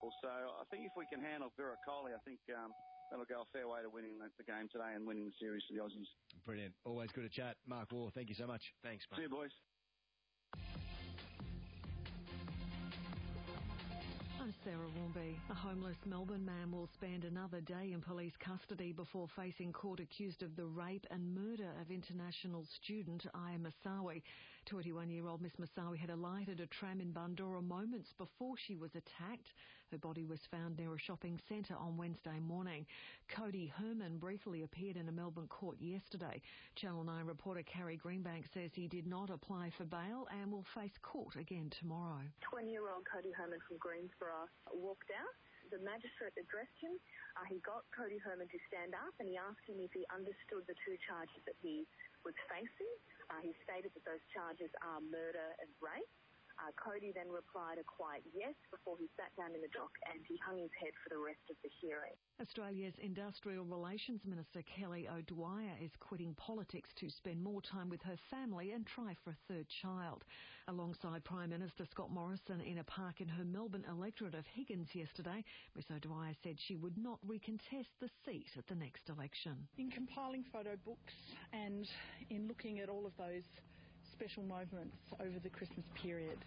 So I think if we can handle Vera Coley, I think that'll go a fair way to winning the game today and winning the series for the Aussies. Brilliant. Always good to chat. Mark Waugh, thank you so much. Thanks, mate. See you, boys. I'm Sarah Warmby. A homeless Melbourne man will spend another day in police custody before facing court accused of the rape and murder of international student Aya Masawi. 21-year-old Miss Masawi had alighted a tram in Bundoora moments before she was attacked. Her body was found near a shopping centre on Wednesday morning. Cody Herman briefly appeared in a Melbourne court yesterday. Channel 9 reporter Carrie Greenbank says he did not apply for bail and will face court again tomorrow. 20-year-old Cody Herman from Greensborough walked out. The magistrate addressed him. He got Cody Herman to stand up and he asked him if he understood the two charges that he was facing. He stated that those charges are murder and rape. Cody then replied a quiet yes before he sat down in the dock and he hung his head for the rest of the hearing. Australia's Industrial Relations Minister Kelly O'Dwyer is quitting politics to spend more time with her family and try for a third child. Alongside Prime Minister Scott Morrison in a park in her Melbourne electorate of Higgins yesterday, Ms O'Dwyer said she would not recontest the seat at the next election. In compiling photo books and in looking at all of those special moments over the Christmas period,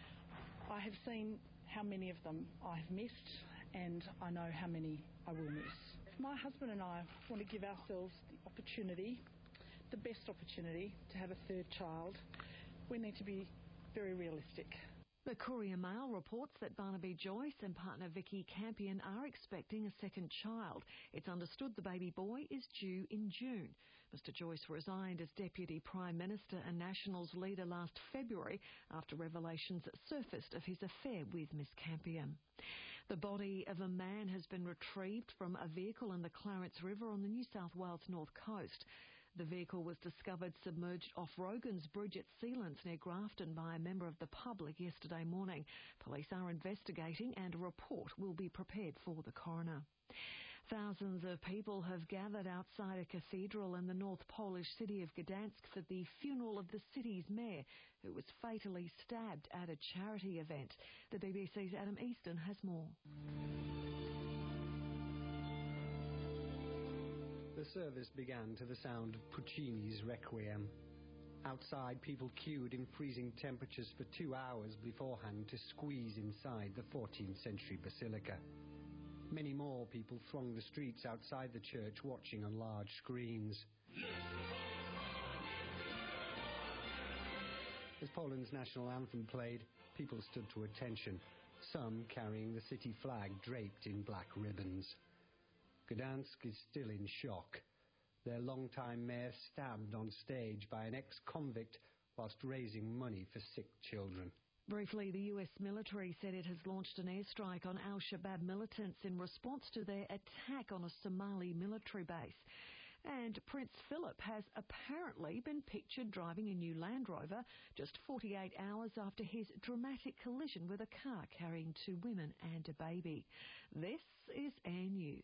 I have seen how many of them I have missed and I know how many I will miss. My husband and I want to give ourselves the opportunity, the best opportunity to have a third child. We need to be very realistic. The Courier Mail reports that Barnaby Joyce and partner Vicky Campion are expecting a second child. It's understood the baby boy is due in June. Mr Joyce resigned as Deputy Prime Minister and Nationals leader last February after revelations surfaced of his affair with Miss Campion. The body of a man has been retrieved from a vehicle in the Clarence River on the New South Wales north coast. The vehicle was discovered submerged off Rogan's Bridge at Sealands near Grafton by a member of the public yesterday morning. Police are investigating and a report will be prepared for the coroner. Thousands of people have gathered outside a cathedral in the North Polish city of Gdansk for the funeral of the city's mayor, who was fatally stabbed at a charity event. The BBC's Adam Easton has more. The service began to the sound of Puccini's Requiem. Outside, people queued in freezing temperatures for 2 hours beforehand to squeeze inside the 14th century basilica. Many more people thronged the streets outside the church watching on large screens. As Poland's national anthem played, people stood to attention, some carrying the city flag draped in black ribbons. Gdansk is still in shock. Their longtime mayor stabbed on stage by an ex-convict whilst raising money for sick children. Briefly, the US military said it has launched an airstrike on al-Shabaab militants in response to their attack on a Somali military base. And Prince Philip has apparently been pictured driving a new Land Rover just 48 hours after his dramatic collision with a car carrying 2 women and a baby. This is Air News.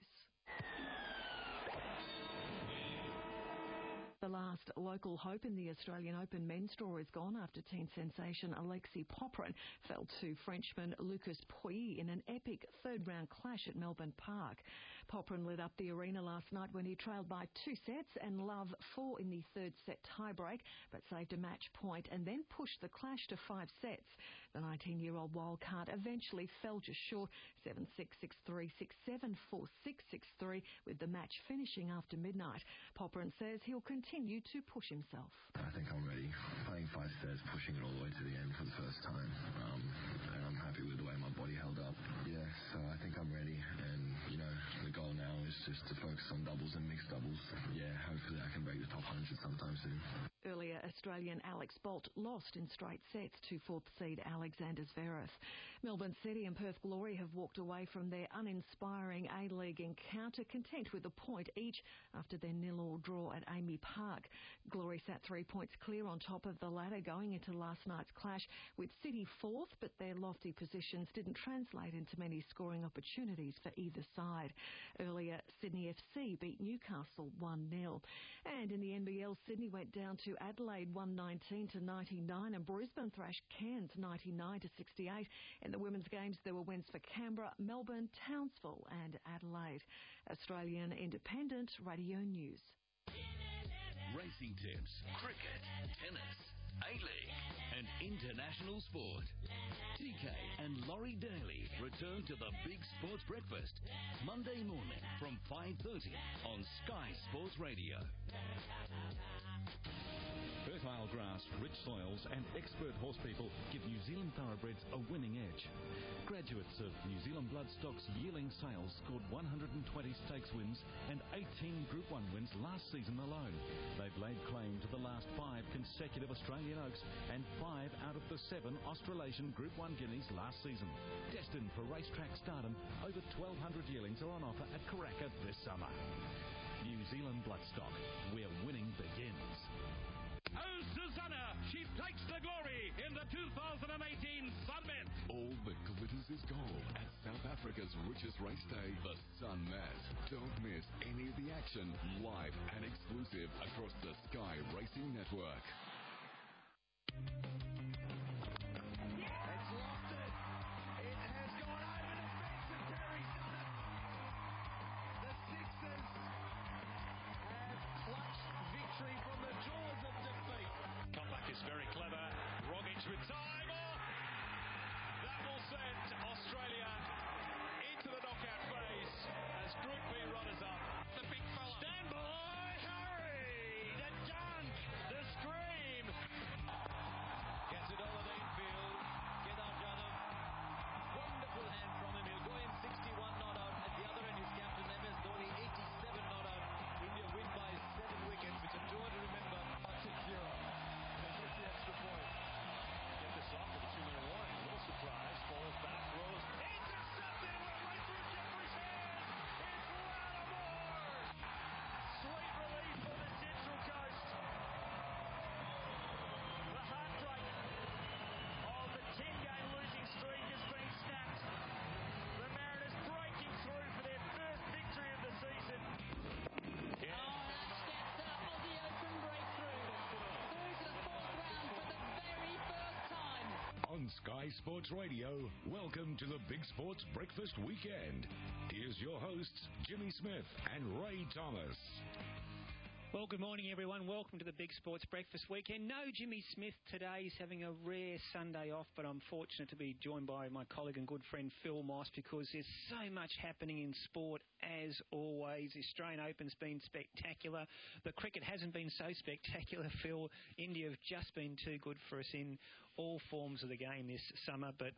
The last local hope in the Australian Open men's draw is gone after teen sensation Alexis Popyrin fell to Frenchman Lucas Pouilly in an epic third-round clash at Melbourne Park. Popyrin lit up the arena last night when he trailed by 2 sets and Love 4 in the third set tiebreak, but saved a match point and then pushed the clash to 5 sets. The 19-year-old wildcard eventually fell just short, 7-6, 6-3, 6-7, 4-6, 6-3, with the match finishing after midnight. Popyrin says he'll continue to push himself. I think I'm ready. Playing 5 sets, pushing it all the way to the end for the first time. And I'm happy with the way my body held up. Yeah, so I think I'm ready. And, the goal now is just to focus on doubles and mixed doubles. Yeah, hopefully I can break the top 100 sometime soon. Earlier, Australian Alex Bolt lost in straight sets to 4th seed Alexander Zverev. Melbourne City and Perth Glory have walked away from their uninspiring A-League encounter, content with a point each after their 0-0 draw at Amy Park. Glory sat 3 points clear on top of the ladder going into last night's clash, with City 4th, but their lofty positions didn't translate into many scoring opportunities for either side. Earlier, Sydney FC beat Newcastle 1-0. And in the NBL, Sydney went down to Adelaide 119-99 and Brisbane thrashed Cairns 99-68. In the women's games, there were wins for Canberra, Melbourne, Townsville and Adelaide. Australian Independent Radio News. Racing tips, cricket, tennis, A-League and international sport. TK and Laurie Daly return to the Big Sports Breakfast Monday morning from 5:30 on Sky Sports Radio. Fertile grass, rich soils and expert horse people give New Zealand thoroughbreds a winning edge. Graduates of New Zealand Bloodstock's yearling sales scored 120 stakes wins and 18 Group 1 wins last season alone. They've laid claim to the last 5 consecutive Australian Oaks and 5 out of the 7 Australasian Group 1 Guineas last season. Destined for racetrack stardom, over 1,200 yearlings are on offer at Karaka this summer. New Zealand Bloodstock, where winning begins. Oh, Susanna! She takes the glory in the 2018 Sunmet. All that glitters is gold at South Africa's richest race day, the Sunmet. Don't miss any of the action, live and exclusive across the Sky Racing Network. It's lost it. It has gone over the fence and Terry's done it. The Sixers have clutched victory from the jaws of defeat. Comeback is very clever. Rogic with time. Oh! That will send Australia into the knockout phase as Group B runners up. The big fella. Stand by, Harry! The dunk! The scream! Gets it over the infield. Kedar Jadhav. Wonderful hand from him. He'll go in 61 not out. At the other end is Captain MS Dhoni, 87 not out. India win by 7 wickets, which I'm sure to remember. 6-0. They get the extra point. Get this off with a 2-minute warning. A little surprise. Falls back, throws. Intercepted! Went right through Jeffrey's hands. It's Lattimore! Sweet relief for the Central Coast. The heartbreak of the 10-game losing streak has been snapped. The Mariners breaking through for their first victory of the season. Yeah. Oh, that's the Aussie Open breakthrough. Through to the 4th round for the very first time. On Sky Sports Radio, welcome to the Big Sports Breakfast Weekend. Here's your hosts, Jimmy Smith and Ray Thomas. Well, good morning, everyone. Welcome to the Big Sports Breakfast Weekend. No Jimmy Smith today. He's having a rare Sunday off, but I'm fortunate to be joined by my colleague and good friend Phil Moss because there's so much happening in sport as always. The Australian Open's been spectacular. The cricket hasn't been so spectacular, Phil. India have just been too good for us in all forms of the game this summer, but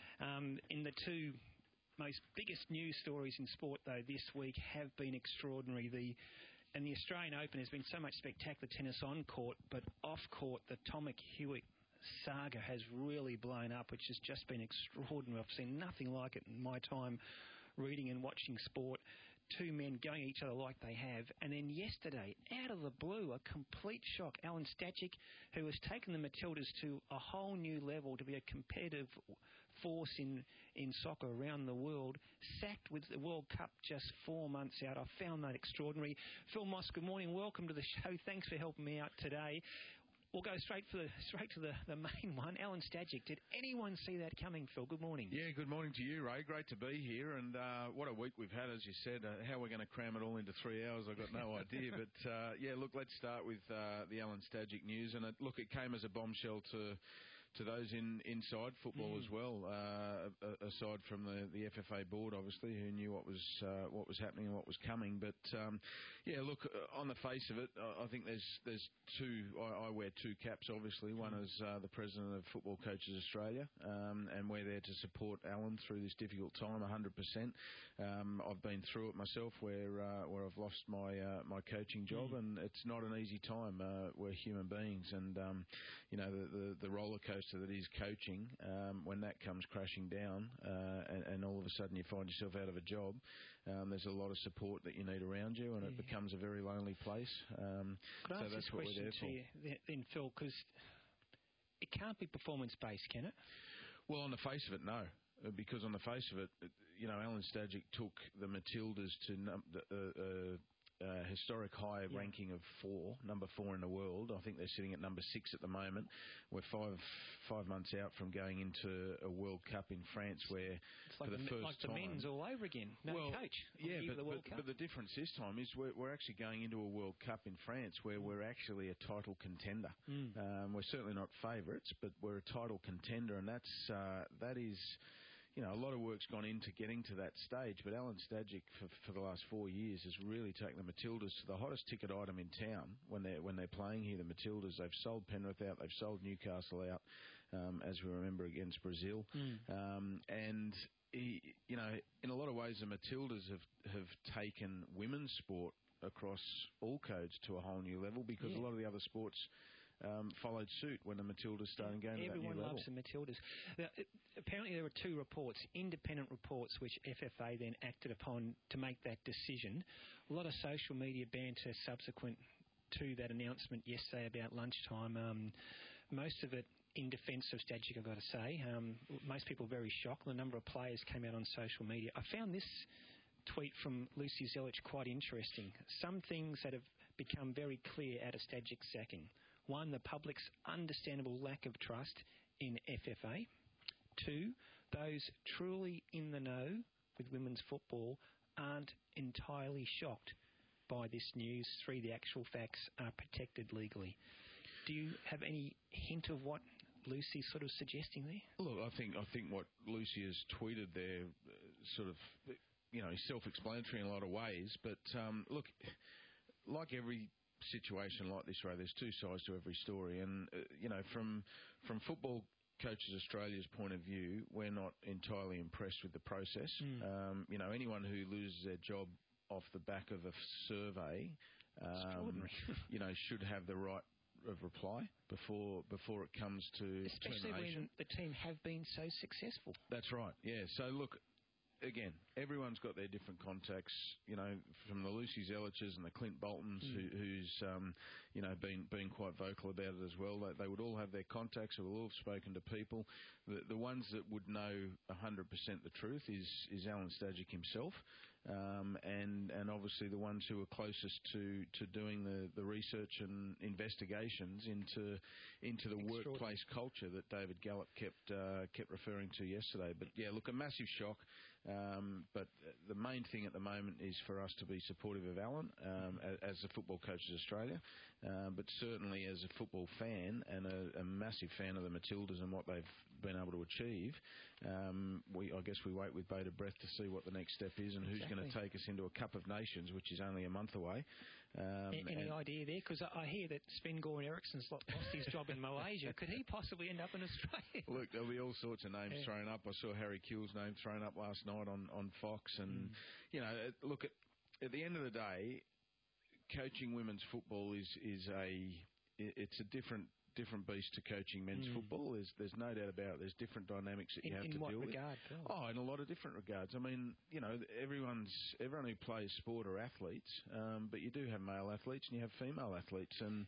in the two most biggest news stories in sport, though, this week have been extraordinary. And the Australian Open has been so much spectacular tennis on court, but off court, the Tomic Hewitt saga has really blown up, which has just been extraordinary. I've seen nothing like it in my time reading and watching sport. Two men going at each other like they have. And then yesterday, out of the blue, a complete shock. Alen Stajcic, who has taken the Matildas to a whole new level to be a competitive force in soccer around the world, sacked with the World Cup just 4 months out. I found that extraordinary. Phil Moss, good morning. Welcome to the show. Thanks for helping me out today. We'll go straight to the main one. Alen Stajcic. Did anyone see that coming, Phil? Good morning. Yeah, good morning to you, Ray. Great to be here. And what a week we've had, as you said. How we're going to cram it all into 3 hours, I've got no idea. But, yeah, look, let's start with the Alen Stajcic news. And, it came as a bombshell to those inside football as well, aside from the FFA board, obviously, who knew what was happening and what was coming. But yeah, look, on the face of it, I think there's two. I wear two caps, obviously. One is the president of Football Coaches Australia, and we're there to support Alen through this difficult time, 100%. I've been through it myself, where I've lost my coaching job, and it's not an easy time. We're human beings, and you know the roller coaster that is coaching, when that comes crashing down, and all of a sudden you find yourself out of a job, there's a lot of support that you need around you, and it becomes a very lonely place. Could I ask this question to you then, Phil, because it can't be performance-based, can it? Well, on the face of it, no. Because on the face of it, Alan Stajic took the Matildas to historic high ranking of number 4 in the world. I think they're sitting at number 6 at the moment. We're five months out from going into a World Cup in France, where it's like for the first time, the men's all over again. No coach. But the difference this time is we're actually going into a World Cup in France where we're actually a title contender. We're certainly not favourites, but we're a title contender, and that is. A lot of work's gone into getting to that stage, but Alan Stajic for the last 4 years has really taken the Matildas to the hottest ticket item in town when they're playing here. The Matildas, they've sold Penrith out, they've sold Newcastle out, as we remember against Brazil, and in a lot of ways the Matildas have taken women's sport across all codes to a whole new level, because a lot of the other sports followed suit when the Matildas started going to that new level. Everyone loves the Matildas. Now, apparently there were 2 reports, independent reports, which FFA then acted upon to make that decision. A lot of social media banter subsequent to that announcement yesterday about lunchtime. Most of it in defence of Stajic, I've got to say. Most people very shocked. The number of players came out on social media. I found this tweet from Lucy Zelic quite interesting. Some things that have become very clear out of Stajic's sacking. 1, the public's understandable lack of trust in FFA. 2, those truly in the know with women's football aren't entirely shocked by this news. 3, the actual facts are protected legally. Do you have any hint of what Lucy's sort of suggesting there? Look, I think what Lucy has tweeted there sort of, is self-explanatory in a lot of ways. But, look, like every situation like this, Ray, there's 2 sides to every story, and from Football Coaches Australia's point of view, we're not entirely impressed with the process. Anyone who loses their job off the back of a survey, should have the right of reply before it comes to especially termination. When the team have been so successful. That's right. Yeah. So look. Again, everyone's got their different contacts, from the Lucy Zeliches and the Clint Boltons, who's been quite vocal about it as well. They would all have their contacts, or will all have spoken to people. The ones that would know 100% the truth is Alan Stajic himself, and obviously the ones who are closest to doing the research and investigations into the workplace culture that David Gallop kept referring to yesterday. But yeah, look, a massive shock. But the main thing at the moment is for us to be supportive of Alan as the Football Coaches Australia, but certainly as a football fan and a massive fan of the Matildas and what they've been able to achieve. I guess we wait with bated breath to see what the next step is and who's going to take us into a Cup of Nations, which is only a month away. Any idea there? Because I hear that Sven-Goran Eriksson's lost his job in Malaysia. Could he possibly end up in Australia? Look, there'll be all sorts of names thrown up. I saw Harry Kewell's name thrown up last night on Fox. And, look, at the end of the day, coaching women's football is a different beast to coaching men's football. There's no doubt about it. There's different dynamics that you have to deal with. In what regard, Phil? Oh, in a lot of different regards. I mean, everyone who plays sport are athletes, but you do have male athletes and you have female athletes, and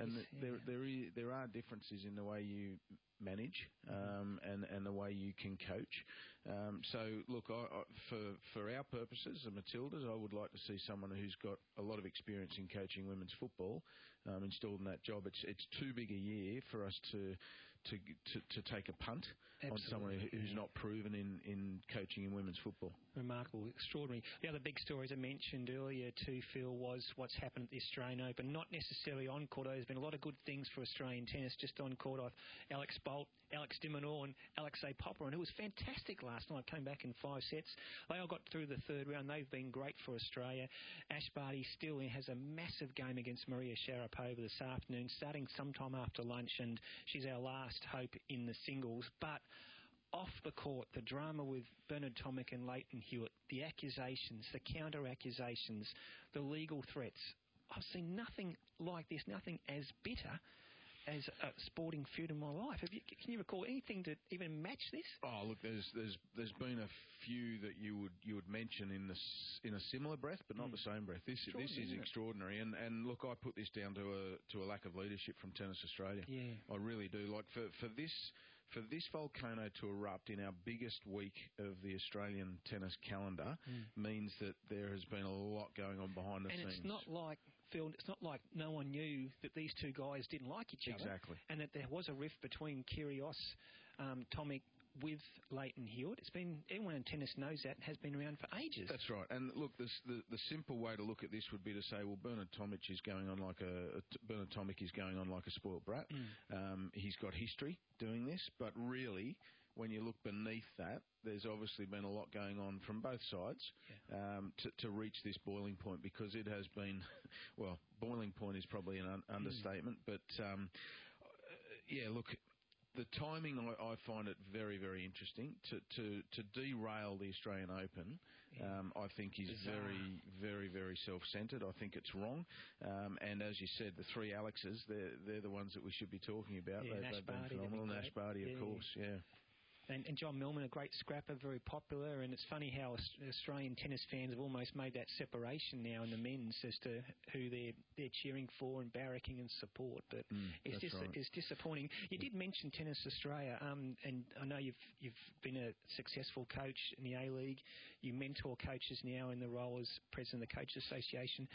there are differences in the way you manage and the way you can coach. So, look, for our purposes, the Matildas, I would like to see someone who's got a lot of experience in coaching women's football installed in that job. It's too big a year for us to take a punt on someone who's not proven in coaching in women's football. Remarkable, extraordinary. The other big stories I mentioned earlier too, Phil, was what's happened at the Australian Open. Not necessarily on court. There's been a lot of good things for Australian tennis just on court. Alex Bolt, Alex de Minaur and Alexei Popyrin, who was fantastic last night, came back in 5 sets. They all got through the third round. They've been great for Australia. Ash Barty still has a massive game against Maria Sharapova this afternoon, starting sometime after lunch, and she's our last hope in the singles. But off the court, the drama with Bernard Tomic and Leighton Hewitt, the accusations, the counter-accusations, the legal threats. I've seen nothing like this, nothing as bitter as a sporting feud in my life. Can you recall anything to even match this? Oh, look, there's been a few that you would mention in a similar breath, but not the same breath. This is extraordinary, and look, I put this down to a lack of leadership from Tennis Australia. Yeah, I really do. Like for this for this volcano to erupt in our biggest week of the Australian tennis calendar means that there has been a lot going on behind the scenes. And it's not like, Phil, it's not like no one knew that these two guys didn't like each other. Exactly. And that there was a rift between Kyrgios, Tomic, with Leighton Hewitt. It's been, everyone in tennis knows that, has been around for ages. That's right. And look, the simple way to look at this would be to say, well, Bernard Tomic is going on like a spoilt brat. He's got history doing this, but really, when you look beneath that, there's obviously been a lot going on from both sides to reach this boiling point, because it has been, well, boiling point is probably an understatement, but yeah, look, the timing, I find it very, very interesting. To derail the Australian Open, I think is very, very, very self-centred. I think it's wrong. And as you said, the three Alexes, they're the ones that we should be talking about. They've been phenomenal. Nash Barty, of course, And John Millman, a great scrapper, very popular. And it's funny how Australian tennis fans have almost made that separation now in the men's as to who they're cheering for and barracking and support. But it's disappointing. You did mention Tennis Australia, and I know you've been a successful coach in the A-League. You mentor coaches now in the role as president of the Coaches Association.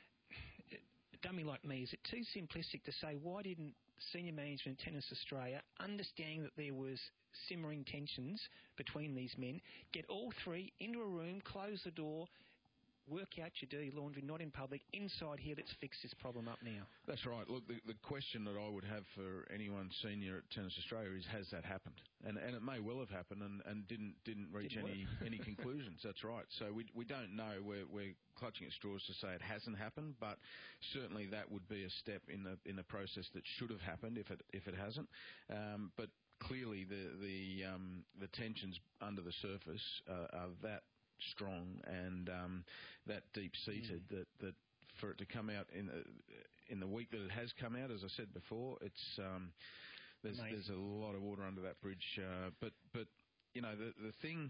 A dummy like me, is it too simplistic to say, why didn't senior management of Tennis Australia, understanding that there was simmering tensions between these men, get all three into a room, close the door, work out your dirty laundry, not in public, inside here, let's fix this problem up now? That's right. Look, the question that I would have for anyone senior at Tennis Australia is, has that happened? And it may well have happened and didn't reach any conclusions. That's right. So we don't know. We're clutching at straws to say it hasn't happened, but certainly that would be a step in the process that should have happened if it hasn't. But clearly the tensions under the surface are that strong and that deep-seated that for it to come out in the week that it has come out, as I said before, it's there's a lot of water under that bridge. But you know, the thing,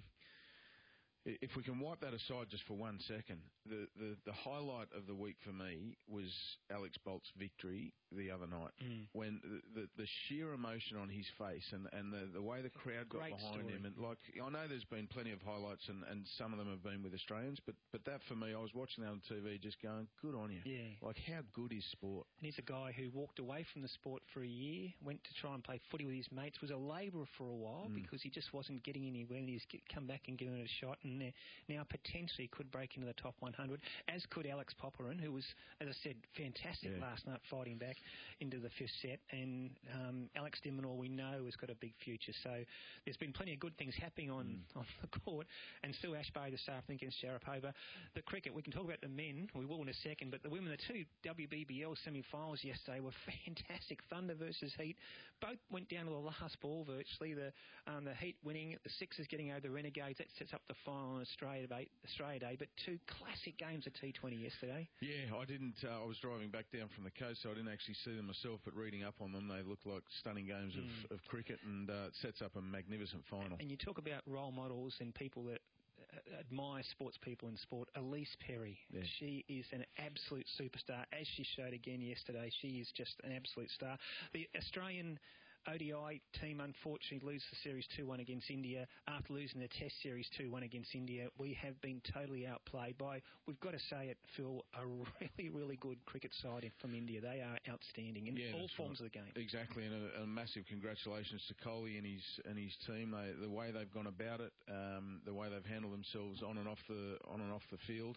if we can wipe that aside just for 1 second, the highlight of the week for me was Alex Bolt's victory the other night, when the sheer emotion on his face and the way the crowd got behind him. And like, I know there's been plenty of highlights and some of them have been with Australians, but that for me, I was watching that on TV just going, good on you. Yeah. Like, how good is sport? And he's a guy who walked away from the sport for a year, went to try and play footy with his mates, was a labourer for a while because he just wasn't getting anywhere, and he's come back and given it a shot, and now potentially could break into the top 100, as could Alex Popyrin, who was, as I said, fantastic last night fighting back into the fifth set. And Alex de Minaur, we know, has got a big future. So there's been plenty of good things happening on the court. And Sue Ashby this afternoon against Sharapova. The cricket, we can talk about the men, we will in a second, but the women, the two WBBL semi-finals yesterday were fantastic. Thunder versus Heat. Both went down to the last ball virtually. The Heat winning, the Sixers getting over the Renegades. That sets up the final on Australia Day. But two classic games of T20 yesterday. Yeah, I didn't. I was driving back down from the coast, so I didn't actually see them myself, but reading up on them, they look like stunning games of cricket, and it sets up a magnificent final. And you talk about role models and people that admire sports people in sport. Elise Perry, she is an absolute superstar, as she showed again yesterday. She is just an absolute star. The Australian ODI team unfortunately lose the series 2-1 against India after losing the Test series 2-1 against India. We have been totally outplayed by, we've got to say it, Phil, a really, really good cricket side from India. They are outstanding in all forms of the game. Exactly, and a massive congratulations to Kohli and his team. The way they've gone about it, the way they've handled themselves on and off the field,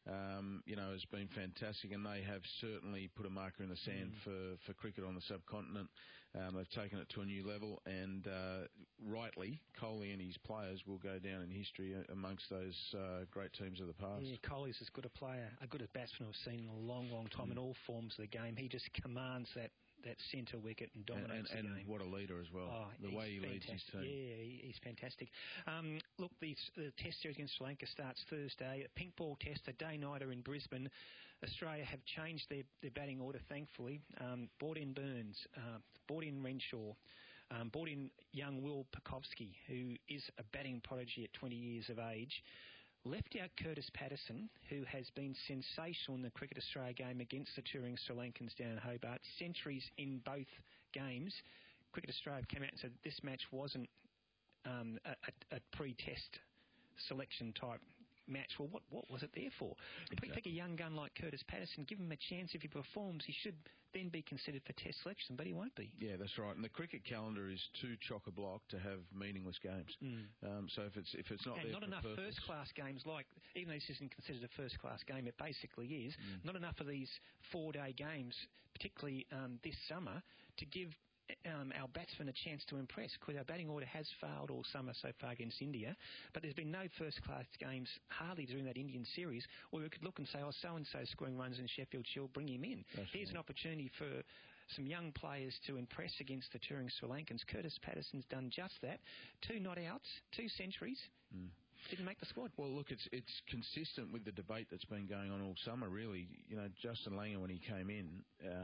has been fantastic, and they have certainly put a marker in the sand for cricket on the subcontinent. They've taken it to a new level, and rightly, Kohli and his players will go down in history amongst those great teams of the past. Yeah, Kohli's as good a player, a good a batsman I've seen in a long, long time in all forms of the game. He just commands that centre wicket and dominates the game. And what a leader as well. The way he leads his team. Yeah, he's fantastic. Look, the Test series against Sri Lanka starts Thursday. A pink ball test, a day-nighter in Brisbane. Australia have changed their batting order, thankfully. Brought in Burns, brought in Renshaw, brought in young Will Pucovski, who is a batting prodigy at 20 years of age. Left out Curtis Patterson, who has been sensational in the Cricket Australia game against the touring Sri Lankans down in Hobart. Centuries in both games. Cricket Australia came out and said this match wasn't a pre-test selection type match. Well, what was it there for? Exactly. Pick a young gun like Curtis Patterson, give him a chance. If he performs, he should then be considered for test selection, but he won't be. Yeah, that's right. And the cricket calendar is too chock-a-block to have meaningless games. So if it's not and there not for enough purpose, first-class games, like, even though this isn't considered a first-class game, it basically is, not enough of these 4-day games, particularly this summer, to give our batsmen a chance to impress, because our batting order has failed all summer so far against India, but there's been no first-class games hardly during that Indian series where we could look and say, oh, so-and-so scoring runs in Sheffield Shield, bring him in. Here's an opportunity for some young players to impress against the touring Sri Lankans. Curtis Patterson's done just that. 2 not-outs, 2 centuries. Didn't make the squad. Well, look, it's consistent with the debate that's been going on all summer, really. You know, Justin Langer, when he came in,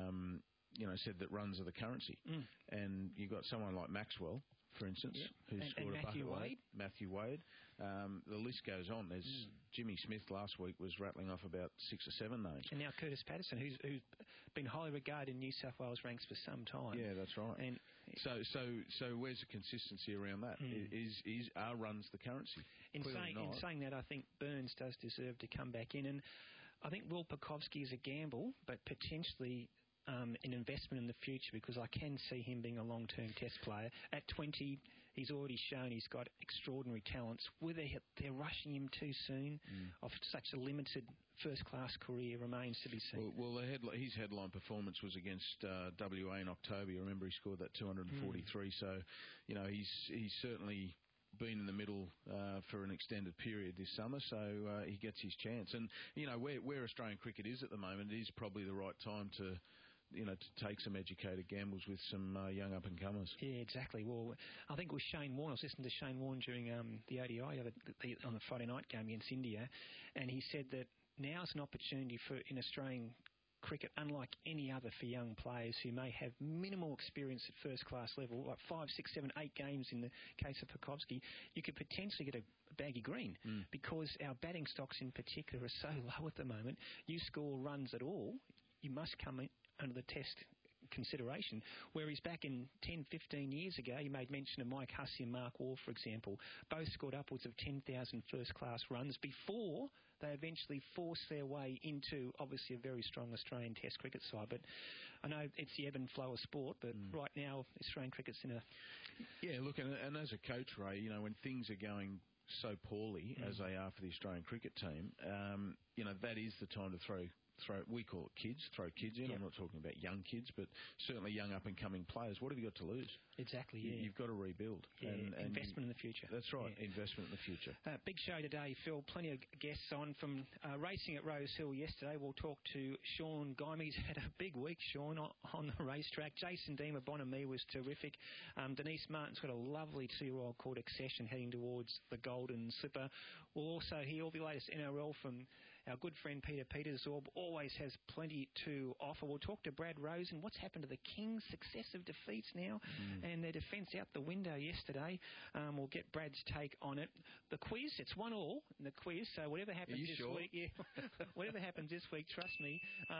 said that runs are the currency. And you've got someone like Maxwell, for instance, who's scored a bucket load. Matthew Wade. The list goes on. There's Jimmy Smith last week was rattling off about 6 or 7 names. And now Curtis Patterson, who's been highly regarded in New South Wales ranks for some time. Yeah, that's right. And so where's the consistency around that? Are runs the currency? In saying that, I think Burns does deserve to come back in. And I think Will Pucovski is a gamble, but potentially an investment in the future, because I can see him being a long-term test player. At 20, he's already shown he's got extraordinary talents. Whether they're rushing him too soon of such a limited first-class career remains to be seen. Well, his headline performance was against WA in October. You remember he scored that 243. So, he's certainly been in the middle for an extended period this summer, so he gets his chance. And, where Australian cricket is at the moment, it is probably the right time to take some educated gambles with some young up-and-comers. Yeah, exactly. Well, I think it was Shane Warne. I was listening to Shane Warne during the ODI on the Friday night game against India, and he said that now's an opportunity in Australian cricket, unlike any other, for young players who may have minimal experience at first-class level, like 5, 6, 7, 8 games in the case of Pucovski. You could potentially get a baggy green because our batting stocks in particular are so low at the moment. You score runs at all, you must come in under the test consideration, whereas back in 10, 15 years ago, you made mention of Mike Hussey and Mark Waugh, for example. Both scored upwards of 10,000 first-class runs before they eventually forced their way into, obviously, a very strong Australian Test cricket side. But I know it's the ebb and flow of sport, but right now, Australian cricket's in a... Yeah, look, and as a coach, Ray, when things are going so poorly as they are for the Australian cricket team, that is the time to throw, we call it kids, throw kids in. I'm not talking about young kids, but certainly young up-and-coming players. What have you got to lose? Exactly, yeah. You've got to rebuild. Yeah, and investment in the future. That's right, investment in the future. Big show today, Phil. Plenty of guests on from racing at Rose Hill yesterday. We'll talk to Sean Gymey. He's had a big week, Sean, on the racetrack. Jason Deemer, Bonami was terrific. Denise Martin's got a lovely 2-year-old called Accession heading towards the Golden Slipper. We'll also hear all the latest NRL from our good friend Peter Petersorb. Always has plenty to offer. We'll talk to Brad Rosen. What's happened to the Kings' successive defeats now and their defence out the window yesterday. We'll get Brad's take on it. The quiz, it's 1-1 in the quiz, so whatever happens week, whatever happens this week, trust me,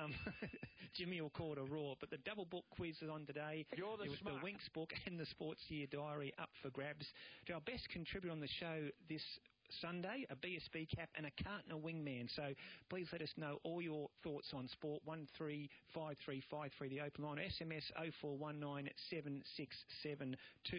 Jimmy will call it a roar. But the double book quiz is on today. It was the Winks book and the Sports Year Diary up for grabs. To our best contributor on the show this Sunday, a BSB cap and a Cartner wingman. So please let us know all your thoughts on sport. 135353, the open line. SMS 0419 767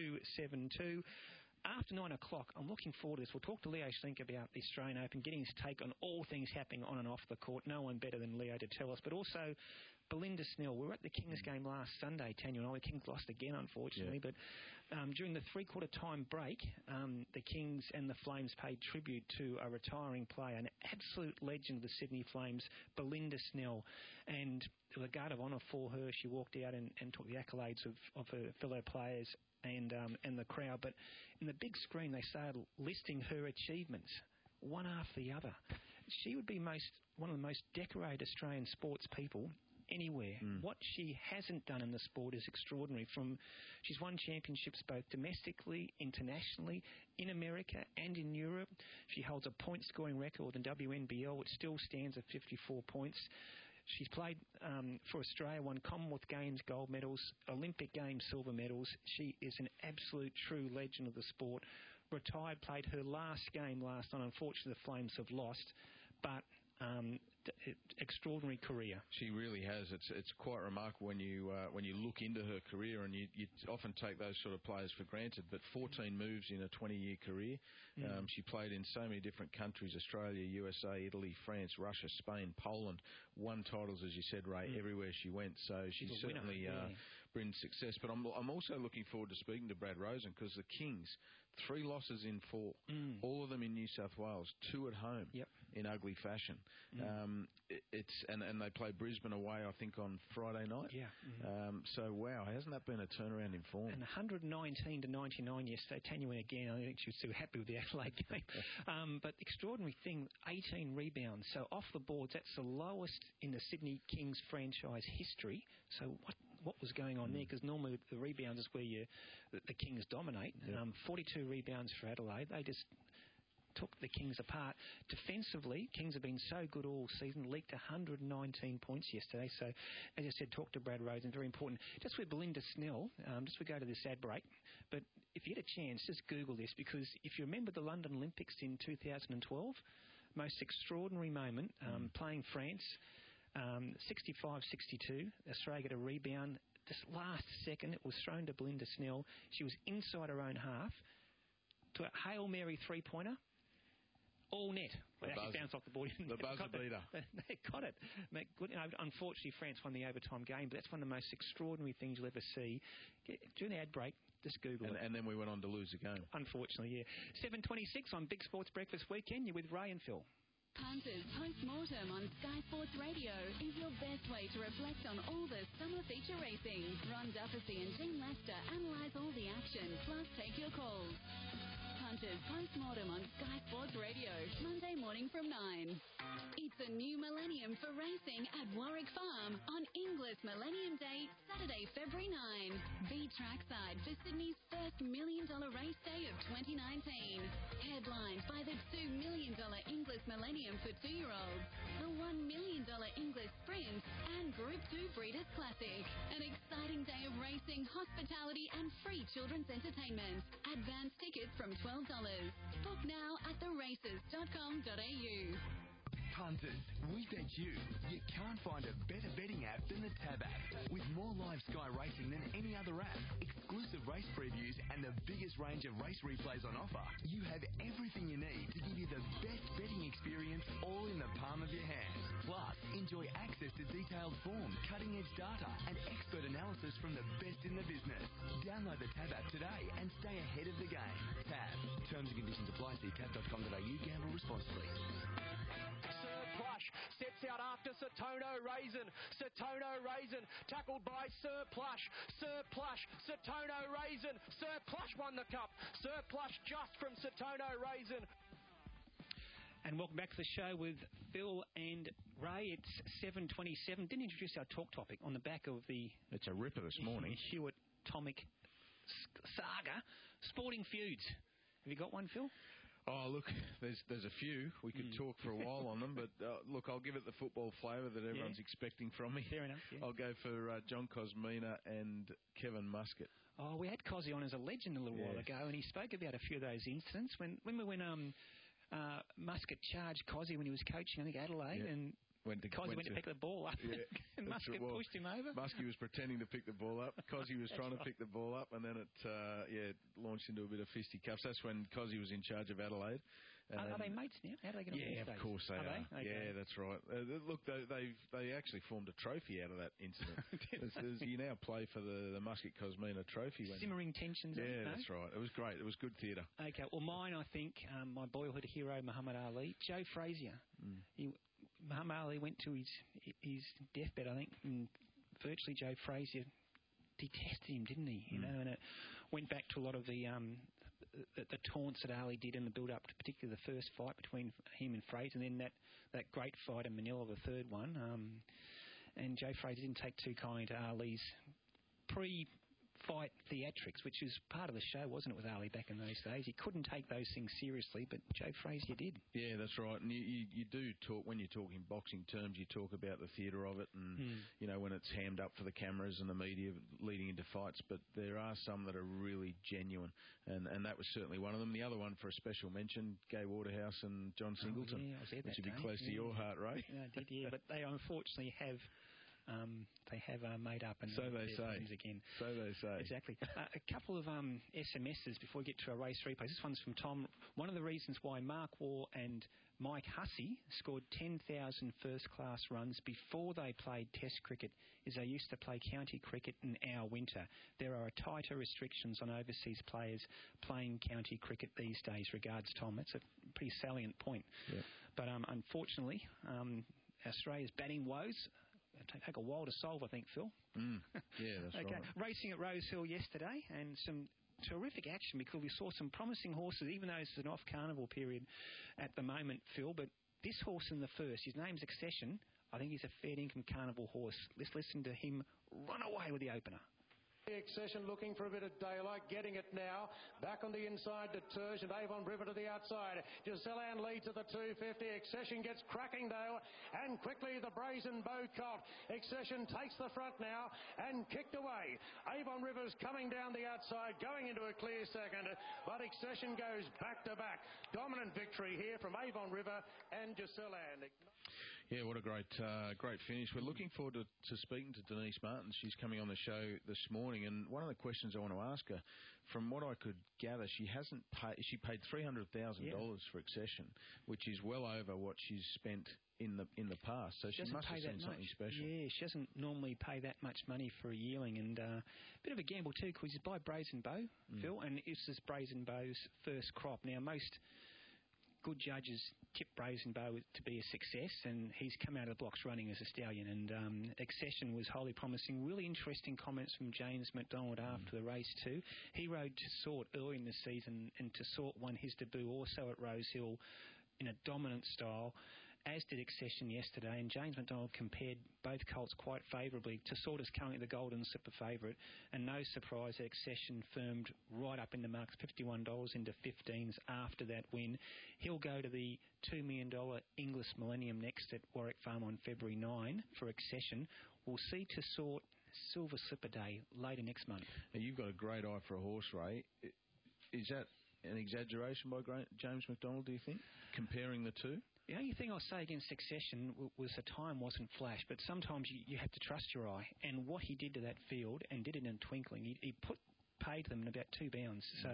272. After 9 o'clock, I'm looking forward to this. We'll talk to Leo Schlink about the Australian Open, getting his take on all things happening on and off the court. No one better than Leo to tell us. But also, Belinda Snell. We were at the Kings game last Sunday, Tanya and I. The Kings lost again, unfortunately. Yeah. But during the three-quarter time break, the Kings and the Flames paid tribute to a retiring player, an absolute legend of the Sydney Flames, Belinda Snell. And the guard of honour for her, she walked out and took the accolades of her fellow players and the crowd. But in the big screen, they started listing her achievements, one after the other. She would be one of the most decorated Australian sports people anywhere. What she hasn't done in the sport is extraordinary. She's won championships both domestically, internationally, in America and in Europe. She holds a point-scoring record in WNBL, which still stands at 54 points. She's played for Australia, won Commonwealth Games gold medals, Olympic Games silver medals. She is an absolute true legend of the sport. Retired, played her last game last night. Unfortunately, the Flames have lost, but extraordinary career. She really has. It's quite remarkable when you look into her career, and you often take those sort of players for granted. But 14 moves in a 20-year career. She played in so many different countries: Australia, USA, Italy, France, Russia, Spain, Poland. Won titles, as you said, Ray, everywhere she went. So she's certainly brings success. But I'm also looking forward to speaking to Brad Rosen, because the Kings, 3 losses in 4, all of them in New South Wales, 2 at home in ugly fashion. And they play Brisbane away, I think, on Friday night. So wow, hasn't that been a turnaround in form? And 119 to 99 yesterday. Tanya went again. I think she was too happy with the Adelaide game. But the extraordinary thing, 18 rebounds. So off the boards, that's the lowest in the Sydney Kings franchise history. So what was going on there? Because normally the rebounds is where the Kings dominate. 42 rebounds for Adelaide. They just took the Kings apart. Defensively, Kings have been so good all season, leaked 119 points yesterday. So, as I said, talk to Brad Rosen, very important. Just with Belinda Snell, just we go to this ad break, but if you get a chance, just Google this, because if you remember the London Olympics in 2012, most extraordinary moment, playing France, 65-62, Australia get a rebound. This last second, it was thrown to Belinda Snell. She was inside her own half to a Hail Mary three-pointer. All net. It actually bounced off the board. The buzzer beater. They got it. Unfortunately, France won the overtime game, but that's one of the most extraordinary things you'll ever see. During the ad break, just Google it. And then we went on to lose the game. Unfortunately, 7:26 on Big Sports Breakfast Weekend. You're with Ray and Phil. Punters Post-Mortem on Sky Sports Radio is your best way to reflect on all the summer feature racing. Ron Dufficy and Dean Lester analyse all the action, plus take your calls. Punters Post-Mortem on Sky Sports Radio, Monday morning from 9. It's a new millennium for racing at Warwick Farm on Inglis Millennium Day, Saturday, February 9. Be trackside for Sydney's first $1 million race day of 2019. Headlined by the $2 million Inglis Millennium for 2-year-olds, the $1 million Inglis Sprint, and Group 2 Breeders' Classic. An exciting day of racing, hospitality, and free children's entertainment. Advance tickets from $12. Book now at theraces.com.au. Punters, we bet you can't find a better betting app than the Tab app. With more live Sky racing than any other app, exclusive race previews, and the biggest range of race replays on offer, you have everything you need to give you the best betting experience all in the palm of your hand. Plus, enjoy access to detailed form, cutting-edge data, and expert analysis from the best in the business. Download the Tab app today and stay ahead of the game. Tab. Terms and conditions apply. See tab.com.au. Gamble responsibly. Plush sets out after Satono Raisin. Satono Raisin tackled by Sir Plush. Sir Plush, Satono Raisin. Sir Plush won the cup. Sir Plush just from Satono Raisin. And welcome back to the show with Phil and Ray. It's 7:27. Didn't introduce our talk topic on the back of the... It's a ripper this morning. Hewitt Tomic saga. Sporting feuds. Have you got one, Phil? Oh, look, there's a few. We could talk for a while on them, but look, I'll give it the football flavour that everyone's expecting from me. Fair enough. Yeah. I'll go for John Cosmina and Kevin Muscat. Oh, we had Cosy on as a legend a little while ago, and he spoke about a few of those incidents. Remember when Muscat charged Cosy when he was coaching, I think, Adelaide, and Cosy went to pick the ball up, and Muscat pushed him over. Muskie was pretending to pick the ball up. Cosy was trying to pick the ball up, and then it launched into a bit of fisticuffs. That's when Cosy was in charge of Adelaide. Are they mates now? How do they get on these days? Of course they are. Okay. Yeah, that's right. Look, they actually formed a trophy out of that incident. You now play for the Muscat Cosmina trophy. Simmering tensions. Yeah, that's right. It was great. It was good theatre. Okay, well, mine, I think, my boyhood hero, Muhammad Ali. Joe Frazier. Muhammad Ali went to his deathbed, I think, and virtually Joe Frazier detested him, didn't he? You know, and it went back to a lot of the taunts that Ali did in the build-up to particularly the first fight between him and Frazier, and then that great fight in Manila, the third one. And Joe Frazier didn't take too kindly to Ali's fight theatrics, which was part of the show, wasn't it, with Ali back in those days? He couldn't take those things seriously, but Joe Frazier did. Yeah, that's right. And you do talk, when you're talking boxing terms, you talk about the theatre of it and, you know, when it's hammed up for the cameras and the media leading into fights. But there are some that are really genuine, and that was certainly one of them. The other one for a special mention, Gay Waterhouse and John Singleton, I was there which would that be day. close to your heart, Ray. Yeah, I did, yeah. But they unfortunately have... they have made up and so they say again. So they say. Exactly. A couple of SMSs before we get to our race replays. This one's from Tom. One of the reasons why Mark Waugh and Mike Hussey scored 10,000 first-class runs before they played Test cricket is they used to play county cricket in our winter. There are tighter restrictions on overseas players playing county cricket these days. Regards, Tom. That's a pretty salient point. Yep. But unfortunately, Australia's batting woes take a while to solve, I think, Phil. Yeah, that's okay. right. Racing at Rose Hill yesterday, and some terrific action because we saw some promising horses, even though it's an off-carnival period at the moment, Phil. But this horse in the first, his name's Accession. I think he's a fair income carnival horse. Let's listen to him run away with the opener. Accession looking for a bit of daylight, getting it now. Back on the inside to Terge and Avon River to the outside. Giselle Ann leads at the 250. Accession gets cracking though, and quickly the Brazen Bow caught. Accession takes the front now and kicked away. Avon River's coming down the outside, going into a clear second, but Accession goes back to back. Dominant victory here from Avon River and Giselle Ann. Yeah, what a great finish. We're looking forward to speaking to Denise Martin. She's coming on the show this morning, and one of the questions I want to ask her, from what I could gather, she paid $300,000 for Accession, which is well over what she's spent in the past. So she must have seen something special. Yeah, she doesn't normally pay that much money for a yearling, and a bit of a gamble too, because it's by Brazen Bow, Phil, and this is Brazen Bow's first crop. Now, most good judges tip Brazen Bow to be a success, and he's come out of the blocks running as a stallion, and Accession was highly promising. Really interesting comments from James McDonald after the race too. He rode Tessort early in the season, and Tessort won his debut also at Rose Hill in a dominant style, as did Accession yesterday, and James McDonald compared both colts quite favourably. Tessort is currently the Golden Slipper favourite, and no surprise that Accession firmed right up in the marks, $51 into 15s after that win. He'll go to the $2 million Inglis Millennium next at Warwick Farm on February 9 for Accession. We'll see Tessort Silver Slipper Day later next month. Now, you've got a great eye for a horse, Ray. Is that an exaggeration by James McDonald, do you think, comparing the two? The only thing I'll say against Accession was the time wasn't flash, but sometimes you have to trust your eye. And what he did to that field, and did it in a twinkling, he paid them in about 2 bounds. So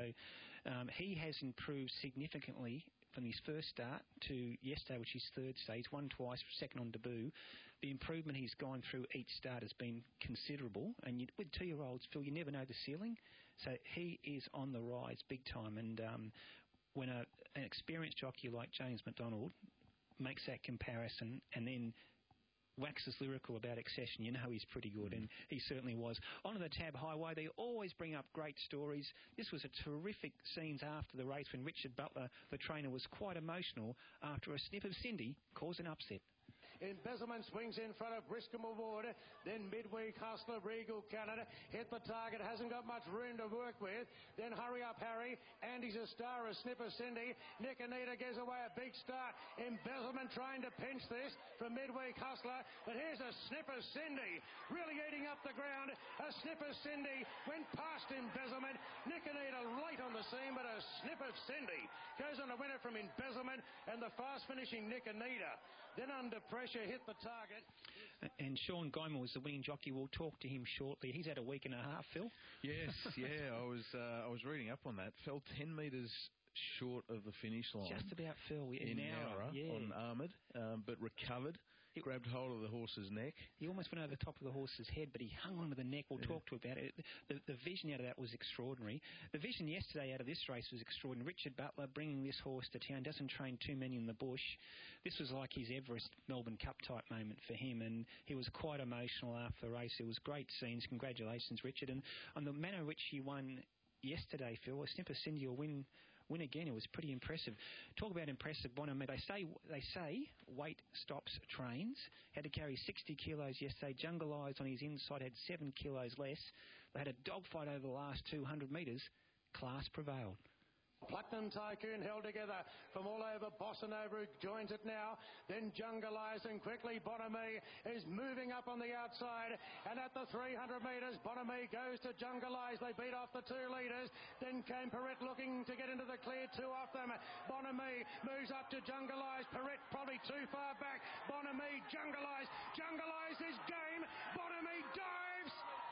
he has improved significantly from his first start to yesterday, which is third stage, won twice, second on debut. The improvement he's gone through each start has been considerable. And with 2-year-olds, Phil, you never know the ceiling. So he is on the rise big time. And when an experienced jockey like James McDonald makes that comparison and then waxes lyrical about Accession, you know he's pretty good, and he certainly was. On the Tab Highway, they always bring up great stories. This was a terrific scenes after the race when Richard Butler, the trainer, was quite emotional after a sniff of Cindy caused an upset. Embezzlement swings in front of Briscombe Award. Then Midweek Hustler, Regal Canada. Hit the target, hasn't got much room to work with. Then Hurry Up Harry. Andy's a star, a snipper Cindy. Nick Anita gives away a big start. Embezzlement trying to pinch this from Midweek Hustler. But here's a snipper Cindy. Really eating up the ground. A snipper Cindy went past Embezzlement. Nick Anita late on the scene, but a snipper Cindy goes on a winner from Embezzlement and the fast finishing Nick Anita. Then under pressure, hit the target. And Sean Guyman was the winning jockey. We'll talk to him shortly. He's had a week and a half, Phil. Yes, yeah. I was reading up on that. Fell 10 metres short of the finish line. Just about, Phil. In Nowra, on Armoured, but recovered. Grabbed hold of the horse's neck. He almost went over the top of the horse's head, but he hung on to the neck. We'll talk to about it. The vision out of that was extraordinary. The vision yesterday out of this race was extraordinary. Richard Butler bringing this horse to town, doesn't train too many in the bush. This was like his Everest Melbourne Cup type moment for him, and he was quite emotional after the race. It was great scenes. Congratulations, Richard. And on the manner in which he won yesterday, Phil, a snipper Cindy will win again. It was pretty impressive. Talk about impressive, Bonham. They say weight stops trains. Had to carry 60 kilos yesterday. Jungle Eyes on his inside had 7 kilos less. They had a dogfight over the last 200 metres. Class prevailed. Platinum Tycoon held together from all over. Bossa Nova joins it now. Then Jungle Eyes, and quickly Bonamy is moving up on the outside. And at the 300 metres, Bonamy goes to Jungle Eyes. They beat off the 2 leaders. Then came Perrette looking to get into the clear, 2 off them. Bonamy moves up to Jungle Eyes. Perrette probably too far back. Bonamy, Jungle Eyes. Jungle Eyes is game. Bonamy dives.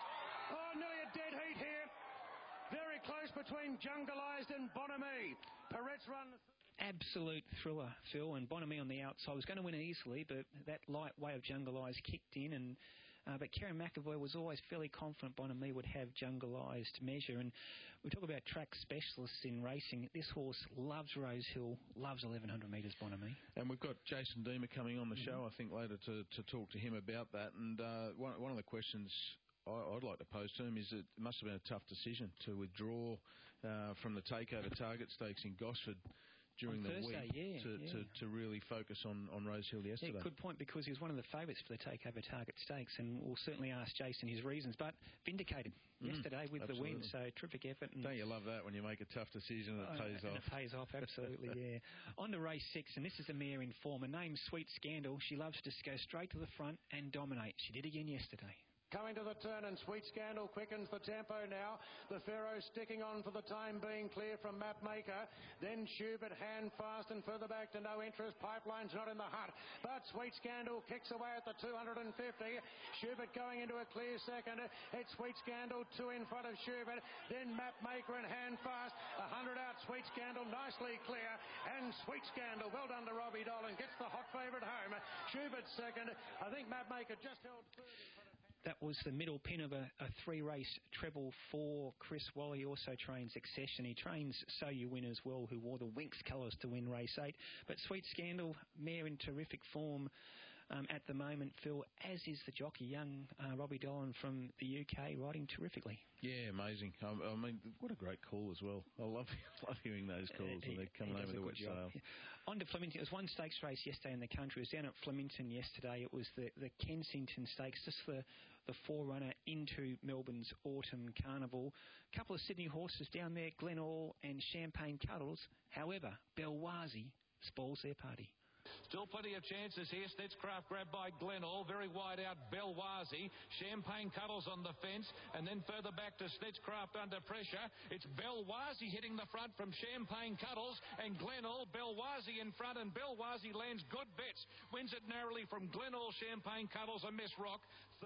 Oh, nearly a dead heat here. Very close between Jungle Eyes and Bonamy. Perrette's run. Absolute thriller, Phil, and Bonamy on the outside was going to win easily, but that light weight of Jungle Eyes kicked in, but Karen McAvoy was always fairly confident Bonamy would have Jungle Eyes to measure. And we talk about track specialists in racing. This horse loves Rosehill, loves 1100 metres, Bonamy. And we've got Jason Deemer coming on the show, I think, later to talk to him about that. And one of the questions I'd like to pose to him is it must have been a tough decision to withdraw from the Takeover Target Stakes in Gosford during the Thursday, week to really focus on Rosehill yesterday. Yeah, good point, because he was one of the favourites for the Takeover Target Stakes, and we'll certainly ask Jason his reasons, but vindicated yesterday with absolutely. the win, so terrific effort. And don't you love that when you make a tough decision and it pays off? It pays off, absolutely, yeah. On to race 6, and this is a mare in form. Her name's Sweet Scandal. She loves to go straight to the front and dominate. She did again yesterday. Coming to the turn, and Sweet Scandal quickens the tempo now. The Pharaoh sticking on for the time being, clear from Mapmaker. Then Schubert, hand fast and further back to no interest. Pipeline's not in the hunt, but Sweet Scandal kicks away at the 250. Schubert going into a clear second. It's Sweet Scandal 2 in front of Schubert. Then Mapmaker and hand fast. 100 out, Sweet Scandal nicely clear. And Sweet Scandal, well done to Robbie Dolan, gets the hot favourite home. Schubert second. I think Mapmaker just held third. That was the middle pin of a 3-race treble for Chris Wally. Also trains Accession. He trains So You Win as well, who wore the Winx colours to win race 8. But Sweet Scandal, mare in terrific form at the moment, Phil, as is the jockey, young Robbie Dolan from the UK, riding terrifically. Yeah, amazing. I mean, what a great call as well. I love hearing those calls when they're coming over the wet sale. Yeah. On to Flemington. It was one stakes race yesterday in the country. It was down at Flemington yesterday. It was the Kensington Stakes, just the forerunner into Melbourne's Autumn Carnival. A couple of Sydney horses down there, Glenall and Champagne Cuddles. However, Belwazi spoils their party. Still plenty of chances here. Snitchcraft grabbed by Glenall. Very wide out, Belwazi. Champagne Cuddles on the fence. And then further back to Snitchcraft under pressure. It's Belwazi hitting the front from Champagne Cuddles. And Glenall, Belwazi in front. And Belwazi lands good bets. Wins it narrowly from Glenall, Champagne Cuddles, and Miss Rock.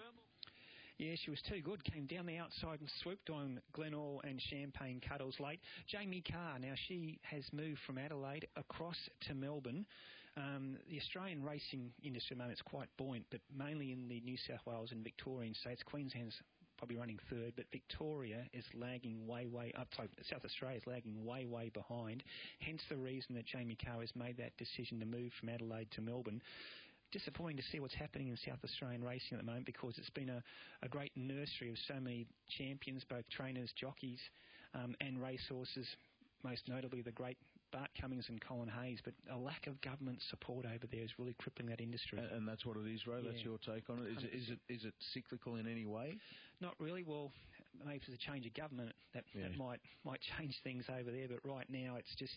Yeah, she was too good. Came down the outside and swooped on Glenall and Champagne Cuddles late. Jamie Carr, now she has moved from Adelaide across to Melbourne. The Australian racing industry at the moment is quite buoyant, but mainly in the New South Wales and Victorian states. Queensland's probably running third, but Victoria is lagging way up. South Australia is lagging way behind. Hence the reason that Jamie Carr has made that decision to move from Adelaide to Melbourne. Disappointing to see what's happening in South Australian racing at the moment, because it's been a great nursery of so many champions, both trainers, jockeys and racehorses, most notably the great Bart Cummings and Colin Hayes, but a lack of government support over there is really crippling that industry. And that's what it is, Ray? Yeah. That's your take on it? Is it cyclical in any way? Not really. Well, maybe if there's a change of government, that might change things over there, but right now it's just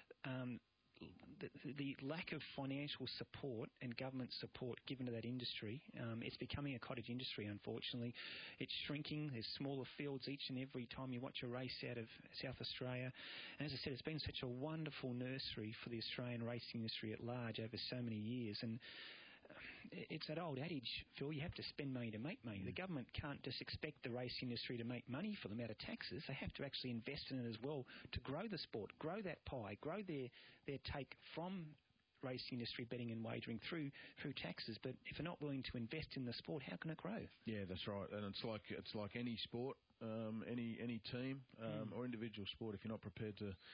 the lack of financial support and government support given to that industry. It's becoming a cottage industry, unfortunately. It's shrinking. There's smaller fields each and every time you watch a race out of South Australia. And as I said, it's been such a wonderful nursery for the Australian racing industry at large over so many years. And it's that old adage, Phil, you have to spend money to make money. The government can't just expect the racing industry to make money for them out of taxes. They have to actually invest in it as well to grow the sport, grow that pie, grow their take from racing industry betting and wagering through taxes. But if they're not willing to invest in the sport, how can it grow? Yeah, that's right. And it's like any sport, any team or individual sport. If you're not prepared to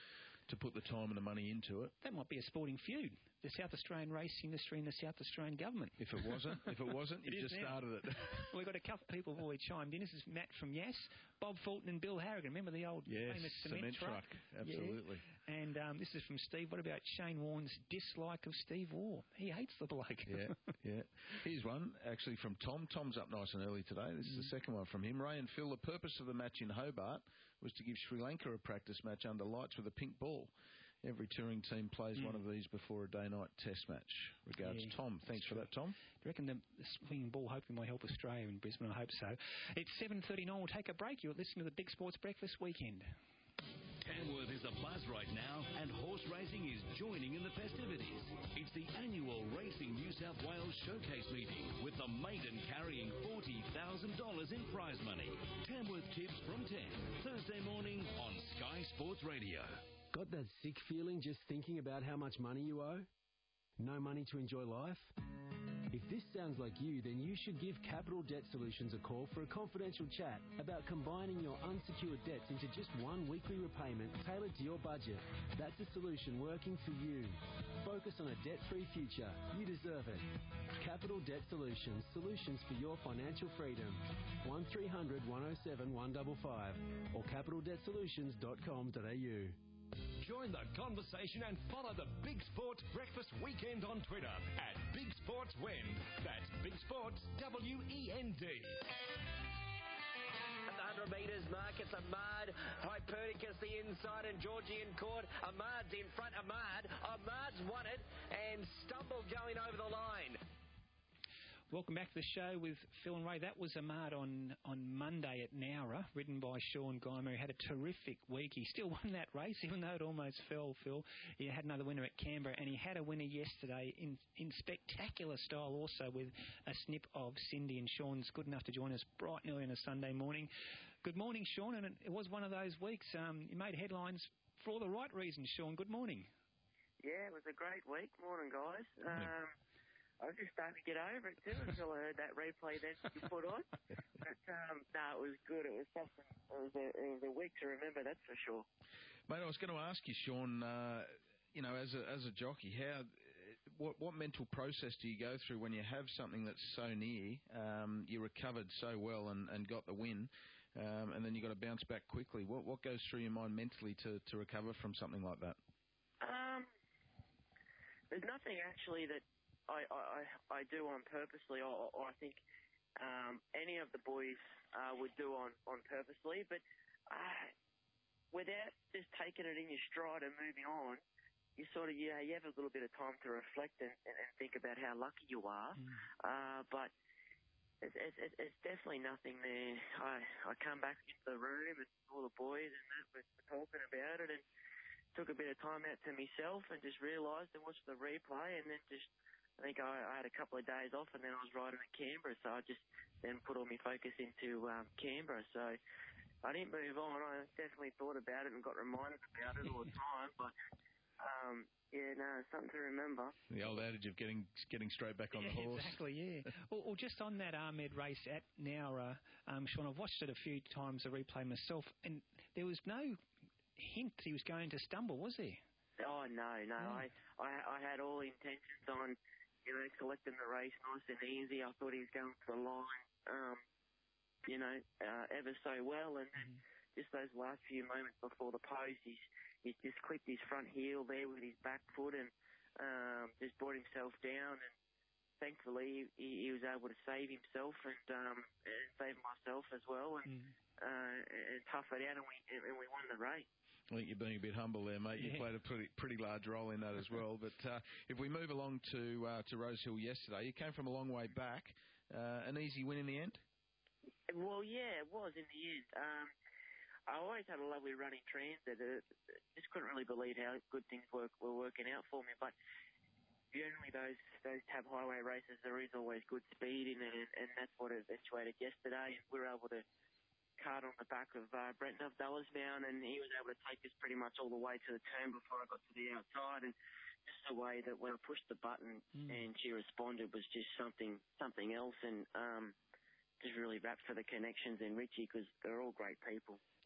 to put the time and the money into it. That might be a sporting feud. The South Australian race industry and the South Australian government. If it wasn't, you just started it. We've got a couple of people who already chimed in. This is Matt from Yass, Bob Fulton and Bill Harrigan. Remember the old famous cement truck? Absolutely. Yeah. And this is from Steve. What about Shane Warne's dislike of Steve Waugh? He hates the bloke. Yeah. Here's one, actually, from Tom. Tom's up nice and early today. This is the second one from him. Ray and Phil, the purpose of the match in Hobart was to give Sri Lanka a practice match under lights with a pink ball. Every touring team plays one of these before a day-night test match. Regards, Tom. Thanks for that, Tom. Do you reckon the swinging ball hopefully might help Australia in Brisbane? I hope so. It's 7:39. We'll take a break. You're listening to the Big Sports Breakfast Weekend. Tamworth is a buzz right now, and horse racing is joining in the festivities. It's the annual Racing New South Wales Showcase meeting, with the maiden carrying $40,000 in prize money. Tamworth tips from 10, Thursday morning on Sky Sports Radio. Got that sick feeling just thinking about how much money you owe? No money to enjoy life? If this sounds like you, then you should give Capital Debt Solutions a call for a confidential chat about combining your unsecured debts into just one weekly repayment tailored to your budget. That's a solution working for you. Focus on a debt-free future. You deserve it. Capital Debt Solutions. Solutions for your financial freedom. 1300 107 155 or capitaldebtsolutions.com.au. Join the conversation and follow the Big Sports Breakfast Weekend on Twitter at Big Sports Wend. That's Big Sports WEND. At the 100 metres mark, it's Ahmad, Hypernicus the inside, and Georgian Court. Ahmad's in front. Ahmad's won it, and Stumble going over the line. Welcome back to the show with Phil and Ray. That was Ahmad on Monday at Nowra, ridden by Sean Guymer. He had a terrific week. He still won that race, even though it almost fell, Phil. He had another winner at Canberra, and he had a winner yesterday in spectacular style also, with a snip of Cindy. And Sean's good enough to join us bright and early on a Sunday morning. Good morning, Sean, and it was one of those weeks. You made headlines for all the right reasons, Sean. Good morning. Yeah, it was a great week. Morning, guys. I was just starting to get over it too until I heard that replay then you put on. But no, it was good. It was something. It was a week to remember, that's for sure. Mate, I was going to ask you, Sean. As a jockey, what mental process do you go through when you have something that's so near? You recovered so well and got the win, and then you got to bounce back quickly. What goes through your mind mentally to recover from something like that? There's nothing actually that I do on purposely, or I think any of the boys would do on purposely, but without just taking it in your stride and moving on, you sort of you have a little bit of time to reflect and think about how lucky you are. But it's definitely nothing there. I come back into the room and all the boys and that were talking about it, and took a bit of time out to myself and just realised and watched the replay, and then I think I had a couple of days off, and then I was riding at Canberra, so I just then put all my focus into Canberra. So I didn't move on. I definitely thought about it and got reminded about it all the time. But something to remember. The old adage of getting straight back on the horse. Exactly, yeah. Well, just on that Ahmed race at Nowra, Sean, I've watched it a few times, the replay myself, and there was no hint he was going to stumble, was there? Oh no. I had all intentions on collecting the race nice and easy. I thought he was going to the line, ever so well. And then just those last few moments before the post, he just clipped his front heel there with his back foot and just brought himself down. And thankfully, he was able to save himself and save myself as well and tough it out, and we won the race. I think you're being a bit humble there, mate. You played a pretty large role in that as well. But if we move along to Rosehill yesterday, you came from a long way back. An easy win in the end? Well, yeah, it was in the end. I always had a lovely running transit. Just couldn't really believe how good things were working out for me. But generally, those tab highway races, there is always good speed in it, and that's what eventuated yesterday. And we were able to cart on the back of Brent Dullisbound, and he was able to take us pretty much all the way to the turn before I got to the outside. And just the way that when I pushed the button and she responded was just something else, and just really wrapped for the connections and Richie, because they're all great people.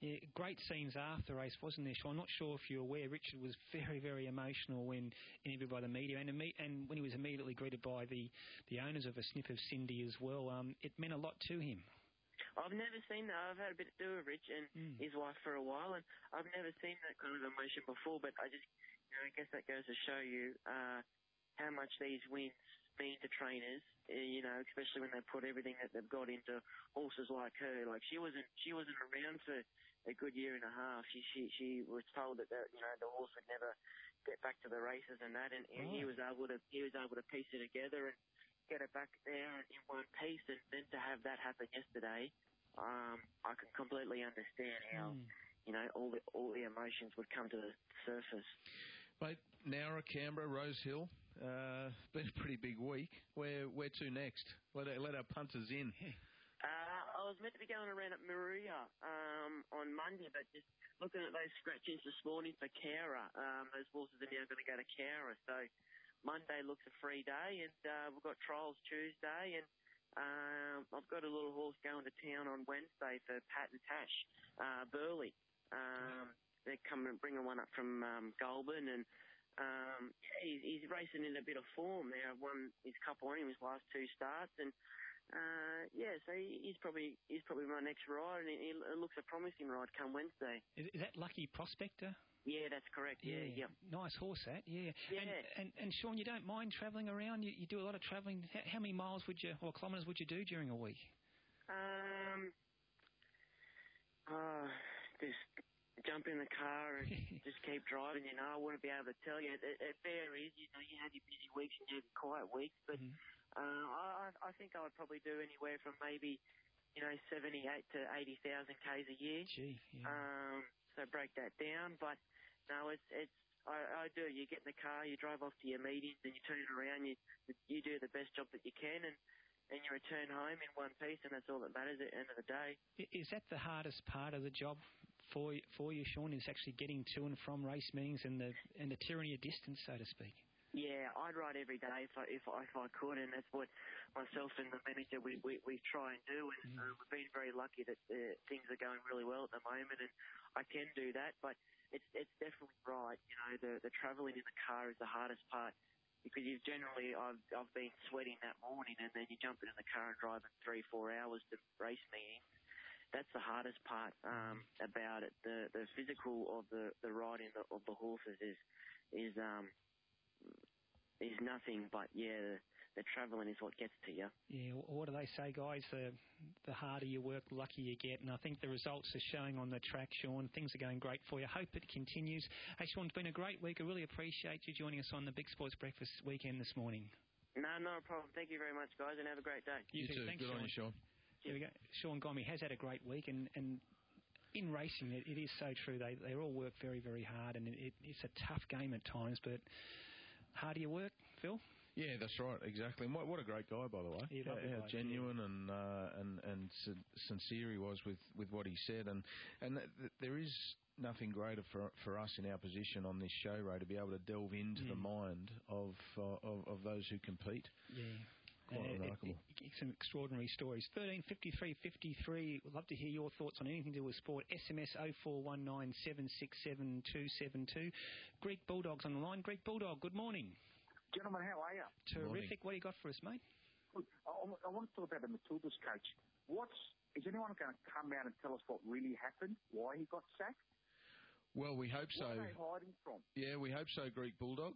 Yeah, great scenes after the race, wasn't there, Sean? I'm not sure if you're aware, Richard was very, very emotional when interviewed by the media and when he was immediately greeted by the owners of a Snip of Cindy as well. It meant a lot to him. I've never seen that. I've had a bit to do with Rich and his wife for a while, and I've never seen that kind of emotion before, but I guess that goes to show you how much these wins mean to trainers, especially when they put everything that they've got into horses like her. Like she wasn't around for a good year and a half. She was told that the horse would never get back to the races and that, and he was able to piece it together and get it back there in one piece, and then to have that happen yesterday, I can completely understand how all the emotions would come to the surface. Mate, Nowra, Canberra, Rosehill, been a pretty big week. Where to next? Let our punters in. I was meant to be going around at Maruya on Monday, but just looking at those scratchings this morning for Cowra, those horses are now going to go to Cowra. So Monday looks a free day, and we've got trials Tuesday, and I've got a little horse going to town on Wednesday for Pat and Tash, Burley. They're bringing one up from Goulburn, and he's racing in a bit of form there. I've won his Cup on him his last two starts, and so he's probably my next ride, and it looks a promising ride come Wednesday. Is that Lucky Prospector? Yeah, that's correct. Yeah. Nice horse, that. Yeah. And Sean, you don't mind travelling around? You do a lot of travelling. How many miles or kilometres would you do during a week? Just jump in the car and just keep driving. I wouldn't be able to tell you. It varies. You have your busy weeks and you have your quiet weeks, but I think I would probably do anywhere from maybe 78 to 80,000 k's a year. Gee, yeah. So break that down, but no, I do. You get in the car, you drive off to your meetings, and you turn around. You do the best job that you can, and you return home in one piece, and that's all that matters at the end of the day. Is that the hardest part of the job for you, Sean? Is actually getting to and from race meetings and the tyranny of distance, so to speak? Yeah, I'd ride every day if I could, and that's what myself and the manager we try and do. And we've been very lucky that things are going really well at the moment, and I can do that. But it's definitely right. The travelling in the car is the hardest part, because I've been sweating that morning, and then you jump into the car and drive 3-4 hours to race meetings. That's the hardest part about it. The physical of the riding of the horses is nothing, but the travelling is what gets to you. Yeah, what do they say, guys? The harder you work, the luckier you get, and I think the results are showing on the track, Sean. Things are going great for you. Hope it continues. Hey, Sean, it's been a great week. I really appreciate you joining us on the Big Sports Breakfast weekend this morning. No, not a problem. Thank you very much, guys, and have a great day. You too. Thanks, Good Sean. on you, Sean. Here we go. Sean Gomme has had a great week, and in racing, it is so true. They all work very, very hard, and it's a tough game at times, but harder you work, Phil? Yeah, that's right, exactly. And what a great guy, by the way. Yeah, how genuine and sincere he was with what he said. And there is nothing greater for us in our position on this show, Ray, to be able to delve into the mind of those who compete. Yeah. Quite remarkable. Some extraordinary stories. 135353. We'd love to hear your thoughts on anything to do with sport. SMS 0419 767 272. Greek Bulldogs on the line. Greek Bulldog, good morning. Gentlemen, how are you? Terrific. What do you got for us, mate? Good. I want to talk about the Matildas coach. Is anyone going to come out and tell us what really happened? Why he got sacked? Well, we hope so. What are they hiding from? Yeah, we hope so, Greek Bulldog.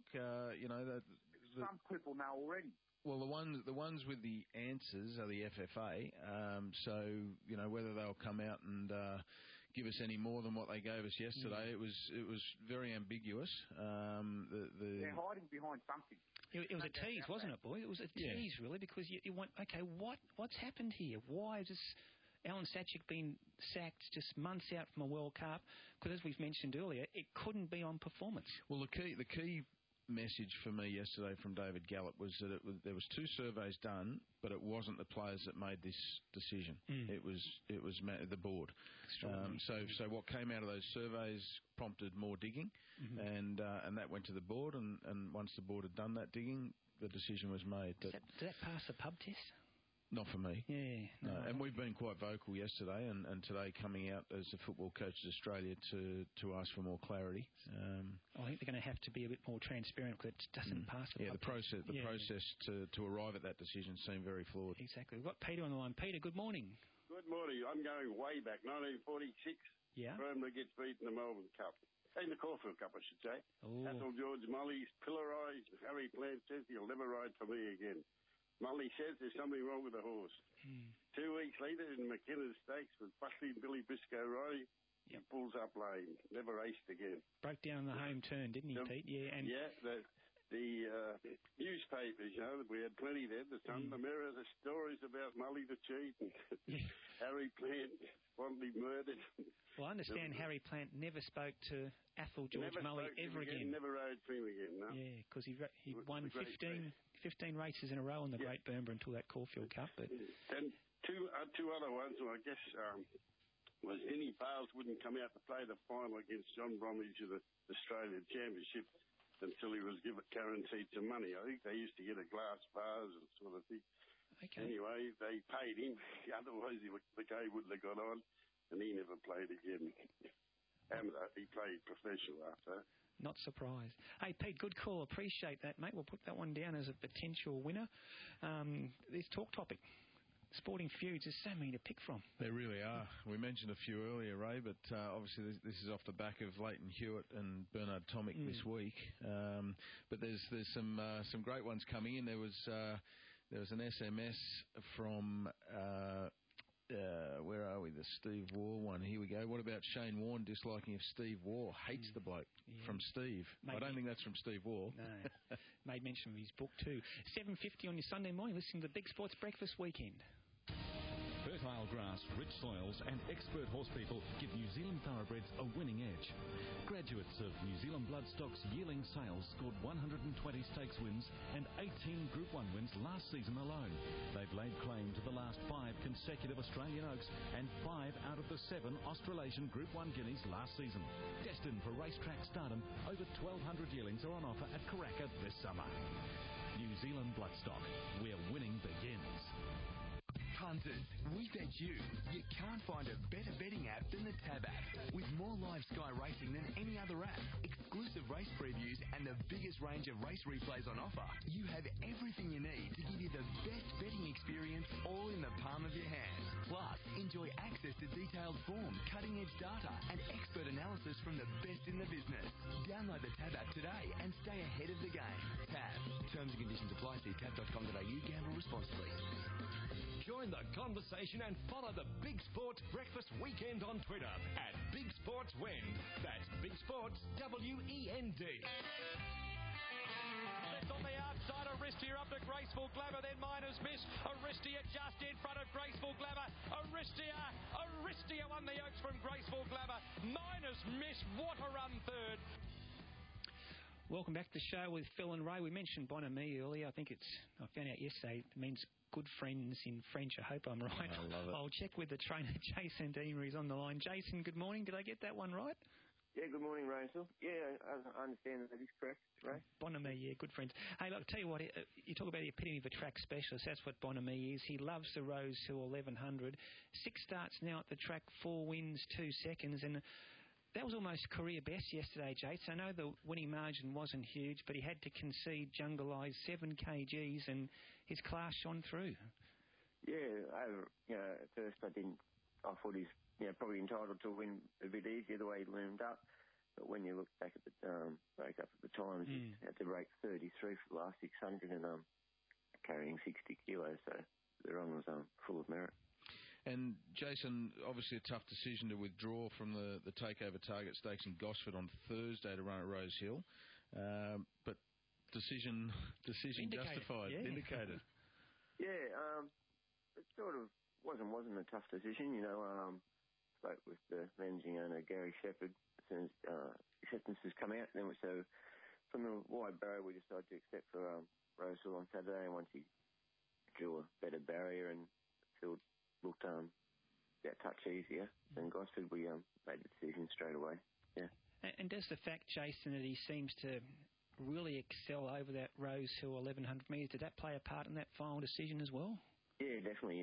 Some people know already. Well, the ones with the answers are the FFA. So, whether they'll come out and give us any more than what they gave us yesterday, it was very ambiguous. They're hiding behind something. It was a tease, wasn't it, boy? It was a tease, really, because you want, okay, what's happened here? Why is this Alan Stachik been sacked just months out from a World Cup? Because as we've mentioned earlier, it couldn't be on performance. Well, the key message for me yesterday from David Gallop was that there was 2 surveys done, but it wasn't the players that made this decision. It was the board. So what came out of those surveys prompted more digging, and that went to the board. And once the board had done that digging, the decision was made. Did that pass the pub test? Not for me. Yeah. No. And we've been quite vocal yesterday and today coming out as the Football Coaches Australia to ask for more clarity. I think they're going to have to be a bit more transparent because it doesn't pass the process to arrive at that decision seemed very flawed. Exactly. We've got Peter on the line. Peter, good morning. Good morning. I'm going way back, 1946. Yeah. Burnley gets beaten in the Melbourne Cup. In the Caulfield Cup, I should say. Ooh. Athol George Mully's pillarised. Harry Plant says he'll never ride for me again. Mully says there's something wrong with the horse. 2 weeks later in McKenna's Stakes with Buckley and Billy Briscoe riding, he pulls up lane. Never raced again. Broke down the home turn, didn't he, Pete? Yeah. And the newspapers, we had plenty there. The Sun, the Mirror, the stories about Mully the cheat and Harry Plant fondly murdered. Well, I understand Harry Plant never spoke to Athol George Mully ever again. Never rode for him again, no. Yeah, because he won 15 races in a row in the Great Bernborough until that Caulfield Cup. But and two other ones, I guess, was Denny Bales wouldn't come out to play the final against John Bromwich in the Australian Championship until he was guaranteed some money. I think they used to get a glass vase and sort of thing. Okay. Anyway, they paid him. Otherwise, the game wouldn't have gone on, and he never played again. And he played professional after. Not surprised. Hey, Pete, good call. Appreciate that, mate. We'll put that one down as a potential winner. This talk topic. Sporting feuds, there's so many to pick from. There really are. We mentioned a few earlier, Ray, but obviously this is off the back of Leighton Hewitt and Bernard Tomic this week. But there's some great ones coming in. There was an SMS from where are we? The Steve Waugh one. Here we go. What about Shane Warne disliking of Steve Waugh? Hates the bloke. From Steve. I don't think that's from Steve Waugh. No. Made mention of his book too. 7:50 on your Sunday morning. Listening to the Big Sports Breakfast Weekend. Fertile grass, rich soils and expert horse people give New Zealand thoroughbreds a winning edge. Graduates of New Zealand Bloodstock's yearling sales scored 120 stakes wins and 18 Group 1 wins last season alone. They've laid claim to the last 5 consecutive Australian Oaks and 5 out of the 7 Australasian Group 1 Guineas last season. Destined for racetrack stardom, over 1,200 yearlings are on offer at Karaka this summer. New Zealand Bloodstock, where winning begins. Punters, we bet you can't find a better betting app than the Tab app. With more live Sky Racing than any other app, exclusive race previews and the biggest range of race replays on offer, you have everything you need to give you the best betting experience all in the palm of your hand. Plus, enjoy access to detailed form, cutting-edge data and expert analysis from the best in the business. Download the Tab app today and stay ahead of the game. Tab. Terms and conditions apply. See tab.com.au. Gamble responsibly. Join the conversation and follow the Big Sports Breakfast Weekend on Twitter at Big Sports Wend. That's Big Sports WEND. That's on the outside. Aristia up to Graceful Glamour, then Miners Miss. Aristia just in front of Graceful Glamour. Aristia won the Oaks from Graceful Glamour. Miners Miss, what a run third. Welcome back to the show with Phil and Ray. We mentioned Bon Ami earlier. I found out yesterday it means good friends in French. I hope I'm right. I love it. I'll check with the trainer, Jason Deamer, who's on the line. Jason, good morning. Did I get that one right? Yeah, good morning, Rachel. Yeah, I understand that is correct, Ray. Bon Ami, yeah, good friends. Hey, look, I'll tell you what, you talk about the epitome of a track specialist. That's what Bon Ami is. He loves the Rose Hill 1100. 6 starts now at the track, 4 wins, 2 seconds, and that was almost career best yesterday, Jason. I know the winning margin wasn't huge, but he had to concede Jungle Eyes 7 kgs, and his class shone through. Yeah, at first I thought he's probably entitled to win a bit easier the way he loomed up. But when you look back at the break up at the times, he had to break 33 for the last 600 and carrying 60 kilos, so the run was full of merit. And, Jason, obviously a tough decision to withdraw from the Takeover Target Stakes in Gosford on Thursday to run at Rose Hill. But decision justified, vindicated. Yeah, it sort of wasn't a tough decision. Spoke with the managing owner, Gary Shepherd, as soon as acceptances come out. And then so from the wide barrier, we decided to accept for Rose Hill on Saturday. And once he drew a better barrier and field looked that touch easier than Gosford, we made the decision straight away. Yeah. And does the fact, Jason, that he seems to really excel over that Rose Hill 1100 metres, did that play a part in that final decision as well? Yeah, definitely.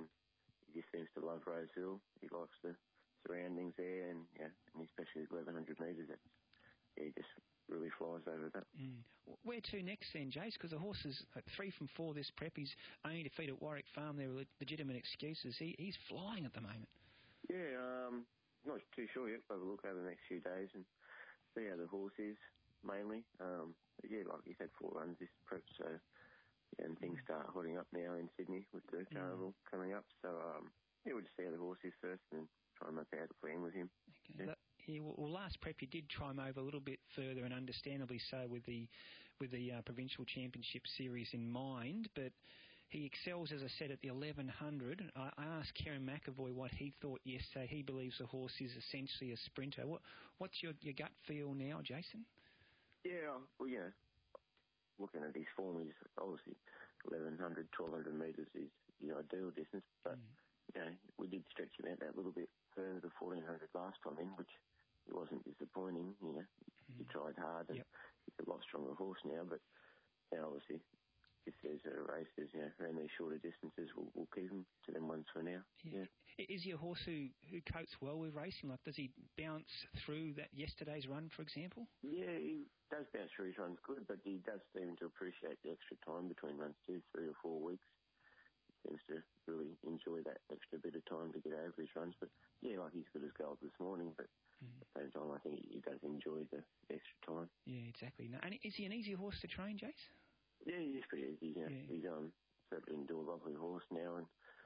He just seems to love Rosehill. He likes the surroundings there, and especially 1,100 metres. He just really flies over that. Where to next then, Jace? Because the horse is 3 from 4 this prep. He's only defeated at Warwick Farm. There were legitimate excuses. He's flying at the moment. Yeah, not too sure yet. We'll have a look over the next few days and see how the horse is, mainly. But yeah, like you said, 4 runs this prep, so... and things start hotting up now in Sydney with the carnival coming up. So, we'll just see how the horse is first and try and make out a plan with him. Okay. Well, last prep you did try him over a little bit further, and understandably so, with the Provincial Championship Series in mind, but he excels, as I said, at the 1,100. I asked Kieran McAvoy what he thought yesterday. He believes the horse is essentially a sprinter. What's your gut feel now, Jason? Yeah, well, looking at his form, he's obviously 1,100, 1,200 metres is the ideal distance, but, we did stretch him out that little bit further to 1,400 last time in, which it wasn't disappointing, He tried hard, and he's a lot stronger horse now, but obviously, if there's a race, around these shorter distances, we'll keep him to them ones for now. Yeah. Is he a horse who copes well with racing? Like, does he bounce through that yesterday's run, for example? Yeah, he does bounce through his runs good, but he does seem to appreciate the extra time between runs too, 3 or 4 weeks. He seems to really enjoy that extra bit of time to get over his runs. But, like he's good as gold this morning, but at the same time, I think he does enjoy the extra time. Yeah, exactly. Now, and is he an easy horse to train, Jace? Yeah, he's pretty easy. He's certainly into a lovely horse now, and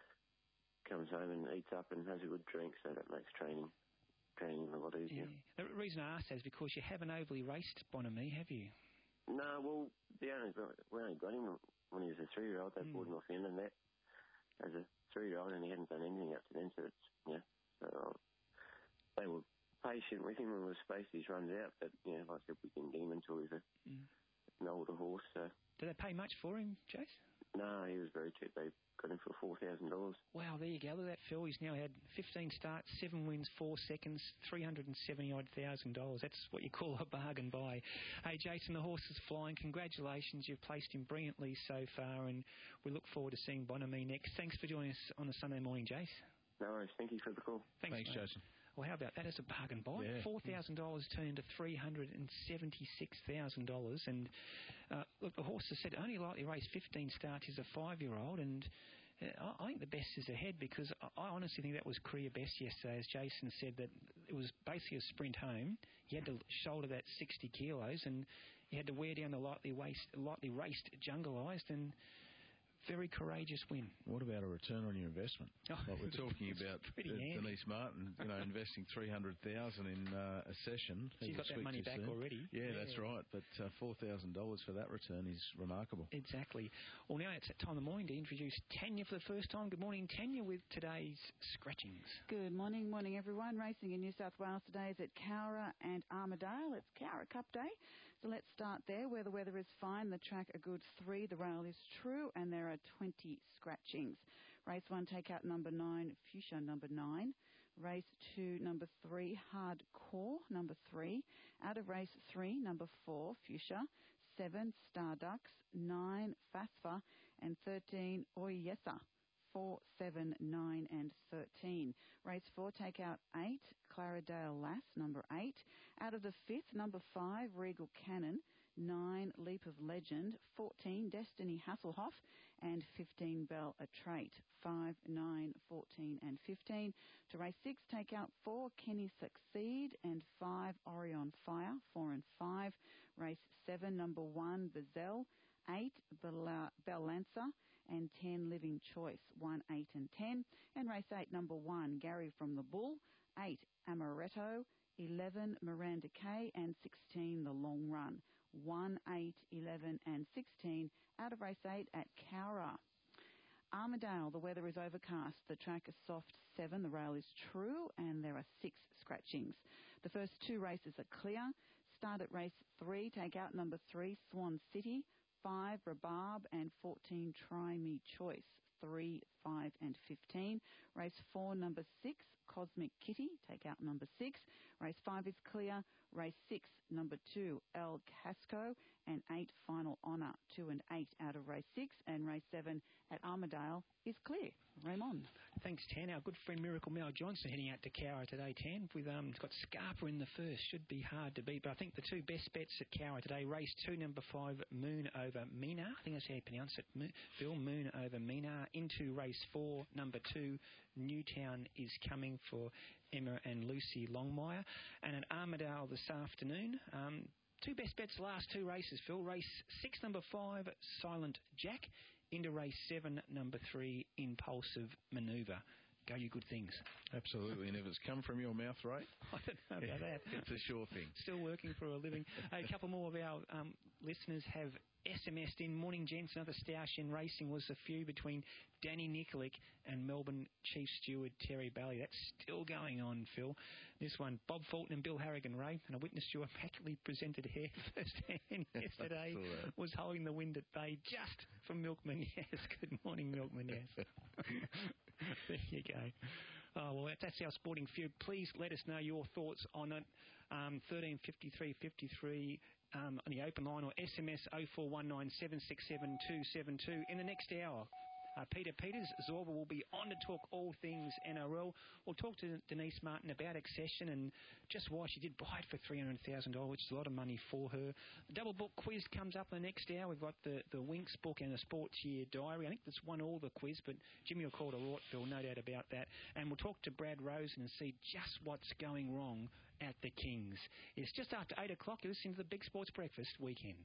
comes home and eats up and has a good drink, so that makes training a lot easier. The reason I asked that is because you haven't overly raced Bonamy, have you? No, well, we only got him when he was a 3-year-old. They brought him off in and that as a 3-year-old, and he hadn't done anything up to then, so it's, so they were patient with him and we spaced his runs out, but, like I said, we can get him until he's an older horse, so... Did they pay much for him, Jace? No, he was very cheap. They got him for $4,000. Wow, there you go. Look at that, Phil. He's now had 15 starts, 7 wins, 4 seconds, $370,000. That's what you call a bargain buy. Hey, Jason, the horse is flying. Congratulations. You've placed him brilliantly so far, and we look forward to seeing Bonamy next. Thanks for joining us on a Sunday morning, Jace. No worries. Thank you for the call. Thanks Jason. Well, how about that as a bargain buy? Yeah. $4,000 turned into $376,000. And look, the horse has said only likely raced 15 starts. He's a 5-year-old, and I think the best is ahead, because I honestly think that was career best yesterday. As Jason said, that it was basically a sprint home. He had to shoulder that 60 kilos, and he had to wear down the lightly raced Jungleized, and very courageous win. What about a return on your investment? Like we're talking about Denise Martin, investing $300,000 in a session. She's got that money back already. Yeah, that's right. But $4,000 for that return is remarkable. Exactly. Well, now it's that time of the morning to introduce Tanya for the first time. Good morning, Tanya, with today's scratchings. Good morning, everyone. Racing in New South Wales today is at Cowra and Armidale. It's Cowra Cup Day. So let's start there, where the weather is fine. The track a good 3. The rail is true, and there are 20 scratchings. Race 1, take out number 9, Fuchsia, number 9. Race 2, number 3, Hardcore, number 3. Out of race 3, number 4, Fuchsia. 7, Starducks. 9, Fasfa. And 13, Oyesa. 4, 7, 9 and 13. Race 4, take out 8, Claradale Lass, number 8. Out of the 5th, number 5, Regal Cannon. 9, Leap of Legend. 14, Destiny Hasselhoff. And 15, Bell a Trait. 5, 9, 14 and 15. To race 6, take out 4, Kenny Succeed. And 5, Orion Fire. 4 and 5. Race 7, number 1, Bazelle. 8, Bell Lancer. And 10, Living Choice, 1, 8 and 10. And race 8, number 1, Gary from the Bull. 8, Amaretto. 11, Miranda Kay. And 16, The Long Run. 1, 8, 11 and 16 out of race 8 at Cowra. Armidale, the weather is overcast. The track is soft 7. The rail is true, and there are 6 scratchings. The first 2 races are clear. Start at race 3. Take out number 3, Swan City. 5, Rhubarb, and 14, Try Me Choice. 3, 5 and 15. Race 4, number 6, Cosmic Kitty, take out number 6. Race 5 is clear. Race 6, number 2, El Casco, and 8, Final Honour, 2 and 8 out of race 6. And race 7 at Armidale is clear. Raymond. Thanks, Tan. Our good friend Miracle Mel Johnson heading out to Cowra today, Tan. We've got Scarpa in the first. Should be hard to beat. But I think the two best bets at Cowra today, race 2, number 5, Moon over Mina. I think that's how you pronounce it, Bill. Moon over Mina. Into race 4, number 2, Newtown is coming for Emma and Lucy Longmire. And at Armidale this afternoon, two best bets last two races, Phil. Race 6, number 5, Silent Jack. Into race 7, number 3, Impulsive Manoeuvre. Go, you good things. Absolutely. And if it's come from your mouth, right? I don't know about that. It's a sure thing. Still working for a living. A couple more of our listeners have SMS'd in. Morning, gents. Another stoush in racing was a feud between Danny Nikolic and Melbourne Chief Steward Terry Bailey. That's still going on, Phil. This one, Bob Fulton and Bill Harrigan Ray, and I witnessed your immaculately presented hair firsthand yesterday, was holding the wind at bay just for Milkman. Yes, good morning, Milkman. Yes. There you go. Oh, well, that's our sporting feud. Please let us know your thoughts on it. 13 53 53 on the open line, or SMS 0419 767 272 in the next hour. Peter Peters, Zorba will be on to talk all things NRL. We'll talk to Denise Martin about Accession and just why she did buy it for $300,000, which is a lot of money for her. The double book quiz comes up in the next hour. We've got the Winx book and the Sports Year Diary. I think that's won all the quiz, but Jimmy will call to Rortville, no doubt about that. And we'll talk to Brad Rosen and see just what's going wrong at the Kings. It's just after 8 o'clock. You're listening to the Big Sports Breakfast Weekend.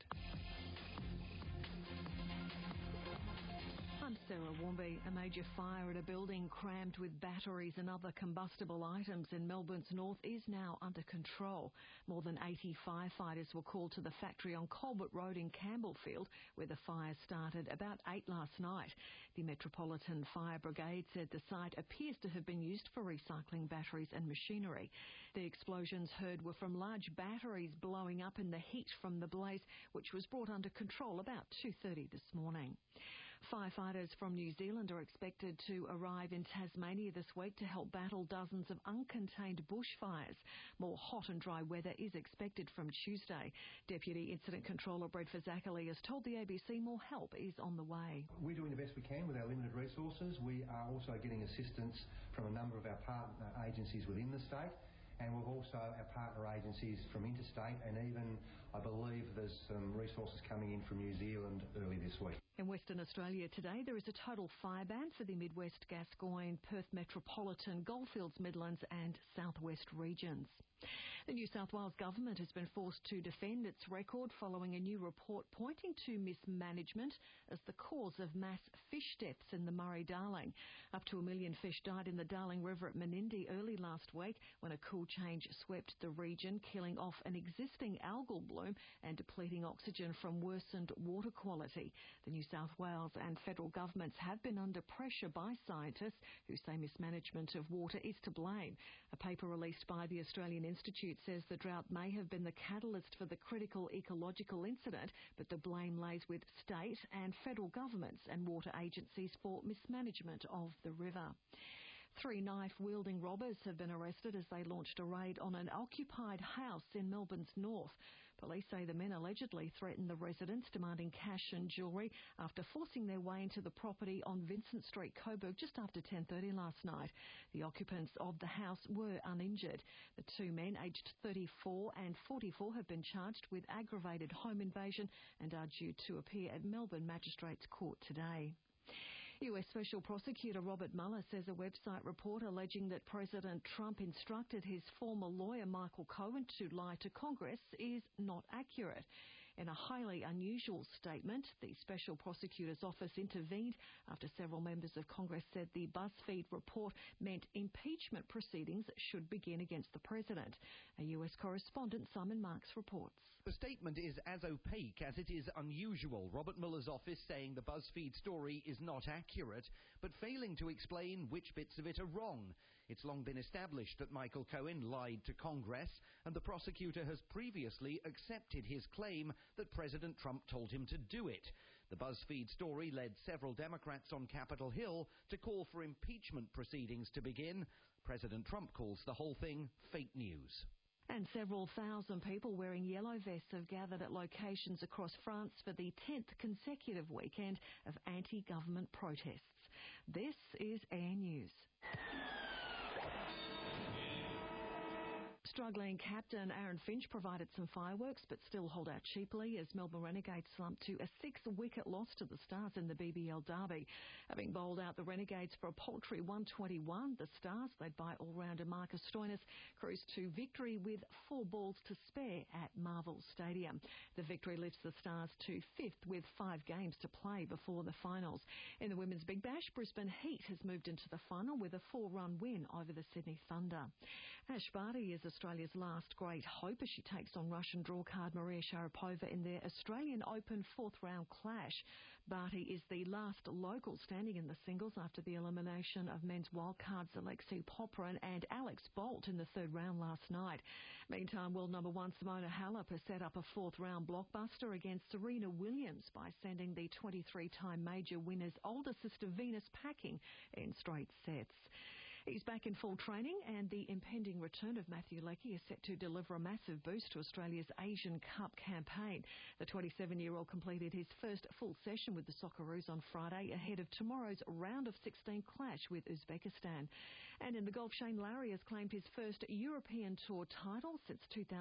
I'm Sarah Warmby. A major fire at a building crammed with batteries and other combustible items in Melbourne's north is now under control. More than 80 firefighters were called to the factory on Colbert Road in Campbellfield, where the fire started about 8 last night. The Metropolitan Fire Brigade said the site appears to have been used for recycling batteries and machinery. The explosions heard were from large batteries blowing up in the heat from the blaze, which was brought under control about 2:30 this morning. Firefighters from New Zealand are expected to arrive in Tasmania this week to help battle dozens of uncontained bushfires. More hot and dry weather is expected from Tuesday. Deputy Incident Controller Brett Fazackerley has told the ABC more help is on the way. We're doing the best we can with our limited resources. We are also getting assistance from a number of our partner agencies within the state, and we've also our partner agencies from interstate, and even, I believe, there's some resources coming in from New Zealand early this week. In Western Australia today, there is a total fire ban for the Midwest, Gascoyne, Perth Metropolitan, Goldfields, Midlands and Southwest regions. The New South Wales government has been forced to defend its record following a new report pointing to mismanagement as the cause of mass fish deaths in the Murray-Darling. Up to 1 million fish died in the Darling River at Menindee early last week when a cool change swept the region, killing off an existing algal bloom and depleting oxygen from worsened water quality. The New South Wales and federal governments have been under pressure by scientists who say mismanagement of water is to blame. A paper released by the Australian Institute says the drought may have been the catalyst for the critical ecological incident, but the blame lays with state and federal governments and water agencies for mismanagement of the river. 3 knife-wielding robbers have been arrested as they launched a raid on an occupied house in Melbourne's north. Police say the men allegedly threatened the residents, demanding cash and jewellery after forcing their way into the property on Vincent Street, Coburg, just after 10:30 last night. The occupants of the house were uninjured. The 2 men, aged 34 and 44, have been charged with aggravated home invasion and are due to appear at Melbourne Magistrates Court today. US Special Prosecutor Robert Mueller says a website report alleging that President Trump instructed his former lawyer Michael Cohen to lie to Congress is not accurate. In a highly unusual statement, the Special Prosecutor's Office intervened after several members of Congress said the BuzzFeed report meant impeachment proceedings should begin against the President. A US correspondent, Simon Marks, reports. The statement is as opaque as it is unusual. Robert Mueller's office saying the BuzzFeed story is not accurate, but failing to explain which bits of it are wrong. It's long been established that Michael Cohen lied to Congress, and the prosecutor has previously accepted his claim that President Trump told him to do it. The BuzzFeed story led several Democrats on Capitol Hill to call for impeachment proceedings to begin. President Trump calls the whole thing fake news. And several thousand people wearing yellow vests have gathered at locations across France for the 10th consecutive weekend of anti-government protests. This is Air News. Struggling captain Aaron Finch provided some fireworks but still hold out cheaply as Melbourne Renegades slumped to a 6-wicket loss to the Stars in the BBL Derby. Having bowled out the Renegades for a paltry 121, the Stars, led by all-rounder Marcus Stoinis, cruised to victory with 4 balls to spare at Marvel Stadium. The victory lifts the Stars to 5th with 5 games to play before the finals. In the Women's Big Bash, Brisbane Heat has moved into the final with a 4-run win over the Sydney Thunder. Ash Barty is Australia's last great hope as she takes on Russian drawcard Maria Sharapova in their Australian Open 4th-round clash. Barty is the last local standing in the singles after the elimination of men's wildcards Alexei Popyrin and Alex Bolt in the 3rd round last night. Meantime, world number 1 Simona Halep has set up a 4th-round blockbuster against Serena Williams by sending the 23-time major winner's older sister Venus packing in straight sets. He's back in full training, and the impending return of Matthew Leckie is set to deliver a massive boost to Australia's Asian Cup campaign. The 27-year-old completed his first full session with the Socceroos on Friday ahead of tomorrow's round of 16 clash with Uzbekistan. And in the golf, Shane Lowry has claimed his first European Tour title since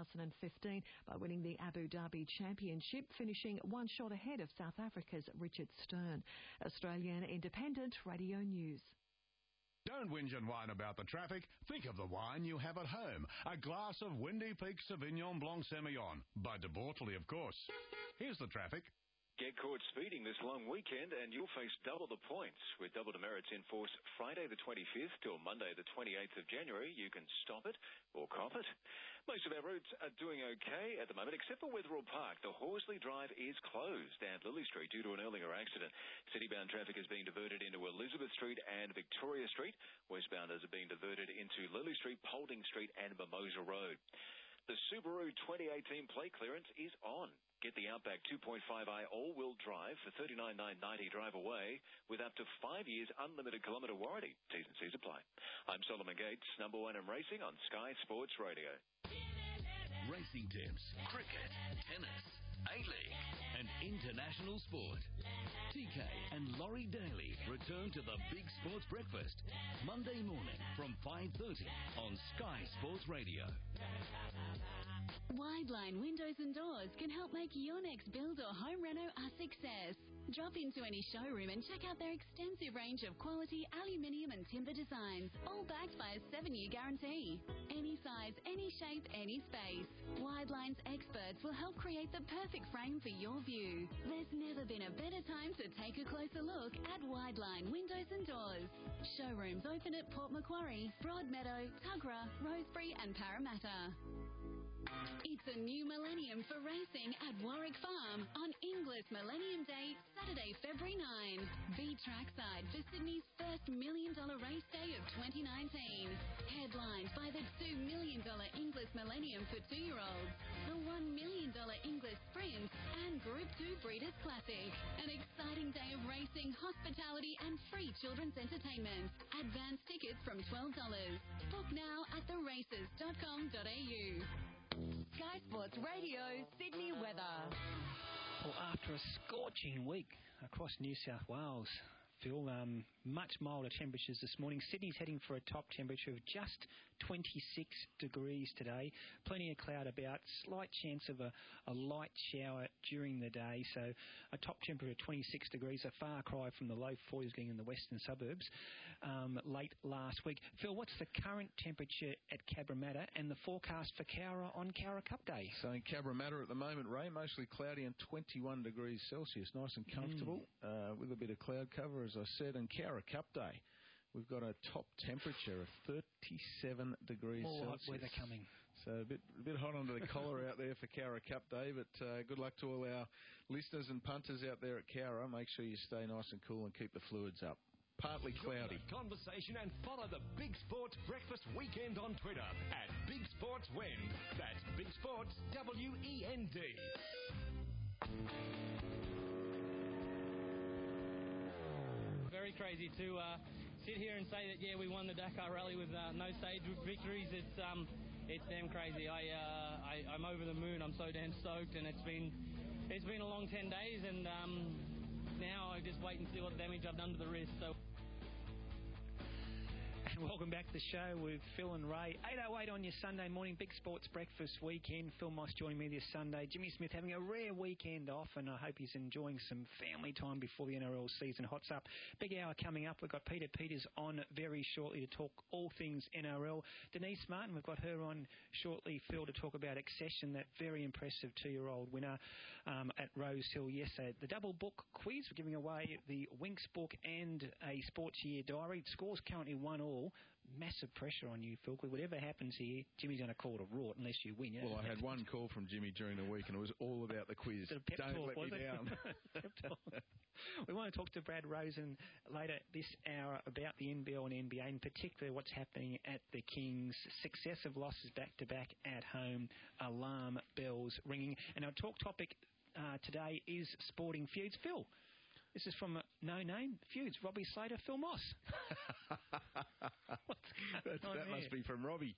2015 by winning the Abu Dhabi Championship, finishing 1 shot ahead of South Africa's Richard Stern. Australian Independent Radio News. Don't whinge and whine about the traffic. Think of the wine you have at home. A glass of Windy Peak Sauvignon Blanc Semillon. By De Bortoli, of course. Here's the traffic. Get caught speeding this long weekend and you'll face double the points. With double demerits in force Friday the 25th till Monday the 28th of January, you can stop it or cop it. Most of our routes are doing okay at the moment, except for Wetherill Park. The Horsley Drive is closed at Lily Street due to an earlier accident. Citybound traffic is being diverted into Elizabeth Street and Victoria Street. Westbounders are being diverted into Lily Street, Paulding Street and Mimosa Road. The Subaru 2018 plate clearance is on. Get the Outback 2.5i all-wheel drive for $39,990 drive away with up to 5 years unlimited kilometre warranty. T's and C's apply. I'm Solomon Gates, number 1 in racing on Sky Sports Radio. Racing tips, cricket, tennis, A-League and international sport. TK and Laurie Daly return to the Big Sports Breakfast Monday morning from 5:30 on Sky Sports Radio. Wideline Windows and Doors can help make your next build or home reno a success. Drop into any showroom and check out their extensive range of quality aluminium and timber designs, all backed by a 7-year guarantee. Any size, any shape, any space. Wideline's experts will help create the perfect frame for your view. There's never been a better time to take a closer look at Wideline Windows and Doors. Showrooms open at Port Macquarie, Broadmeadow, Tuggerah, Rosebery and Parramatta. It's a new millennium for racing at Warwick Farm on Inglis Millennium Day, Saturday, February 9. Be trackside for Sydney's first $1 million race day of 2019. Headlined by the $2 million Inglis Millennium for 2-year-olds, the $1 million Inglis Sprint and Group 2 Breeders' Classic. An exciting day of racing, hospitality and free children's entertainment. Advance tickets from $12. Book now at theraces.com.au. Sky Sports Radio, Sydney weather. Well, after a scorching week across New South Wales, Phil, much milder temperatures this morning. Sydney's heading for a top temperature of just 26 degrees today. Plenty of cloud about, slight chance of a light shower during the day. So a top temperature of 26 degrees, a far cry from the low 40s getting in the western suburbs late last week. Phil, what's the current temperature at Cabramatta and the forecast for Cowra on Cowra Cup Day? So in Cabramatta at the moment, Ray, mostly cloudy and 21 degrees Celsius. Nice and comfortable with a bit of cloud cover, as I said. And Cowra Cup Day, we've got a top temperature of 37 degrees Celsius. More hot weather coming. So a bit hot under the collar out there for Cowra Cup Day, but good luck to all our listeners and punters out there at Cowra. Make sure you stay nice and cool and keep the fluids up. Partly cloudy. Join the conversation and follow the Big Sports Breakfast Weekend on Twitter at Big Sports Wend. That's Big Sports WEND. crazy to sit here and say that we won the Dakar Rally with no stage victories. It's damn crazy. I'm over the moon. I'm so damn stoked, and it's been a long 10 days, and now I just wait and see what damage I've done to the wrist. So. And welcome back to the show with Phil and Ray. 8:08 on your Sunday morning, Big Sports Breakfast weekend. Phil Moss joining me this Sunday. Jimmy Smith having a rare weekend off, and I hope he's enjoying some family time before the NRL season hots up. Big hour coming up. We've got Peter Peters on very shortly to talk all things NRL. Denise Martin, we've got her on shortly, Phil, to talk about Accession, that very impressive 2-year-old winner at Rose Hill yesterday. The double book quiz, we're giving away the Winx book and a Sports Year diary. Scores currently 1-1. Massive pressure on you, Phil. Whatever happens here, Jimmy's going to call it a rort unless you win. Well, I had one call from Jimmy during the week, and it was all about the quiz. Don't let me down. We want to talk to Brad Rosen later this hour about the NBL and NBA, in particular what's happening at the Kings. Successive losses back-to-back at home. Alarm bells ringing. And our talk topic today is sporting feuds. Phil, this is from No Name Feuds. Robbie Slater, Phil Moss. That must be from Robbie.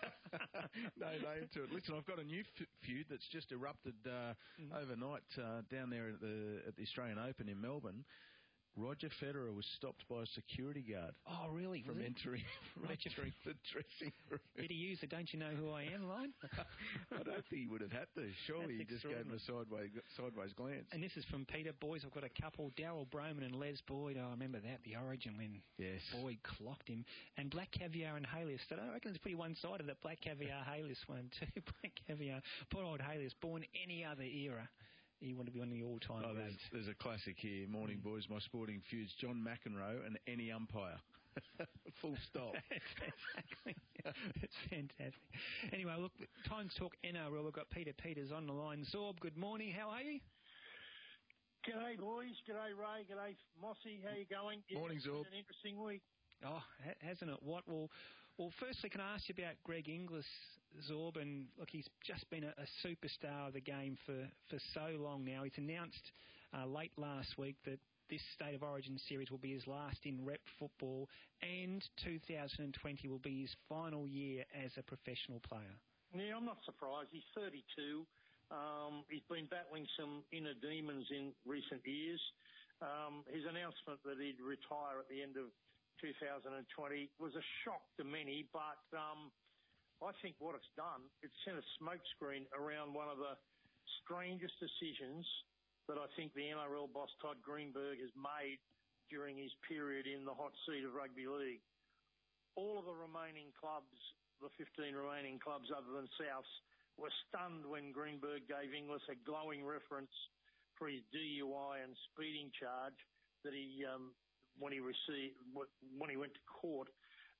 No name to it. Listen, I've got a new feud that's just erupted overnight down there at the Australian Open in Melbourne. Roger Federer was stopped by a security guard. Oh, really? From entering the dressing room. Did he use the "Don't you know who I am" line? I don't think he would have had to. Surely he just gave him a sideways glance. And this is from Peter. Boys, I've got a couple, Daryl Broman and Les Boyd. I remember that, the Origin when Boyd clocked him. And Black Caviar and Halis. I reckon it's pretty one-sided, that Black Caviar Halis one too. Black Caviar, poor old Halis, born any other era. You want to be on the all-time list. There's a classic here. Morning, boys. My sporting feuds, John McEnroe and any umpire. Full stop. Exactly. It's fantastic. Anyway, look, time to talk NRL. We've got Peter Peters on the line. Zorb, good morning. How are you? G'day, boys. G'day, Ray. G'day, Mossy. How you going? Morning, Zorb. It's been an interesting week. Oh, hasn't it? What? Well, firstly, can I ask you about Greg Inglis, Zorb? And look, he's just been a superstar of the game for so long now. He's announced late last week that this State of Origin series will be his last in rep football, and 2020 will be his final year as a professional player. Yeah, I'm not surprised. He's 32. He's been battling some inner demons in recent years. His announcement that he'd retire at the end of 2020 was a shock to many, but I think what it's done, it's sent a smokescreen around one of the strangest decisions that I think the NRL boss Todd Greenberg has made during his period in the hot seat of rugby league. All of the remaining clubs, the 15 remaining clubs other than Souths, were stunned when Greenberg gave Inglis a glowing reference for his DUI and speeding charge that he when he went to court,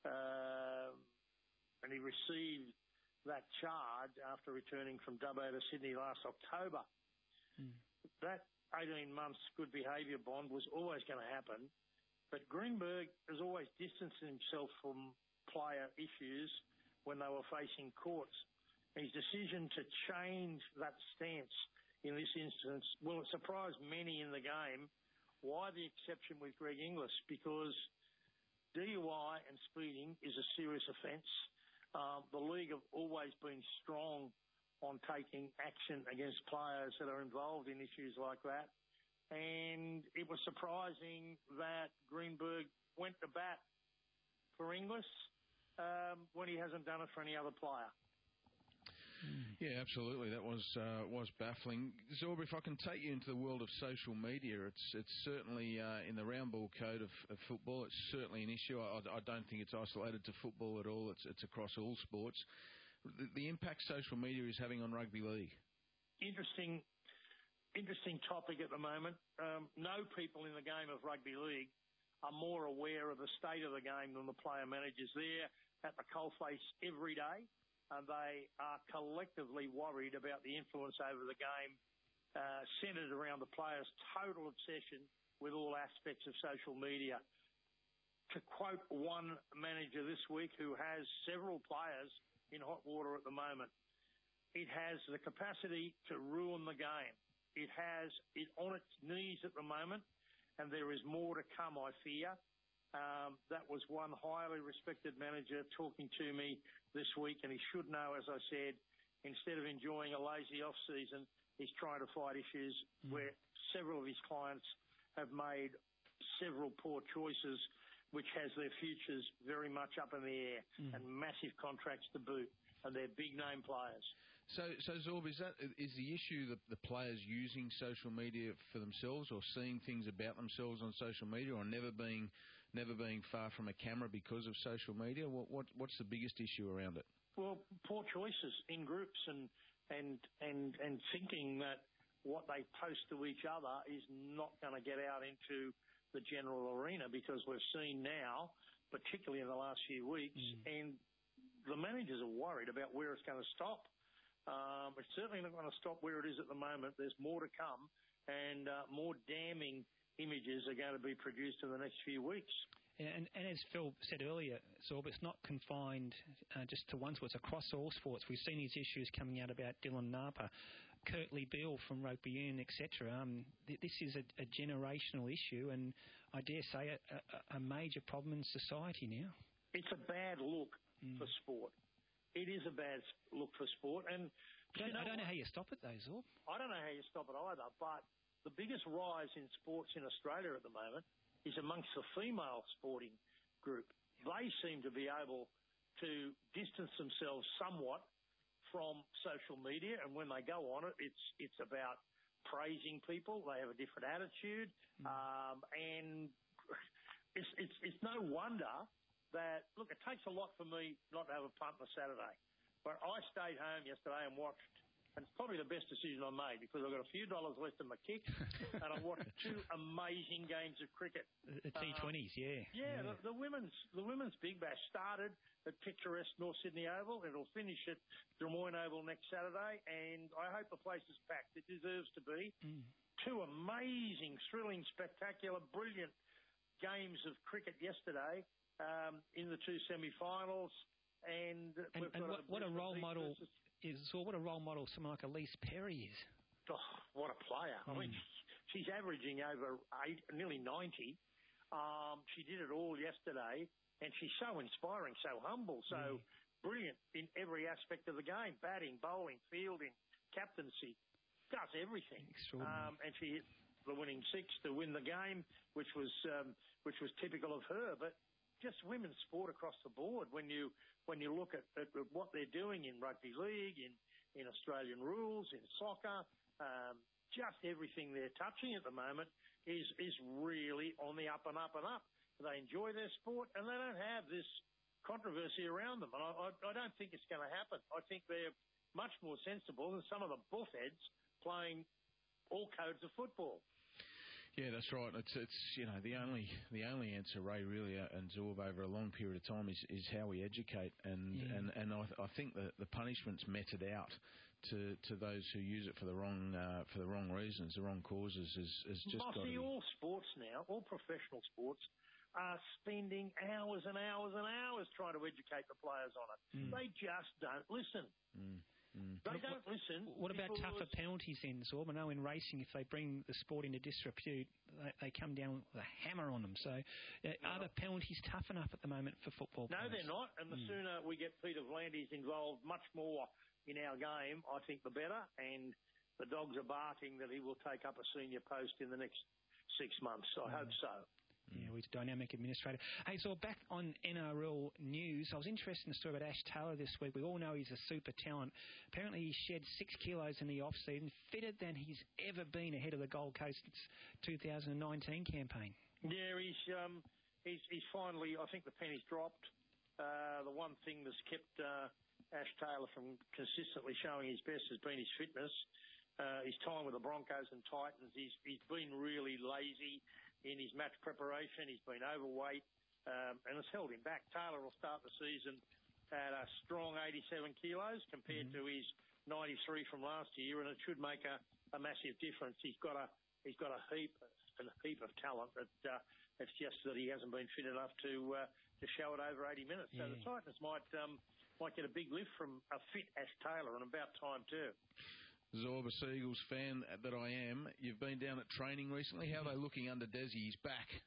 and he received that charge after returning from Dubbo to Sydney last October. That 18 months good behaviour bond was always going to happen, but Greenberg has always distanced himself from player issues when they were facing courts. His decision to change that stance in this instance, well, it surprised many in the game. Why the exception with Greg Inglis? Because DUI and speeding is a serious offence. The league have always been strong on taking action against players that are involved in issues like that. And it was surprising that Greenberg went to bat for Inglis when he hasn't done it for any other player. Yeah, absolutely. That was baffling. Zorba, if I can take you into the world of social media, it's certainly in the round ball code of football. It's certainly an issue. I don't think it's isolated to football at all. It's across all sports. The impact social media is having on rugby league. Interesting topic at the moment. No people in the game of rugby league are more aware of the state of the game than the player managers. They're at the coalface every day. And they are collectively worried about the influence over the game centred around the players' total obsession with all aspects of social media. To quote one manager this week who has several players in hot water at the moment, it has the capacity to ruin the game. It has it on its knees at the moment, and there is more to come, I fear. That was one highly respected manager talking to me this week, and he should know, as I said, instead of enjoying a lazy off-season, he's trying to fight issues where several of his clients have made several poor choices, which has their futures very much up in the air, and massive contracts to boot, and they're big-name players. So Zorb, is the issue the players using social media for themselves, or seeing things about themselves on social media, or never being far from a camera because of social media? What's the biggest issue around it? Well, poor choices in groups and thinking that what they post to each other is not going to get out into the general arena, because we've seen now, particularly in the last few weeks, and the managers are worried about where it's going to stop. It's certainly not going to stop where it is at the moment. There's more to come, and more damning images are going to be produced in the next few weeks. Yeah, and as Phil said earlier, Zorb, it's not confined just to one sport. It's across all sports. We've seen these issues coming out about Dylan Napa, Kurtley Beale from rugby union, etc. This is a generational issue, and I dare say a major problem in society now. It's a bad look for sport. It is a bad look for sport, and I don't know how you stop it, though, Zorb. I don't know how you stop it either, but the biggest rise in sports in Australia at the moment is amongst the female sporting group. They seem to be able to distance themselves somewhat from social media, and when they go on it, it's about praising people. They have a different attitude, and it's no wonder that, look, it takes a lot for me not to have a punt on a Saturday. But I stayed home yesterday and watched, and it's probably the best decision I made, because I've got a few dollars left in my kick, and I watched two amazing games of cricket. The T20s, yeah. Yeah, the women's Big Bash started at picturesque North Sydney Oval. It'll finish at Des Moines Oval next Saturday, and I hope the place is packed. It deserves to be. Two amazing, thrilling, spectacular, brilliant games of cricket yesterday. In the two semi-finals, and what a role model is. So what a role model someone like Elise Perry is. Oh, what a player! I mean, she's averaging over nearly 90. She did it all yesterday, and she's so inspiring, so humble, so brilliant in every aspect of the game: batting, bowling, fielding, captaincy. Does everything. And she hit the winning six to win the game, which was typical of her, but. Just women's sport across the board. When you look at what they're doing in rugby league, in Australian rules, in soccer, just everything they're touching at the moment is really on the up and up and up. They enjoy their sport, and they don't have this controversy around them. And I don't think it's going to happen. I think they're much more sensible than some of the buffheads playing all codes of football. Yeah, that's right. It's the only answer, Ray, really, and Zorb, over a long period of time is how we educate, and I think the punishment's meted out to those who use it for the wrong reasons, the wrong causes. Is just got to be... all sports now, all professional sports, are spending hours and hours and hours trying to educate the players on it. They just don't listen. They don't listen. What about tougher penalties then, Zorb? I know in racing, if they bring the sport into disrepute, they come down with a hammer on them. So are the penalties tough enough at the moment for football players? No, they're not. And the sooner we get Peter V'landys involved much more in our game, I think the better. And the dogs are barking that he will take up a senior post in the next 6 months. I hope so. Yeah, he's a dynamic administrator. Hey, so back on NRL news, I was interested in the story about Ash Taylor this week. We all know he's a super talent. Apparently he shed 6 kilos in the off-season, fitter than he's ever been ahead of the Gold Coast's 2019 campaign. Yeah, he's finally, I think the penny's dropped. The one thing that's kept Ash Taylor from consistently showing his best has been his fitness. His time with the Broncos and Titans, he's been really lazy in his match preparation. He's been overweight, and it's held him back. Taylor will start the season at a strong 87 kilos compared to his 93 from last year, and it should make a massive difference. He's got a heap of talent. It's just that he hasn't been fit enough to show it over 80 minutes. So the Titans might get a big lift from a fit Ash Taylor, and about time too. Zorb, a Seagulls fan that I am, you've been down at training recently. How are they looking under Desi? He's back.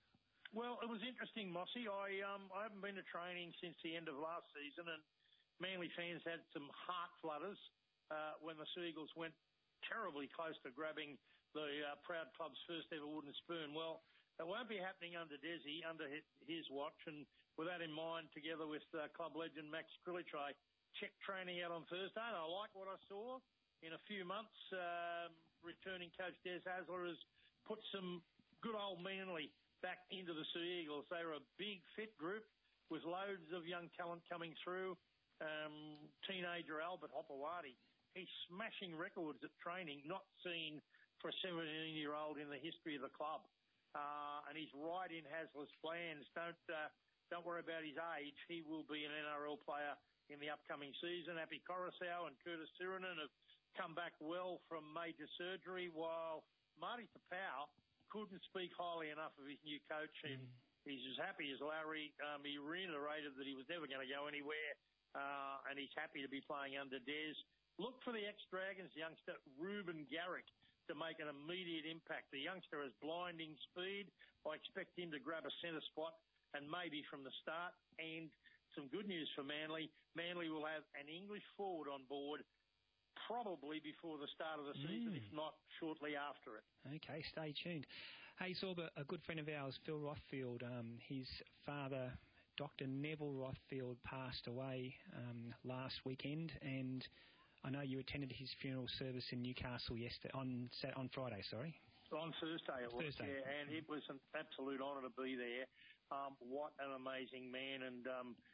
Well, it was interesting, Mossy. I haven't been to training since the end of last season, and Manly fans had some heart flutters when the Seagulls went terribly close to grabbing the proud club's first ever wooden spoon. Well, it won't be happening under Desi, under his watch, and with that in mind, together with club legend Max Krilich, I checked training out on Thursday, and I like what I saw. In a few months, returning coach Des Hasler has put some good old Manly back into the Sea Eagles. They were a big, fit group with loads of young talent coming through. Teenager Albert Hopewadi, he's smashing records at training, not seen for a 17-year-old in the history of the club. And he's right in Hasler's plans. Don't worry about his age. He will be an NRL player in the upcoming season. Api Coruscant and Curtis Sironen have come back well from major surgery, while Marty Tapau couldn't speak highly enough of his new coach. He's as happy as Larry. He reiterated that he was never going to go anywhere, and he's happy to be playing under Des. Look for the ex-Dragons youngster, Ruben Garrick, to make an immediate impact. The youngster has blinding speed. I expect him to grab a centre spot, and maybe from the start. And some good news for Manly. Manly will have an English forward on board probably before the start of the season, if not shortly after it. Okay, stay tuned. Hey, Sorba, a good friend of ours, Phil Rothfield, his father, Dr. Neville Rothfield, passed away last weekend, and I know you attended his funeral service in Newcastle on Friday, sorry. On Thursday it was, Thursday. Yeah, and it was an absolute honour to be there. What an amazing man, and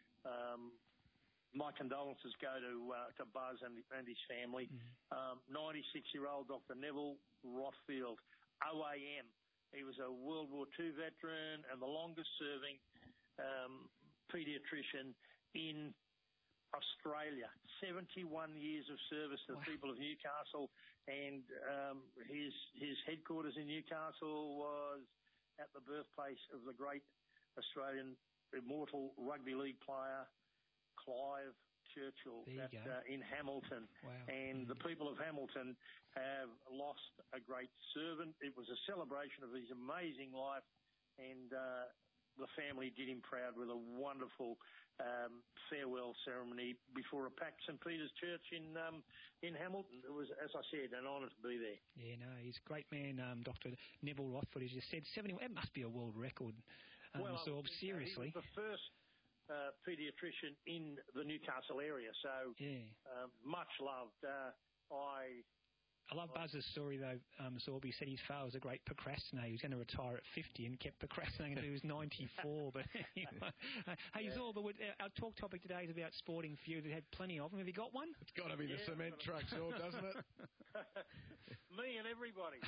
my condolences go to Buzz and his family. 96-year-old Dr. Neville Rothfield, OAM. He was a World War II veteran and the longest-serving paediatrician in Australia. 71 years of service to the people of Newcastle, and his headquarters in Newcastle was at the birthplace of the great Australian immortal rugby league player Clive Churchill in Hamilton. Wow. And the people of Hamilton have lost a great servant. It was a celebration of his amazing life, and the family did him proud with a wonderful farewell ceremony before a packed St. Peter's Church in Hamilton. It was, as I said, an honour to be there. Yeah, no, he's a great man, Dr. Neville Rothfield, as you said. 71, it must be a world record. Seriously. He was the first paediatrician in the Newcastle area, so much loved. I love Buzz's story, though. Sorby said his father was a great procrastinator. He was going to retire at 50 and kept procrastinating until he was 94. But anyway. Hey, Zorba, our talk topic today is about sporting feud. We had plenty of them. Have you got one? It's got to be the cement truck, Zorb, doesn't it? Me and everybody.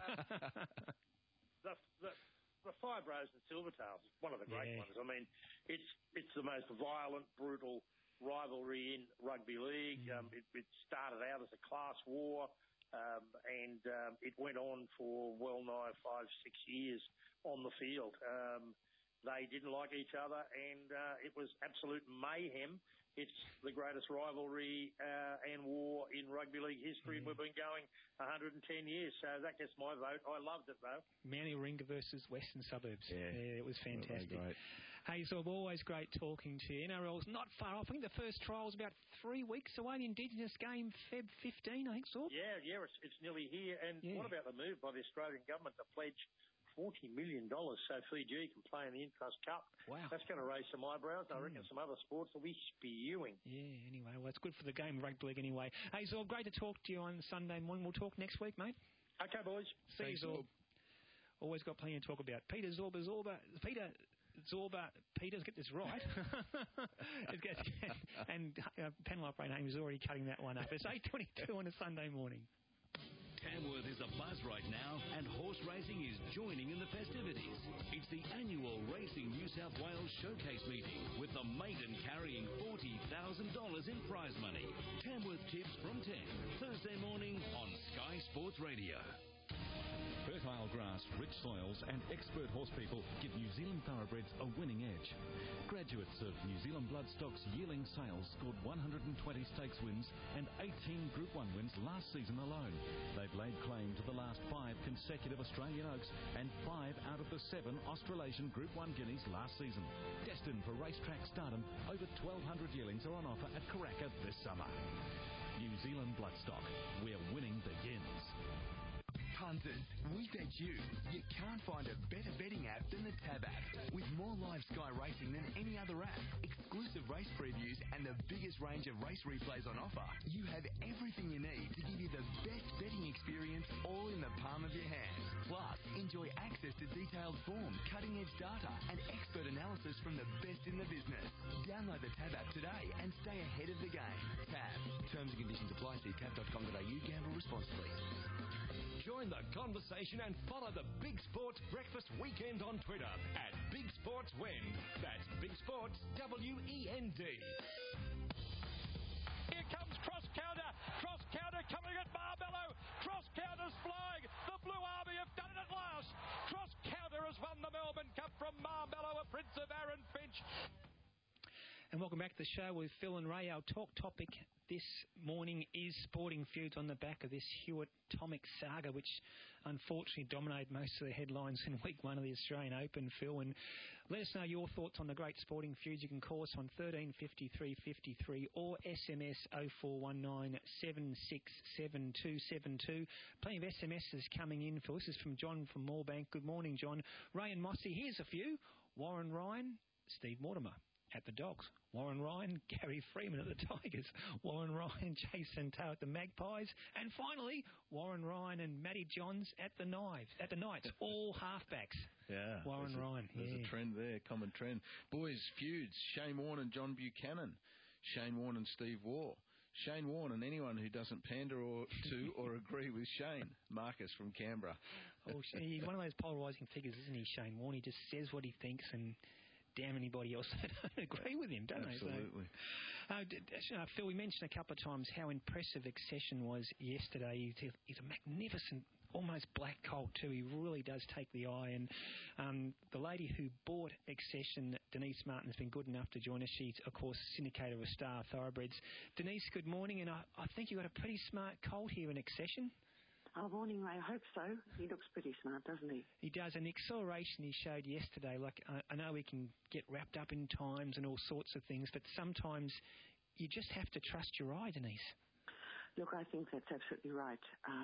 The Five Bros and Silvertails is one of the great ones. I mean, it's the most violent, brutal rivalry in rugby league. It started out as a class war. And it went on for well nigh 5-6 years on the field. They didn't like each other, and it was absolute mayhem. It's the greatest rivalry and war in rugby league history, and we've been going 110 years, so that gets my vote. I loved it, though. Manly Warringah versus Western Suburbs. Yeah, it was fantastic. Great. Hey, so always great talking to you. NRL's not far off. I think the first trial's about 3 weeks away. The Indigenous game, Feb 15, I think, so. Yeah, it's nearly here. And what about the move by the Australian government to pledge $40 million so Fiji can play in the Intrust Cup? Wow. That's going to raise some eyebrows. I reckon some other sports will be spewing. Yeah, anyway, well, it's good for the game of rugby league anyway. Hey, Zorb, great to talk to you on Sunday morning. We'll talk next week, mate. Okay, boys. See you, Zorb. Always got plenty to talk about. Peter Zorba. Peters, get this right. And panel operator name is already cutting that one up. It's 8:22 on a Sunday morning. Tamworth is abuzz right now, and horse racing is joining in the festivities. It's the annual Racing New South Wales Showcase meeting, with the maiden carrying $40,000 in prize money. Tamworth tips from 10, Thursday morning on Sky Sports Radio. Fertile grass, rich soils and expert horse people give New Zealand thoroughbreds a winning edge. Graduates of New Zealand Bloodstock's yearling sales scored 120 stakes wins and 18 Group 1 wins last season alone. They've laid claim to the last 5 consecutive Australian Oaks and 5 out of the 7 Australasian Group 1 Guineas last season. Destined for racetrack stardom, over 1,200 yearlings are on offer at Karaka this summer. New Zealand Bloodstock, where winning begins. Punters, we bet you can't find a better betting app than the Tab app. With more live Sky racing than any other app, exclusive race previews and the biggest range of race replays on offer, you have everything you need to give you the best betting experience all in the palm of your hand. Plus, enjoy access to detailed form, cutting-edge data and expert analysis from the best in the business. Download the Tab app today and stay ahead of the game. Tab. Terms and conditions apply. See tab.com.au. Gamble responsibly. Join the conversation and follow the Big Sports Breakfast Weekend on Twitter at Big Sports Wend. That's Big Sports WEND. Here comes cross counter coming at Marbello. Cross counter's flying. The Blue Army have done it at last. Cross counter has won the Melbourne Cup from Marbello, a Prince of Aaron Finch. And welcome back to the show with Phil and Ray. Our talk topic this morning is sporting feuds on the back of this Hewitt-Tomic saga, which unfortunately dominated most of the headlines in week 1 of the Australian Open, Phil. And let us know your thoughts on the great sporting feuds. You can call us on 1353 or SMS 0419 767 Plenty of SMSs coming in, Phil. This is from John from Moorebank. Good morning, John. Ray and Mossy, here's a few. Warren Ryan, Steve Mortimer at the Dogs. Warren Ryan, Gary Freeman at the Tigers. Warren Ryan, Jason Taylor at the Magpies. And finally, Warren Ryan and Matty Johns at the Knights. All halfbacks. Yeah. Warren Ryan. There's a trend there, common trend. Boys, feuds. Shane Warne and John Buchanan. Shane Warne and Steve Waugh. Shane Warne and anyone who doesn't pander to or agree with Shane. Marcus from Canberra. Oh, he's one of those polarising figures, isn't he, Shane Warne? He just says what he thinks and damn anybody else that don't agree with him, don't Absolutely. they? Absolutely. Phil, we mentioned a couple of times how impressive Accession was yesterday. He's a magnificent, almost black colt too. He really does take the eye. And the lady who bought Accession, Denise Martin, has been good enough to join us. She's, of course, syndicator of Star Thoroughbreds. Denise, good morning. And I think you've got a pretty smart colt here in Accession. Oh, morning, Ray. I hope so. He looks pretty smart, doesn't he? He does. And the acceleration he showed yesterday, like, I know we can get wrapped up in times and all sorts of things, but sometimes you just have to trust your eye, Denise. Look, I think that's absolutely right.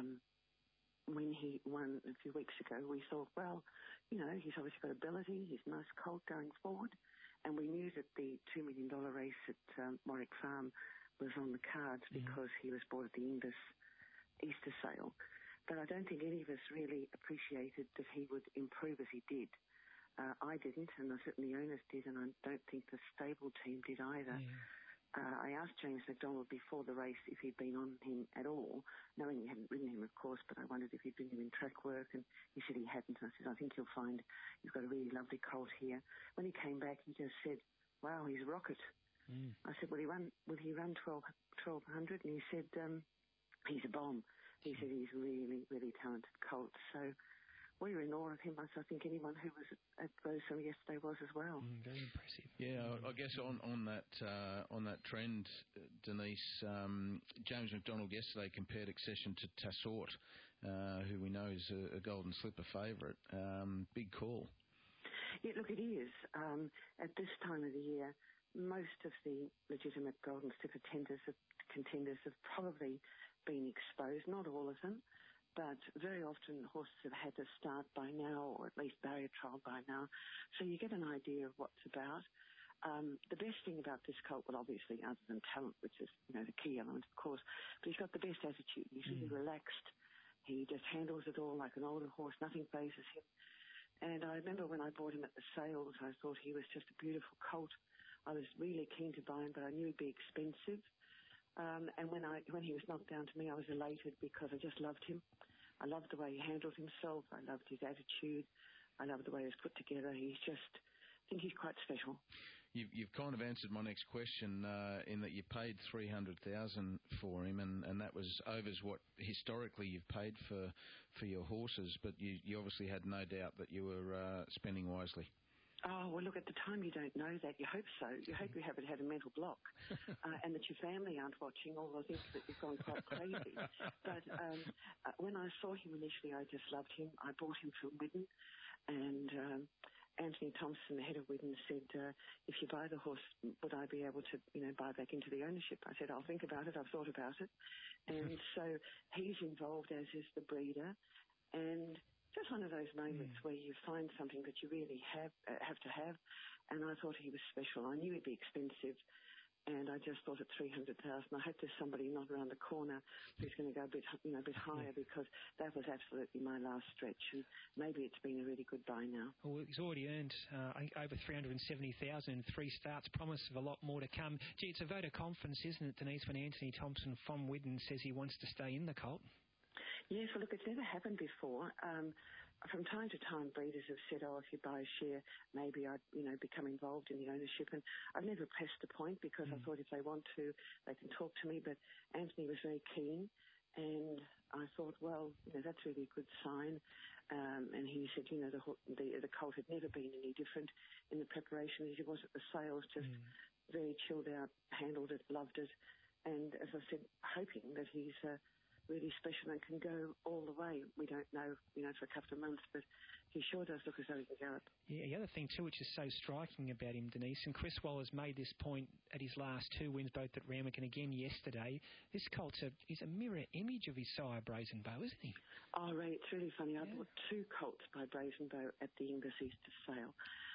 When he won a few weeks ago, we thought, well, you know, he's obviously got ability. He's a nice colt going forward. And we knew that the $2 million race at Warwick Farm was on the cards because he was bought at the Inglis Easter sale. But I don't think any of us really appreciated that he would improve as he did. I didn't, and certainly the owners did, and I don't think the stable team did either. I asked James McDonald before the race if he'd been on him at all, knowing he hadn't ridden him, of course, but I wondered if he'd been him in track work, and he said he hadn't. And I said, I think you'll find you've got a really lovely colt here. When he came back, he just said, wow, he's a rocket. I said, will he run 1200? And he said, he's a bomb. He said he's really, really talented colt. So we were in awe of him. I think anyone who was at Rosehill yesterday was as well. Very impressive. Yeah, I guess on that trend, Denise, James McDonald yesterday compared Accession to Tassort, who we know is a Golden Slipper favourite. Big call. Yeah, look, it is. At this time of the year, most of the legitimate Golden Slipper contenders have probably been exposed, not all of them, but very often horses have had to start by now, or at least barrier trial by now, so you get an idea of what's about. The best thing about this colt, well, obviously, other than talent, which is, you know, the key element, of course, but he's got the best attitude. He's really relaxed. He just handles it all like an older horse. Nothing phases him. And I remember when I bought him at the sales, I thought he was just a beautiful colt. I was really keen to buy him, but I knew he'd be expensive. And when he was knocked down to me, I was elated because I just loved him. I loved the way he handled himself. I loved his attitude. I loved the way he was put together. I think he's quite special. You've kind of answered my next question in that you paid $300,000 for him, and that was over what historically you've paid for your horses. But you obviously had no doubt that you were spending wisely. Oh, well, look, at the time you don't know that. You hope so. You hope you haven't had a mental block and that your family aren't watching, although I think that you've gone quite crazy. But when I saw him initially, I just loved him. I bought him from Widden, and Anthony Thompson, the head of Widden, said, if you buy the horse, would I be able to, buy back into the ownership? I said, I'll think about it. I've thought about it. And so he's involved, as is the breeder. And just one of those moments where you find something that you really have to have. And I thought he was special. I knew he'd be expensive. And I just thought at $300,000, I hope there's somebody not around the corner who's going to go a bit higher, because that was absolutely my last stretch. And maybe it's been a really good buy now. Well, he's already earned over $370,000 in 3 starts. Promise of a lot more to come. Gee, it's a vote of confidence, isn't it, Denise, when Anthony Thompson from Widden says he wants to stay in the colt? Yes, well, look, it's never happened before. From time to time, breeders have said, if you buy a share, maybe I'd, become involved in the ownership. And I've never pressed the point, because I thought if they want to, they can talk to me. But Anthony was very keen, and I thought, well, that's really a good sign. And he said, the colt had never been any different in the preparation as it was at the sales, just very chilled out, handled it, loved it. And as I said, hoping that he's really special and can go all the way. We don't know, for a couple of months, but he sure does look as though he can gallop. Yeah, the other thing too, which is so striking about him, Denise, and Chris Waller's made this point at his last 2 wins, both at Randwick and again yesterday. This colt's is a mirror image of his sire, Brazen Beau, isn't he? Oh, Ray, it's really funny. I bought 2 colts by Brazen Beau at the Inglis Easter sale.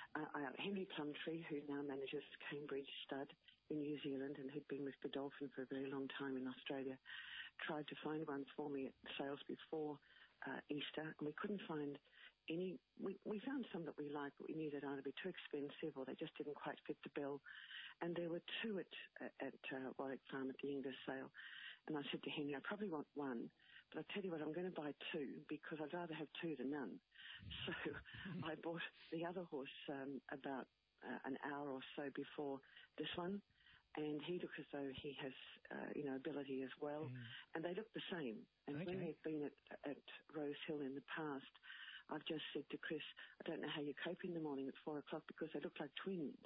Henry Plumtree, who now manages Cambridge Stud in New Zealand and who'd been with Godolphin for a very long time in Australia, tried to find one for me at sales before Easter, and we couldn't find any. We found some that we liked, but we knew they'd either be too expensive or they just didn't quite fit the bill. And there were 2 at Warwick Farm at the Inglis sale. And I said to Henry, I probably want 1, but I tell you what, I'm going to buy 2 because I'd rather have 2 than none. So I bought the other horse about an hour or so before this one. And he looks as though he has, ability as well. And they look the same. And when they've been at Rose Hill in the past, I've just said to Chris, I don't know how you cope in the morning at 4 o'clock because they look like twins.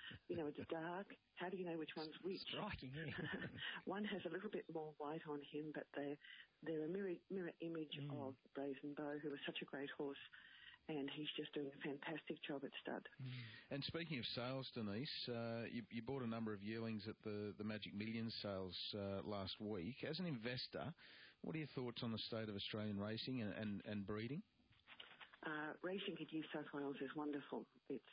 It's dark. How do you know which one's which? Striking, yeah. One has a little bit more white on him, but they're a mirror image of Brazen Beau, who was such a great horse. And he's just doing a fantastic job at stud. And speaking of sales, Denise, you bought a number of yearlings at the Magic Millions sales last week. As an investor, what are your thoughts on the state of Australian racing and breeding? Racing in New South Wales is wonderful.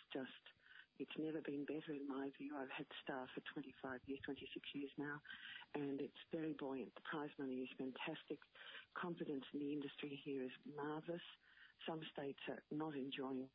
It's never been better in my view. I've had staff for 26 years now, and it's very buoyant. The prize money is fantastic. Confidence in the industry here is marvellous. Some states are not enjoying,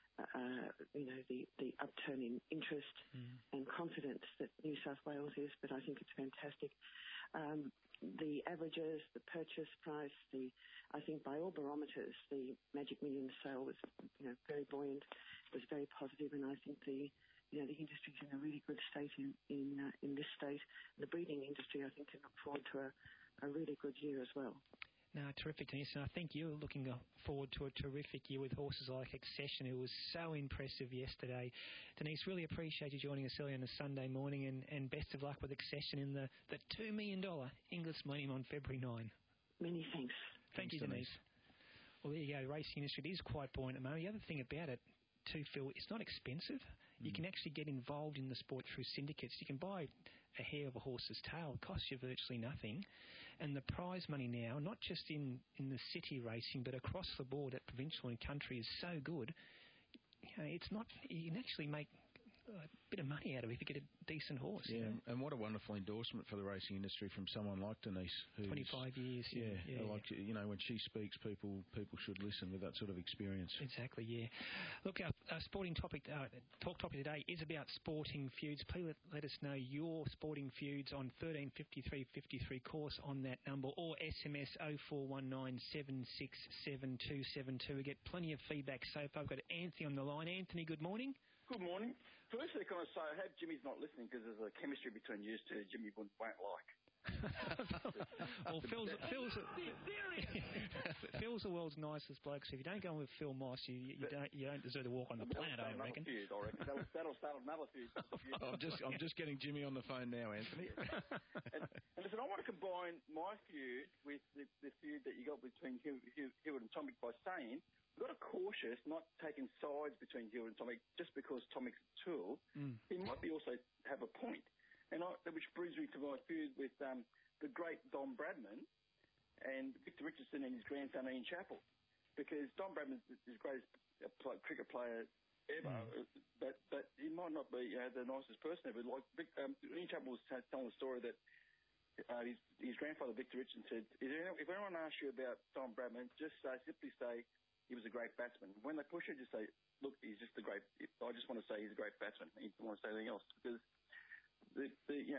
the upturn in interest and confidence that New South Wales is, but I think it's fantastic. The averages, the purchase price, I think by all barometers, the Magic Millions sale was, very buoyant. It was very positive, and I think the industry's in a really good state in this state. The breeding industry, I think, can look forward to a really good year as well. No, terrific, Denise. And I think you're looking forward to a terrific year with horses like Accession, who was so impressive yesterday. Denise, really appreciate you joining us early on a Sunday morning, and best of luck with Accession in the $2 million Inglis Millennium on February 9. Many thanks. Thank you, Denise. Well, there you go. The racing industry, it is quite buoyant at the moment. The other thing about it, too, Phil, it's not expensive. You can actually get involved in the sport through syndicates. You can buy a hair of a horse's tail. It costs you virtually nothing. And the prize money now, not just in the city racing, but across the board at provincial and country, is so good. It's not. You can actually make a bit of money out of it if you get a decent horse. Yeah, and what a wonderful endorsement for the racing industry from someone like Denise, who's 25 years. Yeah. Like, when she speaks, people should listen with that sort of experience. Exactly. Yeah. Look, our sporting topic, talk topic today is about sporting feuds. Please let us know your sporting feuds on 135353 course on that number, or SMS 0419 767272. We get plenty of feedback so far. I've got Anthony on the line. Anthony, good morning. Good morning. Firstly, can I say, I hope Jimmy's not listening because there's a chemistry between you two Jimmy won't like. Well, Phil's the world's nicest bloke, so if you don't go with Phil Moss, you don't deserve to walk on the planet, I reckon. That'll start another feud. I'm just getting Jimmy on the phone now, Anthony. and listen, I want to combine my feud with the feud that you got between Hewitt and Tomic by saying we've got to cautious not taking sides between Hewitt and Tomic just because Tomic's a tool. He might be also have a point. Which brings me to my feud with the great Don Bradman and Victor Richardson and his grandson Ian Chappell. Because Don Bradman is the greatest cricket player ever, but he might not be the nicest person ever. Like Ian Chappell was telling the story that his grandfather Victor Richardson said, if anyone asks you about Don Bradman, just simply say he was a great batsman. When they push it, just say, look, he's just a great. I just want to say he's a great batsman. He don't want to say anything else because. If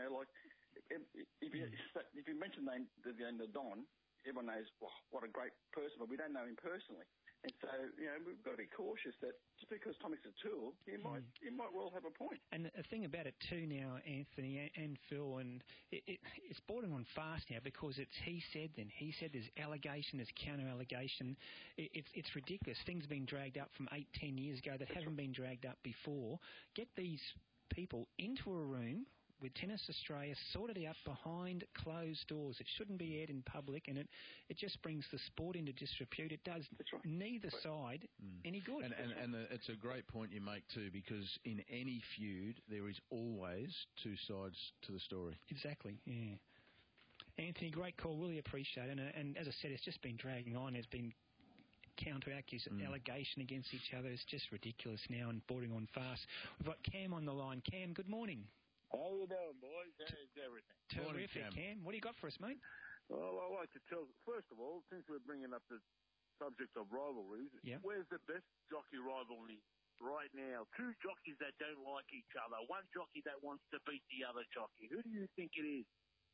you mention the name of Don, everyone knows what a great person, but we don't know him personally. And so, we've got to be cautious that just because Tomic's a tool, he might well have a point. And the thing about it too now, Anthony and Phil, and it's bordering on fast now because it's he said, then he said, there's allegation, there's counter-allegation. It's ridiculous. Things have been dragged up from 8-10 years ago that haven't been dragged up before. Get these people into a room with Tennis Australia, sorted out behind closed doors. It shouldn't be aired in public, and it just brings the sport into disrepute. It does neither side any good. And it's a great point you make too, because in any feud there is always two sides to the story. Exactly, yeah. Anthony, great call, really appreciate it. And as I said, it's just been dragging on. There's been allegation against each other. It's just ridiculous now and bordering on fast. We've got Cam on the line. Cam, good morning. How you doing, boys? How's everything? Terrific, Cam. What do you got for us, mate? Well, I'd like to tell, first of all, since we're bringing up the subject of rivalries, where's the best jockey rivalry right now? Two jockeys that don't like each other, one jockey that wants to beat the other jockey. Who do you think it is?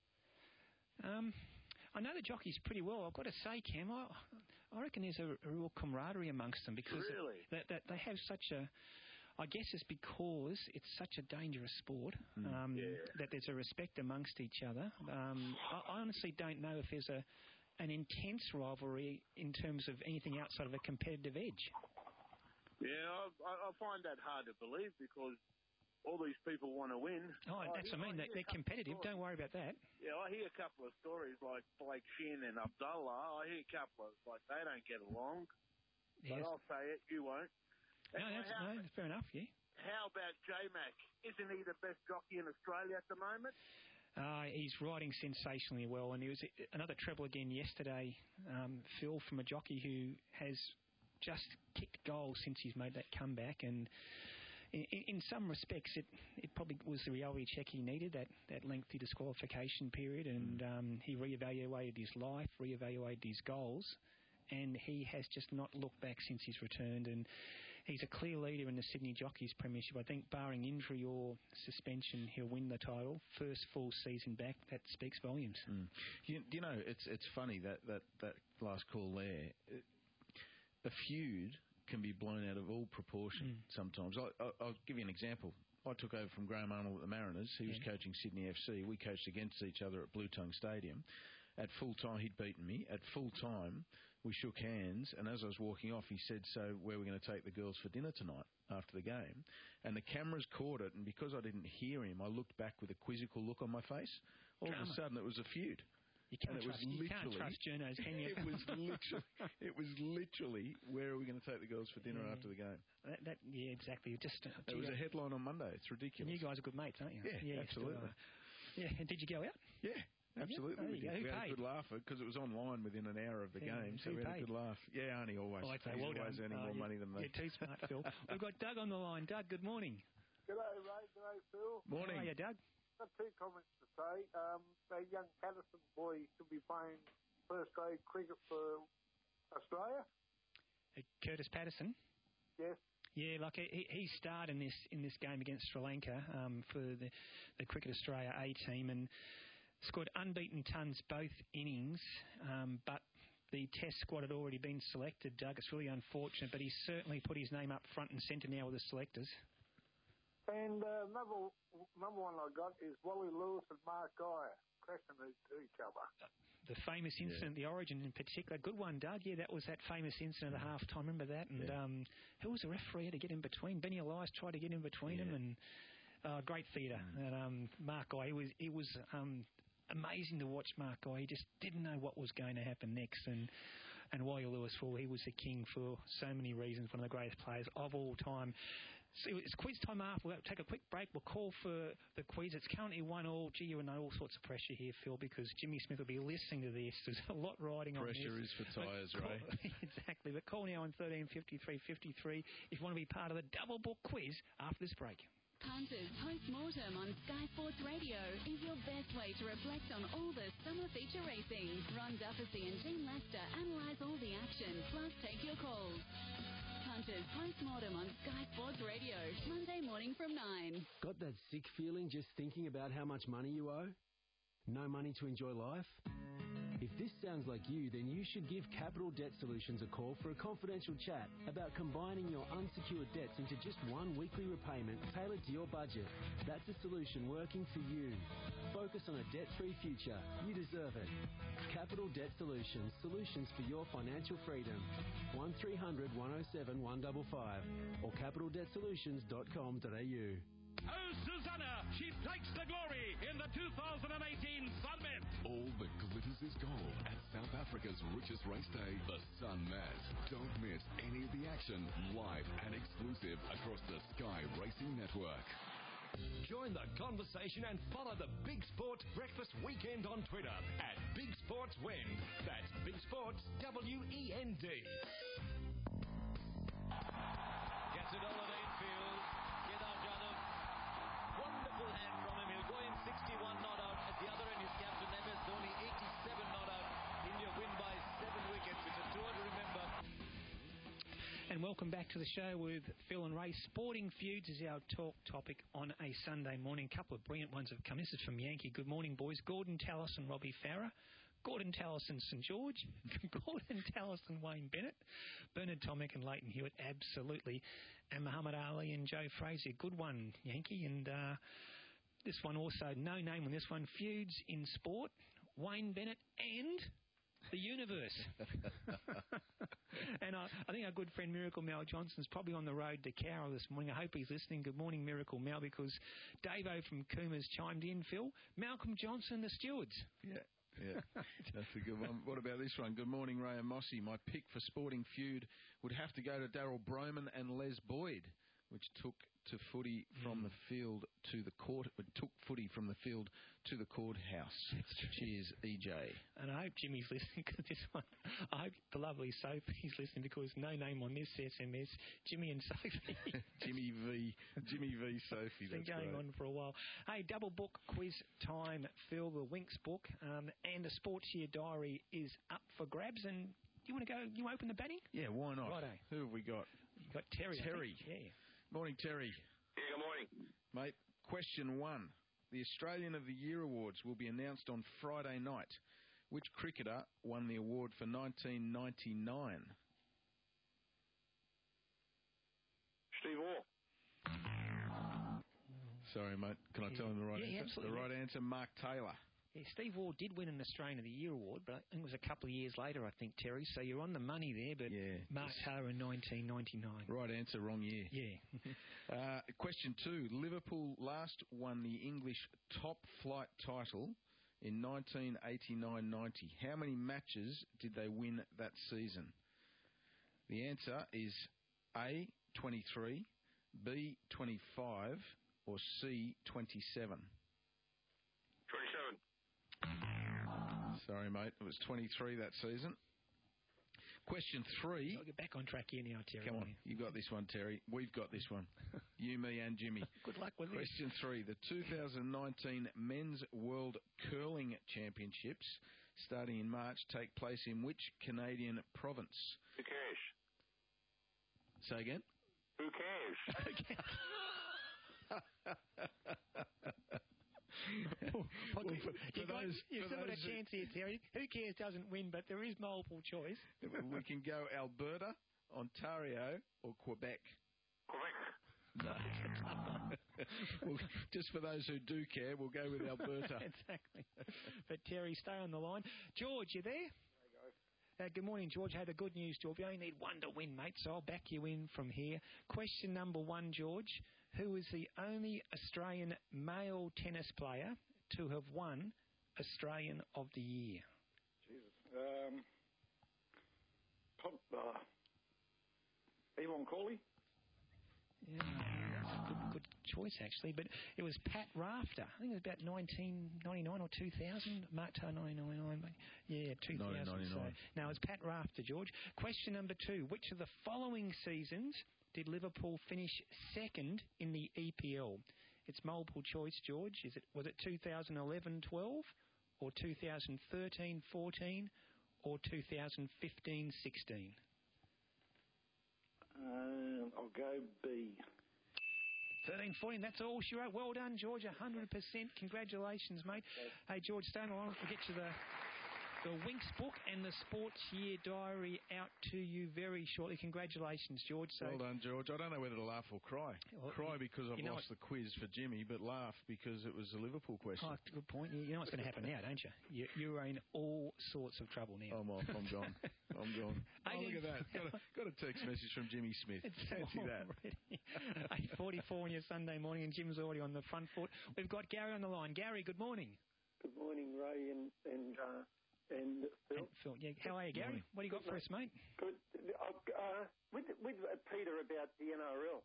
I know the jockeys pretty well. I've got to say, Cam, I reckon there's a real camaraderie amongst them because that they have such a... I guess it's because it's such a dangerous sport that there's a respect amongst each other. I honestly don't know if there's an intense rivalry in terms of anything outside of a competitive edge. Yeah, I find that hard to believe because all these people want to win. Oh, that's what I mean. They're competitive. Don't worry about that. Yeah, I hear a couple of stories like Blake Shin and Abdullah. I hear a couple of, like, they don't get along. Yes. But I'll say it, you won't. No, that's fair enough, yeah. How about J-Mac? Isn't he the best jockey in Australia at the moment? He's riding sensationally well, and he was another treble again yesterday, Phil, from a jockey who has just kicked goals since he's made that comeback, and in some respects it probably was the reality check he needed, that lengthy disqualification period, and he reevaluated his life, reevaluated his goals, and he has just not looked back since he's returned, and he's a clear leader in the Sydney Jockeys Premiership. I think barring injury or suspension, he'll win the title. First full season back, that speaks volumes. You know, it's funny that last call there. A feud can be blown out of all proportion sometimes. I'll give you an example. I took over from Graham Arnold at the Mariners. He was coaching Sydney FC. We coached against each other at Blue Tongue Stadium. At full time, he'd beaten me. At full time, we shook hands, and as I was walking off, he said, so where are we going to take the girls for dinner tonight after the game? And the cameras caught it, and because I didn't hear him, I looked back with a quizzical look on my face. All of a sudden, it was a feud. You can't trust journos, can you? It was literally, where are we going to take the girls for dinner after the game? Yeah, exactly. It was a headline on Monday. It's ridiculous. And you guys are good mates, aren't you? Yeah, absolutely. Yeah, and did you go out? Yeah. Absolutely. We had a good laugh because it was online within an hour of the game, so we had a good laugh. Yeah, Arnie always. He's always earning more money than me. You're too smart, Phil. We've got Doug on the line. Doug, good morning. G'day, Ray. G'day, Phil. Morning. How are you, Doug? I've got two comments to say. That young Patterson boy should be playing first-grade cricket for Australia. Curtis Patterson? Yes. Yeah, like he starred in this game against Sri Lanka for the Cricket Australia A team and scored unbeaten tons both innings, but the test squad had already been selected, Doug. It's really unfortunate, but he's certainly put his name up front and centre now with the selectors. And number one I got is Wally Lewis and Mark Geyer crashing into each other. The famous incident, the Origin in particular. Good one, Doug. Yeah, that was that famous incident at the half-time. Remember that? And who was the referee to get in between? Benny Elias tried to get in between them, and great theatre. And Mark Geyer, it was amazing to watch Mark Geyer. He just didn't know what was going to happen next. And Wally Lewis, well, he was the king for so many reasons, one of the greatest players of all time. So it's quiz time after. We'll take a quick break. We'll call for the quiz. It's currently 1-1. Gee, you're under all sorts of pressure here, Phil, because Jimmy Smith will be listening to this. There's a lot riding on this. Pressure is for tyres, Ray. Exactly. But call now on 1353 if you want to be part of the double book quiz after this break. Punters Post-Mortem on Sky Sports Radio is your best way to reflect on all the summer feature racing. Ron Duffy and Jean Lester analyse all the action, plus take your calls. Punters Post-Mortem on Sky Sports Radio, Monday morning from 9. Got that sick feeling just thinking about how much money you owe? No money to enjoy life? If this sounds like you, then you should give Capital Debt Solutions a call for a confidential chat about combining your unsecured debts into just one weekly repayment tailored to your budget. That's a solution working for you. Focus on a debt-free future. You deserve it. Capital Debt Solutions. Solutions for your financial freedom. 1300 107 155 or capitaldebtsolutions.com.au. Oh, Susanna! She takes the glory in the 2018 Sunmet. All that glitters is gold at South Africa's richest race day, the Sunmet. Don't miss any of the action live and exclusive across the Sky Racing Network. Join the conversation and follow the Big Sports Breakfast Weekend on Twitter at Big Sports Wend. That's Big Sports WEND. Gets it over the infield. Kedar Jadhav. Wonderful hand from him. He'll go in 61 not out. At the other end is Captain MS Dhoni, 87 not out. India win by 7 wickets. It's a tour to remember. And welcome back to the show with Phil and Ray. Sporting feuds is our talk topic on a Sunday morning. A couple of brilliant ones have come. This is from Yankee. Good morning, boys. Gordon Tallis and Robbie Farah. Gordon Tallis and St George. Gordon Tallis and Wayne Bennett. Bernard Tomic and Leighton Hewitt. Absolutely. And Muhammad Ali and Joe Frazier. Good one, Yankee. And this one also, no name on this one. Feuds in sport. Wayne Bennett and the universe. And I think our good friend Miracle Mel Johnson's probably on the road to Cowra this morning. I hope he's listening. Good morning, Miracle Mel, because Davo from Coomer's chimed in, Phil. Malcolm Johnson, the stewards. Yeah, that's a good one. What about this one? Good morning, Ray and Mossy. My pick for sporting feud would have to go to Daryl Broman and Les Boyd, which took to footy from the field to the court. It took footy from the field to the courthouse. Cheers, EJ. And I hope Jimmy's listening because this one. I hope the lovely Sophie's listening because no name on this SMS. Jimmy and Sophie. Jimmy V. Sophie. It's been going on for a while. Hey, double book quiz time, Phil. The Winx book and the Sports Year Diary is up for grabs. And you want to go? You open the batting? Yeah, why not? Righto. Who have we got? You got Terry. Terry. Yeah. Morning, Terry. Yeah, good morning. Mate, question 1. The Australian of the Year Awards will be announced on Friday night. Which cricketer won the award for 1999? Steve Waugh. Sorry, mate. Can I tell him the right answer? Absolutely. The right answer, Mark Taylor. Yeah, Steve Waugh did win an Australian of the Year award, but I think it was a couple of years later, I think, Terry. So you're on the money there, but Mark Taylor in 1999. Right answer, wrong year. Yeah. Question 2. Liverpool last won the English top flight title in 1989-90. How many matches did they win that season? The answer is A, 23, B, 25, or C, 27. 27. Sorry, mate. It was 23 that season. Question 3. I'll get back on track here now, Terry. Come on. You got this one, Terry. We've got this one. You, me, and Jimmy. Good luck with Question 3. The 2019 Men's World Curling Championships, starting in March, take place in which Canadian province? Who cares? Say again? Who cares? You've still got a chance here, Terry. Who cares doesn't win, but there is multiple choice. We can go Alberta, Ontario, or Quebec. Quebec. No. Well, just for those who do care, we'll go with Alberta. Exactly. But Terry, stay on the line. George, you there? Good morning, George. Hey, the good news, George. You only need one to win, mate, so I'll back you in from here. Question number one, George. Who is the only Australian male tennis player to have won Australian of the Year? Jesus. Yvonne Cawley? Yeah, good choice, actually. But it was Pat Rafter. I think it was about 1999 or 2000. Mark Tar 1999. Yeah, 2000. 1999. So. No, it was Pat Rafter, George. Question number two. Which of the following seasons did Liverpool finish second in the EPL? It's multiple choice, George. Was it 2011-12 or 2013-14 or 2015-16? I'll go B. 13-14, that's all she wrote. Well done, George, 100%. Congratulations, mate. Hey, George, stay on the line. We'll get you the Winx book and the sports year diary out to you very shortly. Congratulations, George. So, well done, George. I don't know whether to laugh or cry. Well, cry because I've lost the quiz for Jimmy, but laugh because it was a Liverpool question. Oh, good point. You know what's going to happen now, don't you? You are in all sorts of trouble now. I'm off. I'm gone. I'm gone. Oh, look at that. Got a text message from Jimmy Smith. Fancy that. 8:44 on your Sunday morning, and Jim's already on the front foot. We've got Gary on the line. Gary, good morning. Good morning, Ray and Phil. Phil. Yeah. How are you, Gary? What do you got for us, mate? Good. With Peter about the NRL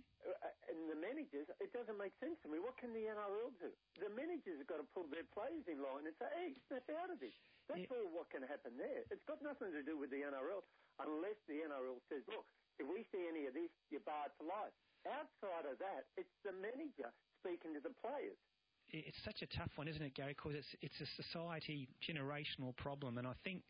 and the managers, it doesn't make sense to me. What can the NRL do? The managers have got to pull their players in line and say, hey, snap out of this. That's all what can happen there. It's got nothing to do with the NRL unless the NRL says, look, if we see any of this, you're barred for life. Outside of that, it's the manager speaking to the players. It's such a tough one, isn't it, Gary? Because it's a society generational problem, and I think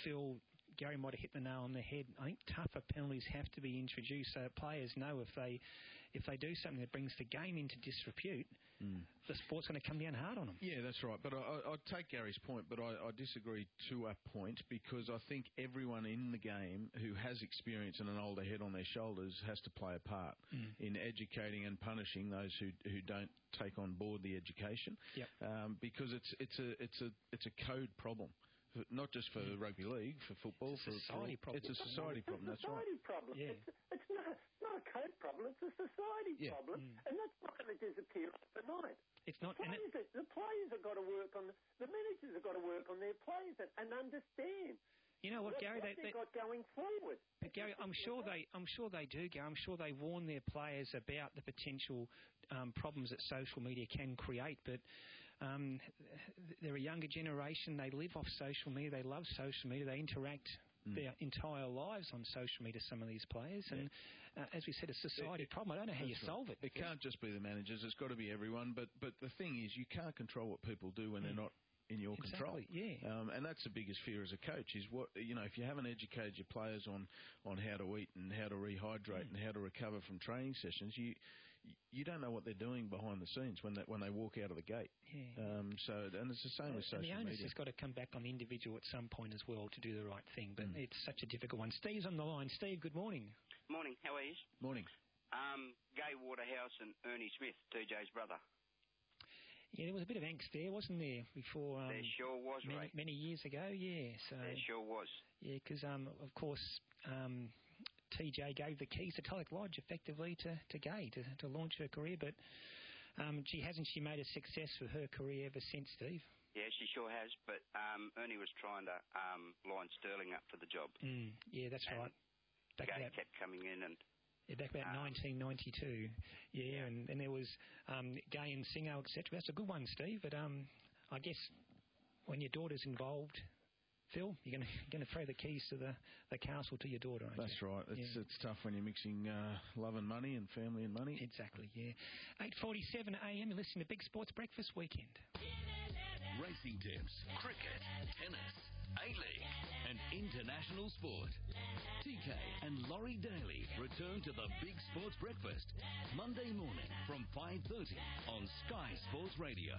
Gary might have hit the nail on the head. I think tougher penalties have to be introduced so players know if they do something that brings the game into disrepute, the sport's going to come down hard on them. Yeah, that's right. But I take Gary's point, but I disagree to a point because I think everyone in the game who has experience and an older head on their shoulders has to play a part in educating and punishing those who don't take on board the education. Yep. Because it's a code problem. Not just for rugby league, for football. It's a society problem. It's a society problem, that's right. It's a society problem. Yeah. It's not a code problem, it's a society problem. And that's not going to disappear overnight. It's not. The players have got to work on, the managers have got to work on their players and understand. You know what, Gary? They've got going forward. But Gary, I'm sure they do, Gary. I'm sure they warn their players about the potential problems that social media can create. But they're a younger generation. They live off social media. They love social media. They interact their entire lives on social media, some of these players. And as we said, it's a society problem. I don't know how you solve it. It can't just be the managers. It's got to be everyone. But the thing is, you can't control what people do when they're not in your control. Yeah. And that's the biggest fear as a coach is if you haven't educated your players on how to eat and how to rehydrate and how to recover from training sessions, you don't know what they're doing behind the scenes when they walk out of the gate. Yeah. And it's the same with social media. And the onus has got to come back on the individual at some point as well to do the right thing. But it's such a difficult one. Steve's on the line. Steve, good morning. Morning. How are you? Morning. Gai Waterhouse and Ernie Smith, TJ's brother. Yeah, there was a bit of angst there, wasn't there, before... there sure was, Ray. Many years ago, yeah. So, there sure was. Yeah, because, of course, TJ gave the keys to Tulloch Lodge, effectively, to Gai to launch her career. But, hasn't she made a success for her career ever since, Steve? Yeah, she sure has. But Ernie was trying to line Sterling up for the job. Yeah, that's right. Gai kept coming in and... Yeah, back about 1992. Yeah, and there was Gai and Singo, etc. That's a good one, Steve. But I guess when your daughter's involved, Phil, you're going to throw the keys to the castle to your daughter, aren't you? That's right. It's tough when you're mixing love and money and family and money. Exactly, yeah. 8:47 a.m. You're listening to Big Sports Breakfast Weekend. Racing tips, cricket, tennis, A-League, and international sport. TK and Laurie Daly return to the Big Sports Breakfast Monday morning from 5:30 on Sky Sports Radio.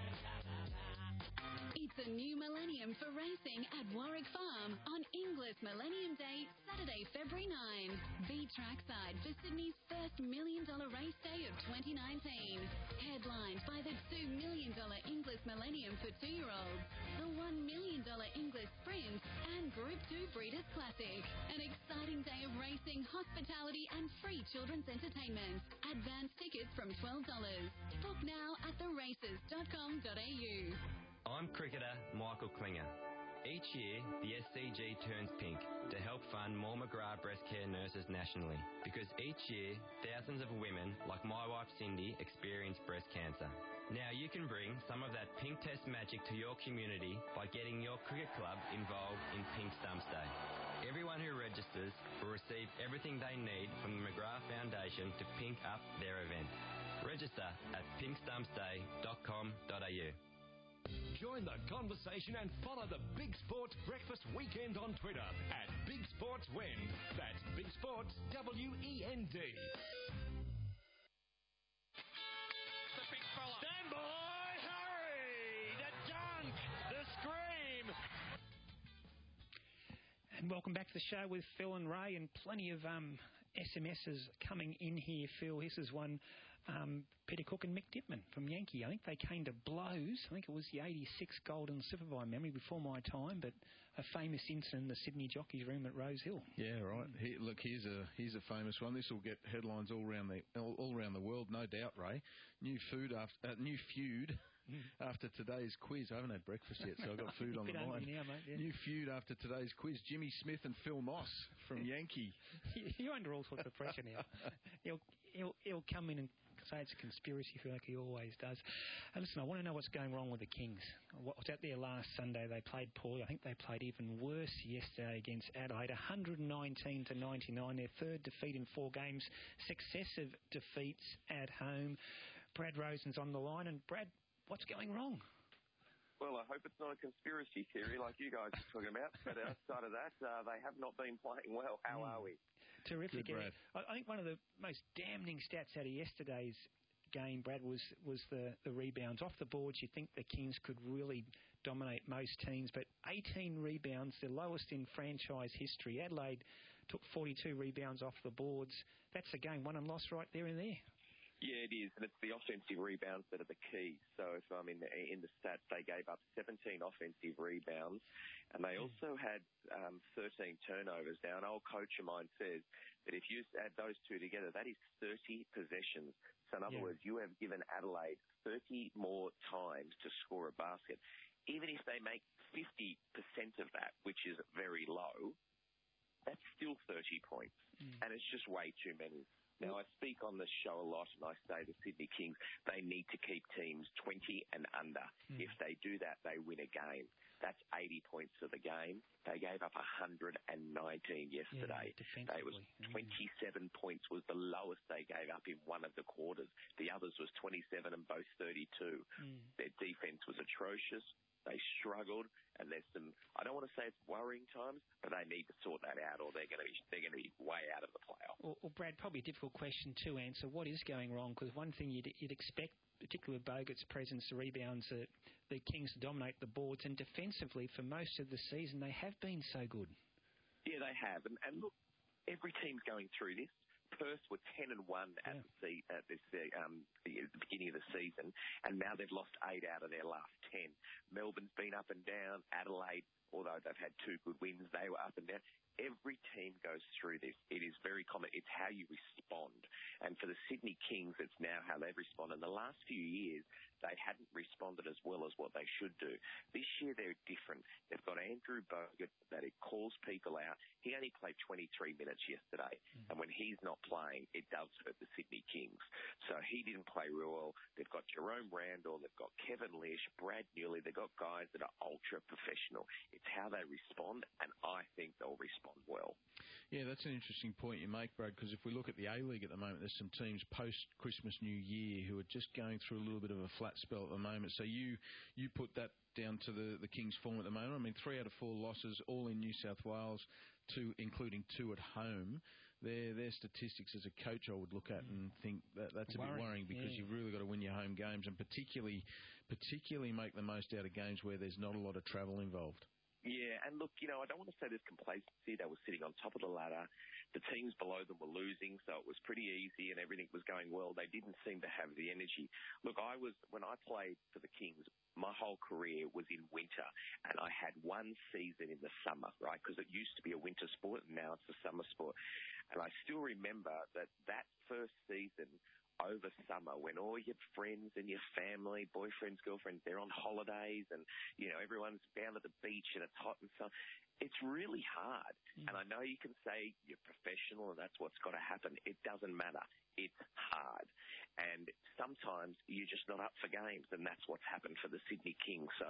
It's a new millennium for racing at Warwick Farm on Inglis Millennium Day, Saturday, February 9. Be trackside for Sydney's first $1 million race day of 2019. Headlined by the $2 million Inglis Millennium for 2-year-olds, the $1 million Inglis Sprint, and Group 2 Breeders' Classic. An exciting day of racing, hospitality, and free children's entertainment. Advance tickets from $12. Book now at theraces.com.au. I'm cricketer Michael Klinger. Each year, the SCG turns pink to help fund more McGrath breast care nurses nationally, because each year, thousands of women, like my wife Cindy, experience breast cancer. Now you can bring some of that pink test magic to your community by getting your cricket club involved in Pink Stumps Day. Everyone who registers will receive everything they need from the McGrath Foundation to pink up their event. Register at pinkstumpsday.com.au. Join the conversation and follow the Big Sports Breakfast Weekend on Twitter at Big Sports Wend. That's Big Sports WEND. The big fella. Stand by, hurry! The dunk, the scream. And welcome back to the show with Phil and Ray, and plenty of SMSs coming in here, Phil. This is one. Peter Cook and Mick Dittman from Yankee. I think they came to blows. I think it was the 86 Golden Slipper by memory before my time, but a famous incident in the Sydney Jockeys Room at Rose Hill. Yeah, right. Here's a famous one. This will get headlines all around the world, no doubt, Ray. New feud after today's quiz. I haven't had breakfast yet, so I've got food on the mind. Now, mate, yeah. New feud after today's quiz. Jimmy Smith and Phil Moss from Yankee. You're under all sorts of pressure now. He'll come in and say it's a conspiracy like he always does. Listen, I want to know what's going wrong with the Kings. What was out there last Sunday? They played poorly. I think they played even worse yesterday against Adelaide. 119-99. Their third defeat in 4 games. Successive defeats at home. Brad Rosen's on the line. And Brad, what's going wrong? Well, I hope it's not a conspiracy theory like you guys are talking about. But outside of that, they have not been playing well. How are we? Terrific. I think one of the most damning stats out of yesterday's game, Brad, was the rebounds. Off the boards, you'd think the Kings could really dominate most teams, but 18 rebounds, the lowest in franchise history. Adelaide took 42 rebounds off the boards. That's a game won and lost right there and there. Yeah, it is, and it's the offensive rebounds that are the key. So if I'm in the stats, they gave up 17 offensive rebounds, and they also had 13 turnovers. Now, an old coach of mine says that if you add those two together, that is 30 possessions. So in other words, you have given Adelaide 30 more times to score a basket. Even if they make 50% of that, which is very low, that's still 30 points, and it's just way too many. Now, I speak on this show a lot, and I say the Sydney Kings, they need to keep teams 20 and under. If they do that, they win a game. That's 80 points of the game. They gave up 119 yesterday. It was 27 points was the lowest they gave up in one of the quarters. The others was 27 and both 32. Their defense was atrocious. They struggled, and there's some, I don't want to say it's worrying times, but they need to sort that out, or they're going to be way out of the playoff. Well, Brad, probably a difficult question to answer. What is going wrong? Because one thing you'd expect, particularly with Bogut's presence, the rebounds, the Kings to dominate the boards, and defensively for most of the season they have been so good. Yeah, they have, and look, every team's going through this. Perth were 10-1 at the beginning of the season, and now they've lost 8 out of their last 10. Melbourne's been up and down. Adelaide, although they've had 2 good wins, they were up and down. Every team goes through this. It is very common. It's how you respond. And for the Sydney Kings, it's now how they've responded. In the last few years, they hadn't responded as well as what they should do. This year, they're different. They've got Andrew Bogut that it calls people out. He only played 23 minutes yesterday. And when he's not playing, it does hurt the Sydney Kings. So he didn't play real well. They've got Jerome Randall, they've got Kevin Lish, Brad Newley. They've got guys that are ultra-professional. It's how they respond, and I think they'll respond well. Yeah, that's an interesting point you make, Brad, because if we look at the A-League at the moment, there's some teams post-Christmas New Year who are just going through a little bit of a flat spell at the moment. So you put that down to the Kings' form at the moment. I mean, 3 out of 4 losses, all in New South Wales, including 2 at home. Their statistics as a coach I would look at and think that's a bit worrying because you've really got to win your home games and particularly make the most out of games where there's not a lot of travel involved. Yeah, and look, I don't want to say there's complacency. They were sitting on top of the ladder. The teams below them were losing, so it was pretty easy and everything was going well. They didn't seem to have the energy. Look, when I played for the Kings, my whole career was in winter, and I had one season in the summer, right, because it used to be a winter sport, and now it's a summer sport. And I still remember that first season over summer when all your friends and your family, boyfriends, girlfriends, they're on holidays and, everyone's down at the beach and it's hot and so on. It's really hard. And I know you can say you're professional and that's what's got to happen. It doesn't matter. It's hard. And sometimes you're just not up for games, and that's what's happened for the Sydney Kings. So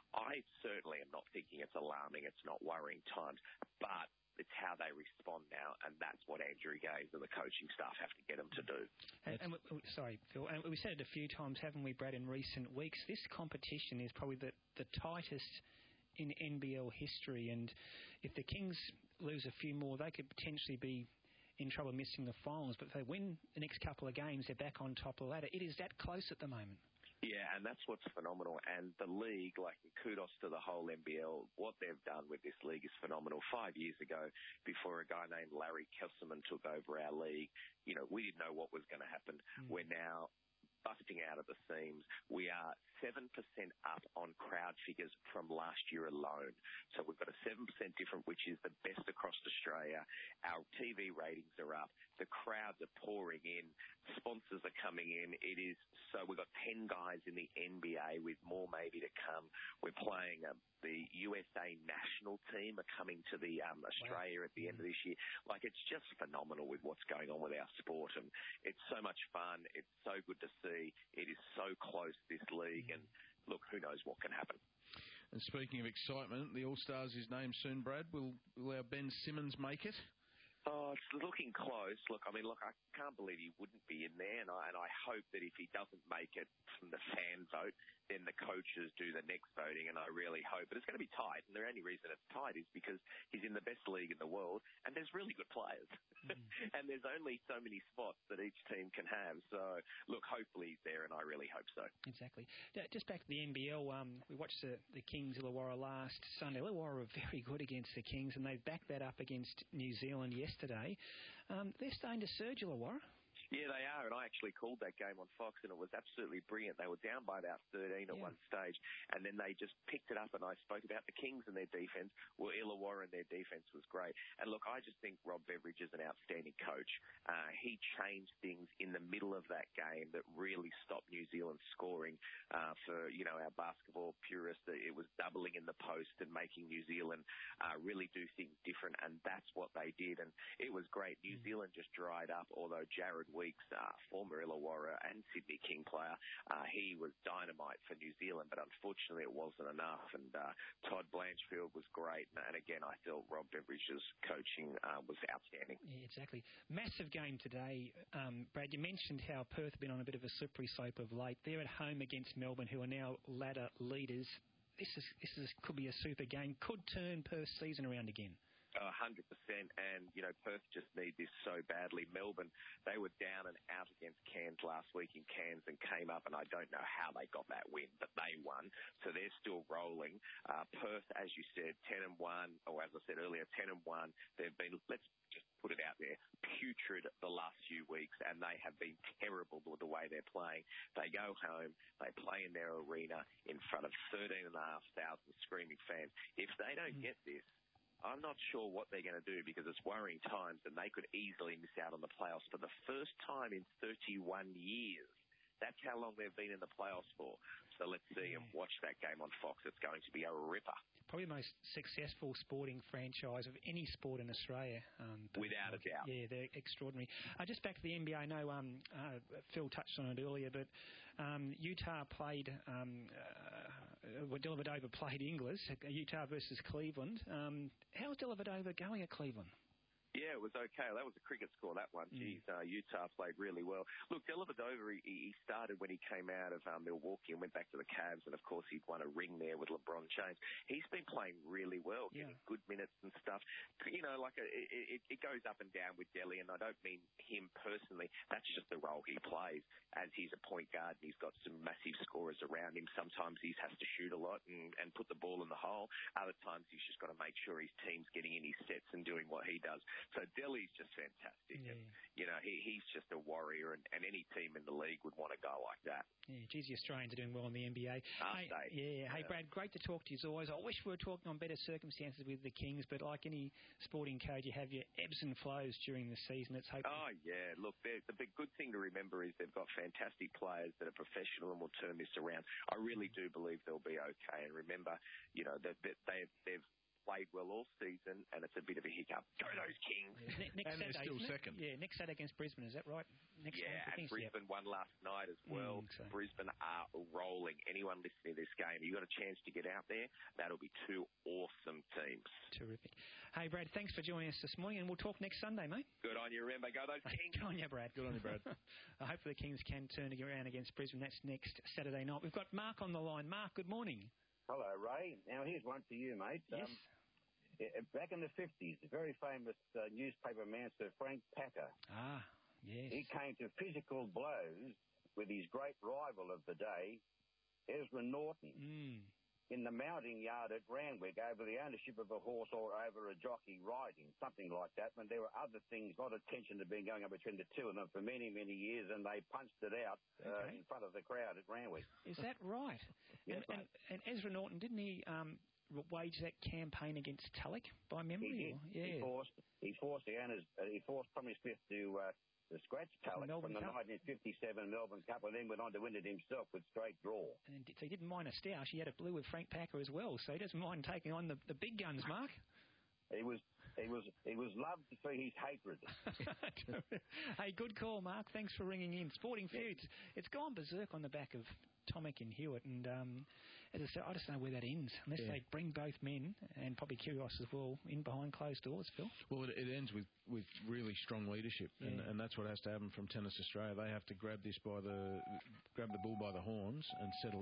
I certainly am not thinking it's alarming. It's not worrying times. But it's how they respond now, and that's what Andrew Gaze and the coaching staff have to get them to do. Sorry, Phil, and we said it a few times, haven't we, Brad, in recent weeks? This competition is probably the tightest in NBL history, and if the Kings lose a few more, they could potentially be in trouble missing the finals. But if they win the next couple of games, they're back on top of the ladder. It is that close at the moment. Yeah, and that's what's phenomenal. And the league, kudos to the whole NBL. What they've done with this league is phenomenal. 5 years ago, before a guy named Larry Kesselman took over our league, we didn't know what was going to happen. We're now busting out at the seams. We are 7% up on crowd figures from last year alone. So we've got a 7% difference, which is the best across Australia. Our TV ratings are up. The crowds are pouring in. Sponsors are coming in. We've got 10 guys in the NBA with more maybe to come. We're playing the USA national team are coming to the Australia at the end of this year. It's just phenomenal with what's going on with our sport, and it's so much fun. It's so good to see. It is so close, this league, and look, who knows what can happen. And speaking of excitement, the All-Stars is named soon, Brad. Will our Ben Simmons make it? Oh, it's looking close. Look, I can't believe he wouldn't be in there, and I hope that if he doesn't make it from the fan vote, then the coaches do the next voting, and I really hope. But it's going to be tight, and the only reason it's tight is because he's in the best league in the world, and there's really good players. And there's only so many spots that each team can have. So, look, hopefully he's there, and I really hope so. Exactly. Just back to the NBL, we watched the Kings Illawarra last Sunday. Illawarra were very good against the Kings, and they backed that up against New Zealand yesterday. They're starting to surge, Illawarra. Yeah, they are, and I actually called that game on Fox, and it was absolutely brilliant. They were down by about 13 at one stage, and then they just picked it up, and I spoke about the Kings and their defence. Well, Illawarra and their defence was great. And look, I just think Rob Beveridge is an outstanding coach. He changed things in the middle of that game that really stopped New Zealand scoring for, our basketball purists. It was doubling in the post and making New Zealand really do things different, and that's what they did, and it was great. New Zealand just dried up, although Jared Weeks, former Illawarra and Sydney King player, he was dynamite for New Zealand, but unfortunately it wasn't enough. And Todd Blanchfield was great, and again, I felt Rob Beveridge's coaching was outstanding. Yeah, exactly. Massive game today. Brad, you mentioned how Perth have been on a bit of a slippery slope of late. They're at home against Melbourne, who are now ladder leaders. This could be a super game. Could turn Perth's season around again. 100%, and, Perth just need this so badly. Melbourne, they were down and out against Cairns last week in Cairns and came up, and I don't know how they got that win, but they won, so they're still rolling. Perth, as you said, 10-1, or as I said earlier, 10-1. They've been, let's just put it out there, putrid the last few weeks, and they have been terrible with the way they're playing. They go home, they play in their arena in front of 13,500 screaming fans. If they don't get this, I'm not sure what they're going to do because it's worrying times and they could easily miss out on the playoffs for the first time in 31 years. That's how long they've been in the playoffs for. So let's see and watch that game on Fox. It's going to be a ripper. Probably the most successful sporting franchise of any sport in Australia. Without a doubt. Yeah, they're extraordinary. Just back to the NBA, I know Phil touched on it earlier, but Utah played, Dellavedova played Inglis, Utah versus Cleveland. How's Dellavedova going at Cleveland? Yeah, it was okay. That was a cricket score, that one. Geez, Utah played really well. Look, Dellavedova, he started when he came out of Milwaukee and went back to the Cavs, and, of course, he'd won a ring there with LeBron James. He's been playing really well, getting good minutes and stuff. You know, like it goes up and down with Delhi, and I don't mean him personally. That's just the role he plays. As he's a point guard, and he's got some massive scorers around him. Sometimes he has to shoot a lot and put the ball in the hole. Other times he's just got to make sure his team's getting in his sets and doing what he does. So Delhi's just fantastic. And, you know, he's just a warrior, and any team in the league would want to go like that. Yeah, geez, the Australians are doing well in the NBA. Hey, Brad, great to talk to you as always. I wish we were talking on better circumstances with the Kings, but like any sporting code, you have your ebbs and flows during the season. Let's hope. Oh, yeah. Look, the big good thing to remember is they've got fantastic players that are professional and will turn this around. I really do believe they'll be okay. And remember, you know, they've played well all season, and it's a bit of a hiccup. Go those Kings! Next and they're Saturday, still second. Yeah, next Saturday against Brisbane, is that right? Next and Brisbane won last night as well. Brisbane are rolling. Anyone listening to this game, you've got a chance to get out there. That'll be two awesome teams. Terrific. Hey, Brad, thanks for joining us this morning, and we'll talk next Sunday, mate. Good on you, remember. Go those Kings! Good on you, Brad. Good on you, Brad. Hopefully the Kings can turn it around against Brisbane. That's next Saturday night. We've got Mark on the line. Mark, good morning. Hello, Ray. Now, here's one for you, mate. Yes. Back in the 50s, the very famous newspaper man, Sir Frank Packer. Ah, yes. He came to physical blows with his great rival of the day, Ezra Norton, in the mounting yard at Randwick over the ownership of a horse or over a jockey riding, something like that. When there were other things, a lot of tension had been going on between the two of them for many, many years, and they punched it out in front of the crowd at Randwick. Is that right? Yes, and Ezra Norton, didn't he wage that campaign against Tulloch by memory? He did. Yeah. He forced Tommy Smith to scratch Tulloch from the 1957 Melbourne Cup, and then went on to win it himself with straight draw. And so he didn't mind a stoush. He had a blue with Frank Packer as well, so he doesn't mind taking on the big guns, Mark. He was loved to see his hatred. Hey, good call, Mark. Thanks for ringing in. Sporting Feuds, it's gone berserk on the back of Tomic and Hewitt, and as I said, I just don't know where that ends unless they bring both men, and probably Kyrgios as well, in behind closed doors, Phil. Well, it ends with really strong leadership, and that's what has to happen from Tennis Australia. They have to grab the bull by the horns and settle